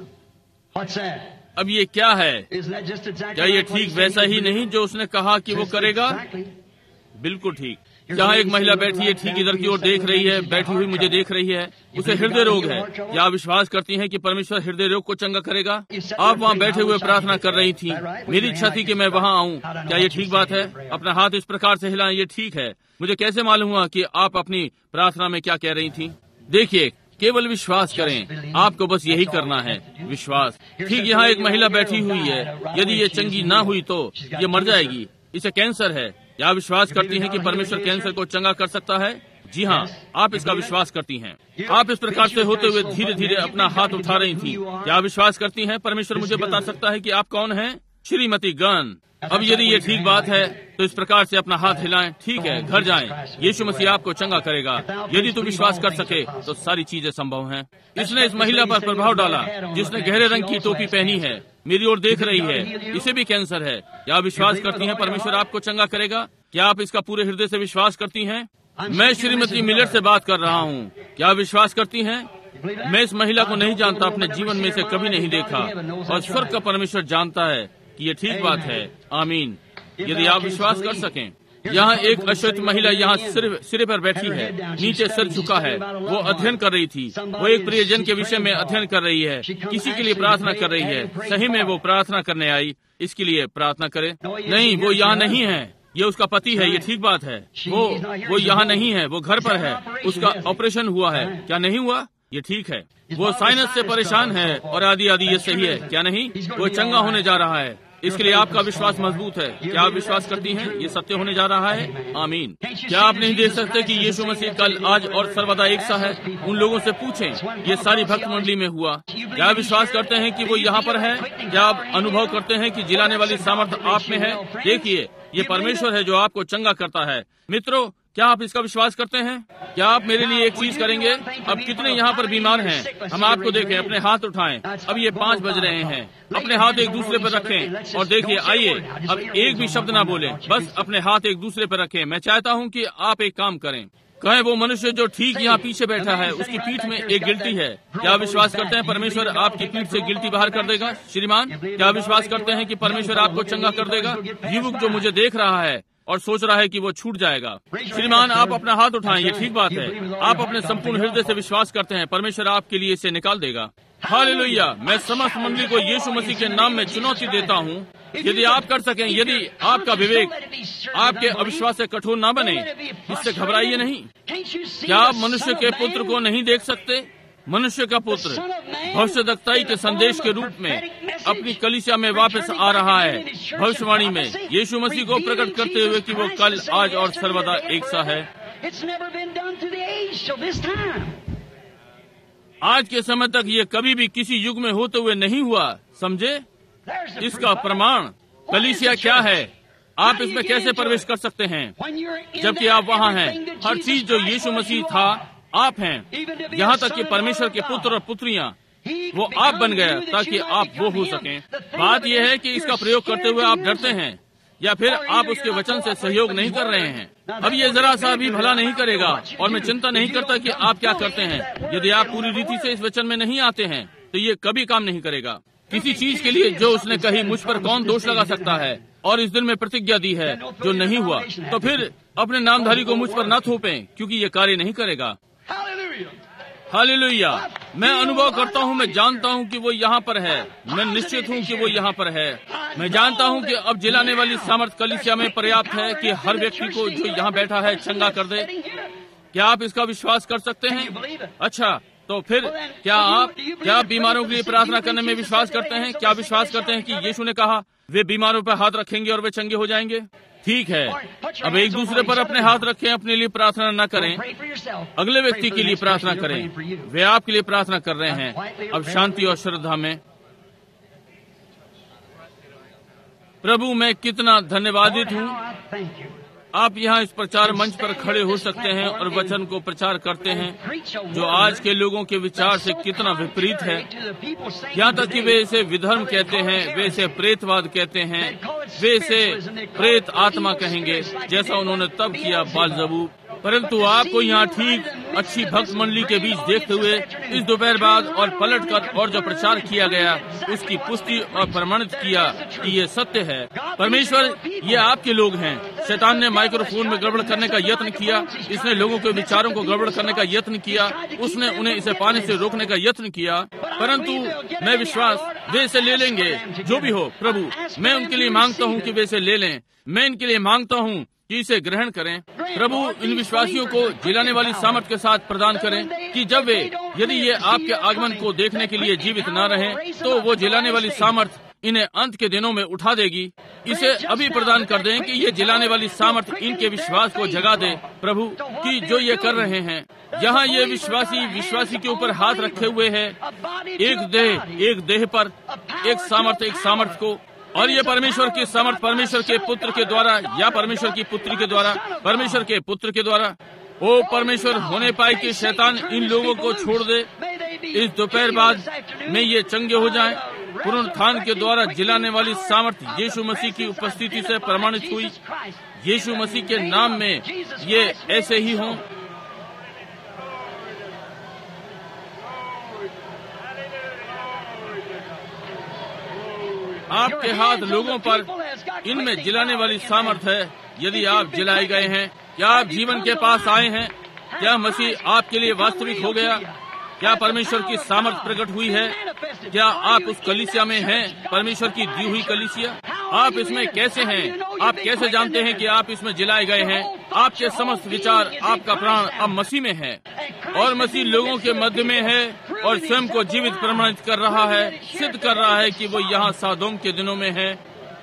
अब ये क्या है? क्या ये ठीक वैसा ही नहीं जो उसने कहा कि वो करेगा? बिल्कुल ठीक। जहाँ एक महिला बैठी है, ठीक इधर की ओर देख रही है, बैठी हुई मुझे देख रही है। उसे हृदय रोग है। क्या आप विश्वास करती हैं कि परमेश्वर हृदय रोग को चंगा करेगा? आप वहाँ बैठे हुए प्रार्थना कर रही थी। मेरी इच्छा थी कि मैं वहाँ आऊँ। क्या ये ठीक बात है? अपना हाथ इस प्रकार से हिलाएं। ये ठीक है। मुझे कैसे मालूम हुआ कि आप अपनी प्रार्थना में क्या कह रही थी? देखिए, केवल विश्वास करें। आपको बस यही करना है, विश्वास। ठीक यहाँ एक महिला बैठी हुई है। यदि ये चंगी ना हुई तो ये मर जाएगी। इसे कैंसर है। क्या विश्वास करती हैं कि परमेश्वर कैंसर को चंगा कर सकता है? जी हाँ, आप इसका विश्वास करती हैं। आप इस प्रकार से होते हुए धीरे धीरे अपना हाथ उठा रही थी। क्या विश्वास करती हैं परमेश्वर मुझे बता सकता है कि आप कौन हैं? श्रीमती गन। अब यदि ये ठीक बात है तो इस प्रकार से अपना हाथ हिलाएं। ठीक है, घर जाएं। यीशु मसीह आपको चंगा करेगा। यदि तू विश्वास कर सके तो सारी चीजें संभव हैं। इसने इस महिला पर प्रभाव डाला जिसने गहरे रंग की टोपी पहनी है, मेरी ओर देख रही है। इसे भी कैंसर है। क्या आप विश्वास करती हैं परमेश्वर आपको चंगा करेगा? क्या आप इसका पूरे हृदय से विश्वास करती हैं? मैं श्रीमती मिलर से बात कर रहा हूँ। क्या विश्वास करती हैं? मैं इस महिला को नहीं जानता, अपने जीवन में से कभी नहीं देखा, और स्वर्ग का परमेश्वर जानता है कि ये ठीक बात है। आमीन। यदि आप विश्वास कर सकें। यहाँ एक अश्वेत महिला यहाँ सिरे पर बैठी है, नीचे सिर झुका है। वो अध्ययन कर रही थी। वो एक प्रियजन के विषय में अध्ययन कर रही है, किसी के लिए प्रार्थना कर रही है। सही में वो प्रार्थना करने आई, इसके लिए प्रार्थना करे। नहीं, वो यहाँ नहीं है, ये उसका पति है। ये ठीक बात है। वो वो यहाँ नहीं है, वो घर पर है। उसका ऑपरेशन हुआ है। क्या नहीं हुआ? ये ठीक है। वो साइनस से परेशान है और आदि आदि। ये सही है क्या नहीं? वो चंगा होने जा रहा है। इसके लिए आपका विश्वास मजबूत है। क्या आप विश्वास करती हैं ये सत्य होने जा रहा है? आमीन। क्या आप नहीं देख सकते कि यीशु मसीह कल, आज और सर्वदा एक सा है? उन लोगों से पूछें, ये सारी भक्त मंडली में हुआ। क्या आप विश्वास करते हैं कि वो यहाँ पर है? क्या आप अनुभव करते हैं कि जिलाने वाली सामर्थ्य आप में है? देखिए, ये परमेश्वर है जो आपको चंगा करता है। मित्रों, क्या आप इसका विश्वास करते हैं? क्या आप मेरे लिए एक चीज करेंगे? अब कितने यहाँ पर बीमार हैं? हम आपको देखें, अपने हाथ उठाएं। अब ये पाँच बज रहे हैं। अपने हाथ एक दूसरे पर रखें और देखिए। आइए, अब एक भी शब्द ना बोलें, बस अपने हाथ एक दूसरे पर रखें। मैं चाहता हूँ कि आप एक काम करें। कहें, वो मनुष्य जो ठीक यहाँ पीछे बैठा है, उसकी पीठ में एक गिल्टी है। क्या विश्वास करते हैं परमेश्वर आपकी पीठ से गिल्टी बाहर कर देगा? श्रीमान, क्या विश्वास करते हैं कि परमेश्वर आपको चंगा कर देगा? युवक जो मुझे देख रहा है और सोच रहा है कि वो छूट जाएगा, श्रीमान आप अपना हाथ उठाएं। ये ठीक बात है। आप अपने संपूर्ण हृदय से विश्वास करते हैं परमेश्वर आपके लिए इसे निकाल देगा। हालेलुया। मैं समस्त मंडली को यीशु मसीह के नाम में चुनौती देता हूँ, यदि आप कर सकें, यदि आपका विवेक आपके अविश्वास से कठोर न बने, इससे घबराइए नहीं। क्या आप मनुष्य के पुत्र को नहीं देख सकते? मनुष्य का पुत्र भविष्यद्वक्ताई के संदेश के रूप में अपनी कलीसिया में वापस आ रहा है। भविष्यवाणी में यीशु मसीह को प्रकट करते हुए कि वो कल, आज और सर्वदा एक सा है। आज के समय तक ये कभी भी किसी युग में होते हुए नहीं हुआ। समझे? इसका प्रमाण कलीसिया क्या है? आप इसमें कैसे प्रवेश कर सकते हैं जबकि आप वहाँ हैं? हर चीज जो यीशु मसीह था, आप हैं। यहाँ तक कि परमेश्वर के पुत्र और पुत्रियाँ, वो आप बन गए ताकि आप वो हो सकें। बात यह है कि इसका प्रयोग करते हुए आप डरते हैं या फिर आप उसके वचन से सहयोग नहीं कर रहे हैं। अब ये जरा सा भी भला नहीं करेगा, और मैं चिंता नहीं करता कि आप क्या करते हैं। यदि आप पूरी रीति से इस वचन में नहीं आते हैं तो ये कभी काम नहीं करेगा। किसी चीज के लिए जो उसने कही, मुझ पर कौन दोष लगा सकता है? और इस दिन में प्रतिज्ञा दी है जो नहीं हुआ, तो फिर अपने नामधारी को मुझ पर न थोपें, क्योंकि ये कार्य नहीं करेगा। हालेलुया। मैं अनुभव करता हूँ, मैं जानता हूँ कि वो यहाँ पर है। मैं निश्चित हूँ कि वो यहाँ पर है। मैं जानता हूँ कि अब जिलाने वाली सामर्थ कलीसिया में पर्याप्त है कि हर व्यक्ति को जो यहाँ बैठा है चंगा कर दे। क्या आप इसका विश्वास कर सकते हैं? अच्छा, तो फिर क्या आप क्या आप बीमारों के लिए प्रार्थना करने में विश्वास करते हैं? क्या विश्वास करते हैं कि यीशु ने कहा वे बीमारों पर हाथ रखेंगे और वे चंगे हो जाएंगे? ठीक है, अब एक दूसरे पर अपने हाथ रखें। अपने लिए प्रार्थना न करें, अगले व्यक्ति के लिए प्रार्थना करें। वे आपके लिए प्रार्थना कर रहे हैं। अब शांति और श्रद्धा में। प्रभु, मैं कितना धन्यवादित हूँ। आप यहाँ इस प्रचार मंच पर खड़े हो सकते हैं और वचन को प्रचार करते हैं जो आज के लोगों के विचार से कितना विपरीत है। यहाँ तक कि वे इसे विधर्म कहते हैं, वे इसे प्रेतवाद कहते हैं, वे इसे प्रेत आत्मा कहेंगे, जैसा उन्होंने तब किया बालजबूब। परंतु आपको यहाँ ठीक अच्छी भक्त मंडली के बीच देखते हुए इस दोपहर बाद और पलट कर और जो प्रचार किया गया उसकी पुष्टि और प्रमाणित किया कि ये सत्य है। परमेश्वर, ये आपके लोग हैं। शैतान ने माइक्रोफोन में गड़बड़ करने का यत्न किया, इसने लोगों के विचारों को गड़बड़ करने का यत्न किया, उसने उन्हें इसे पाने से रोकने का यत्न किया। परंतु मैं विश्वास वे इसे ले लेंगे। जो भी हो प्रभु, मैं उनके लिए मांगता हूँ कि वे इसे ले लें। मैं इनके लिए मांगता हूँ कि इसे ग्रहण करें। प्रभु, इन विश्वासियों को जिलाने वाली सामर्थ के साथ प्रदान करें कि जब वे, यदि ये आपके आगमन को देखने के लिए जीवित न रहें, तो वो जिलाने वाली सामर्थ इन्हें अंत के दिनों में उठा देगी। इसे अभी प्रदान कर दें कि ये जिलाने वाली सामर्थ इनके विश्वास को जगा दे प्रभु, कि जो ये कर रहे हैं। यहाँ ये विश्वासी विश्वासी के ऊपर हाथ रखे हुए है, एक देह एक देह पर, एक सामर्थ एक सामर्थ को, और ये परमेश्वर की सामर्थ परमेश्वर के पुत्र के द्वारा या परमेश्वर की पुत्री के द्वारा, परमेश्वर के पुत्र के द्वारा। ओ परमेश्वर, होने पाए कि शैतान इन लोगों को छोड़ दे। इस दोपहर बाद में ये चंगे हो जाएं पुनरुत्थान के द्वारा जिलाने वाली सामर्थ्य यीशु मसीह की उपस्थिति से प्रमाणित हुई। यीशु मसीह के नाम में ये ऐसे ही हों। आपके हाथ लोगों पर, इनमें जिलाने वाली सामर्थ्य है। यदि आप जिलाए गए हैं, क्या आप जीवन के पास आए हैं? क्या मसीह आपके लिए वास्तविक हो गया? क्या परमेश्वर की सामर्थ प्रकट हुई है? क्या आप उस कलीसिया में हैं, परमेश्वर की दी हुई कलीसिया? आप इसमें कैसे हैं? आप कैसे जानते हैं कि आप इसमें जिलाए गए हैं? आपके समस्त विचार, आपका प्राण अब मसीह में है और मसीह लोगों के मध्य में है और स्वयं को जीवित प्रमाणित कर रहा है, सिद्ध कर रहा है कि वो यहाँ सादोम के दिनों में है।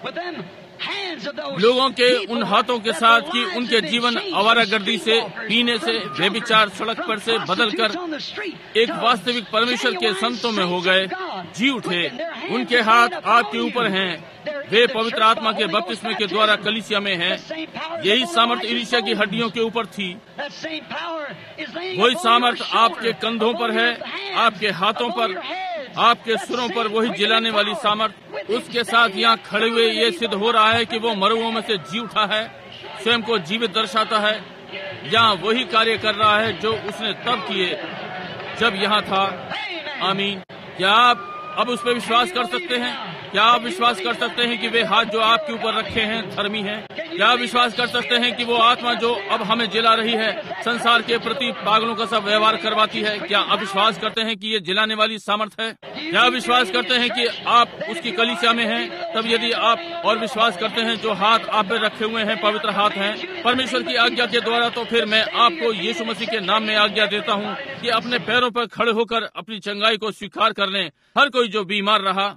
लोगों के उन हाथों के साथ कि उनके जीवन आवारागर्दी से, पीने से, व्यभिचार, सड़क पर से बदलकर एक वास्तविक परमेश्वर के संतों में हो गए, जी उठे। उनके हाथ आपके ऊपर हैं। वे पवित्र आत्मा के बपतिस्मे के द्वारा कलीसिया में हैं। यही सामर्थ्य एलीशा की हड्डियों के ऊपर थी। वही सामर्थ्य आपके कंधों पर है, आपके हाथों पर, आपके सुरों पर। वही जिलाने वाली सामर्थ्य उसके साथ यहाँ खड़े हुए ये सिद्ध हो रहा है कि वो मरुओं में से जी उठा है, स्वयं को जीवित दर्शाता है। यहाँ वही कार्य कर रहा है जो उसने तब किए जब यहाँ था। आमीन। क्या आप अब उस पर विश्वास कर सकते हैं? क्या आप विश्वास कर सकते हैं कि वे हाथ जो आपके ऊपर रखे हैं धर्मी हैं? क्या आप विश्वास कर सकते हैं कि वो आत्मा जो अब हमें जिला रही है संसार के प्रति पागलों का सब व्यवहार करवाती है? क्या आप विश्वास करते हैं कि ये जिलाने वाली सामर्थ है? क्या आप विश्वास करते हैं कि आप उसकी कलीसिया में हैं? तब यदि आप और विश्वास करते हैं जो हाथ आप पे रखे हुए हैं पवित्र हाथ हैं परमेश्वर की आज्ञा के द्वारा, तो फिर मैं आपको यीशु मसीह के नाम में आज्ञा देता हूँ कि अपने पैरों पर खड़े होकर अपनी चंगाई को स्वीकार कर लें। हर कोई जो बीमार रहा,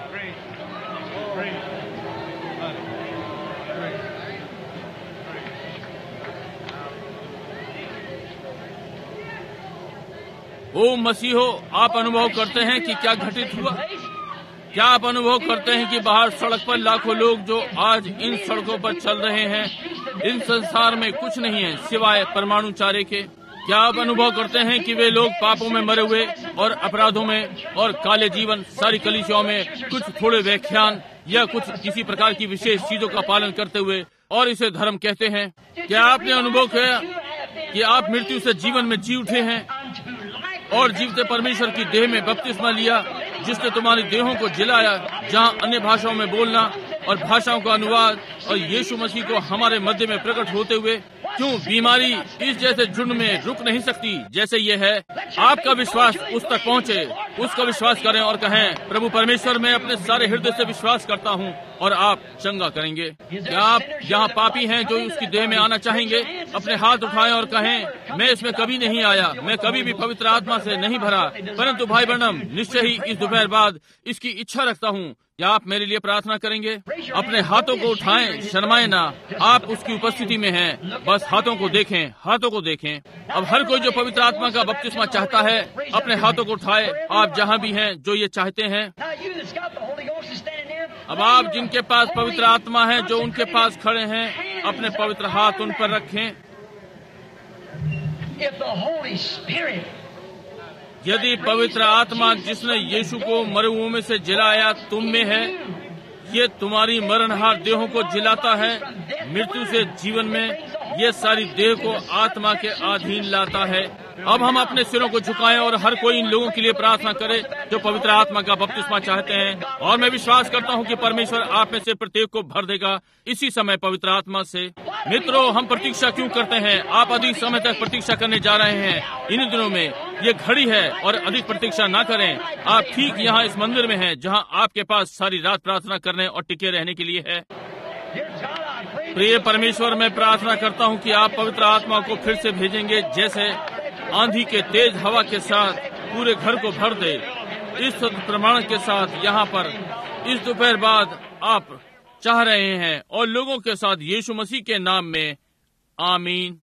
ओ मसीहो, आप अनुभव करते हैं कि क्या घटित हुआ? क्या आप अनुभव करते हैं कि बाहर सड़क पर लाखों लोग जो आज इन सड़कों पर चल रहे हैं, इन संसार में कुछ नहीं है सिवाय परमाणु चारे के? क्या आप अनुभव करते हैं कि वे लोग पापों में मरे हुए और अपराधों में और काले जीवन, सारी कलीसियाओं में कुछ थोड़े व्याख्यान या कुछ किसी प्रकार की विशेष चीजों का पालन करते हुए और इसे धर्म कहते हैं? क्या आपने अनुभव किया कि आप मृत्यु से जीवन में जी उठे हैं और जीवते परमेश्वर की देह में बपतिस्मा लिया, जिसने तुम्हारी देहों को जिलाया, जहां अन्य भाषाओं में बोलना और भाषाओं का अनुवाद और यीशु मसीह को हमारे मध्य में प्रकट होते हुए? क्यों बीमारी इस जैसे झुंड में रुक नहीं सकती जैसे ये है? आपका विश्वास उस तक पहुँचे, उसका विश्वास करें और कहें, प्रभु परमेश्वर, मैं अपने सारे हृदय से विश्वास करता हूँ, और आप चंगा करेंगे। क्या आप यहाँ पापी हैं जो उसकी देह में आना चाहेंगे? अपने हाथ उठाएं और कहें, मैं इसमें कभी नहीं आया, मैं कभी भी पवित्र आत्मा से नहीं भरा, परंतु भाई ब्रनम निश्चय ही इस दोपहर बाद इसकी इच्छा रखता हूँ। क्या आप मेरे लिए प्रार्थना करेंगे? अपने हाथों को उठाएं, शर्माएं ना, आप उसकी उपस्थिति में हैं। बस हाथों को देखें, हाथों को देखें। अब हर कोई जो पवित्र आत्मा का बपतिस्मा चाहता है अपने हाथों को उठाए, आप जहाँ भी हैं जो ये चाहते हैं। अब आप जिनके पास पवित्र आत्मा है, जो उनके पास खड़े हैं, अपने पवित्र हाथ उन पर रखें। यदि पवित्र आत्मा जिसने यीशु को मरुओं में से जिलाया तुम में है, ये तुम्हारी मरणहार देहों को जिलाता है मृत्यु से जीवन में, ये सारी देह को आत्मा के अधीन लाता है। अब हम अपने सिरों को झुकाएं और हर कोई इन लोगों के लिए प्रार्थना करे जो पवित्र आत्मा का बपतिस्मा चाहते हैं। और मैं विश्वास करता हूं कि परमेश्वर आप में से प्रत्येक को भर देगा इसी समय पवित्र आत्मा से। मित्रों, हम प्रतीक्षा क्यों करते हैं? आप अधिक समय तक प्रतीक्षा करने जा रहे हैं। इन दिनों में ये घड़ी है और अधिक प्रतीक्षा ना करें। आप ठीक यहाँ इस मंदिर में हैं जहाँ आपके पास सारी रात प्रार्थना करने और टिके रहने के लिए है। प्रिय परमेश्वर, मैं प्रार्थना करता हूँ कि आप पवित्र आत्मा को फिर से भेजेंगे, जैसे आंधी के तेज हवा के साथ पूरे घर को भर दे। इस प्रमाण के साथ यहाँ पर इस दोपहर बाद आप चाह रहे हैं और लोगों के साथ यीशु मसीह के नाम में, आमीन।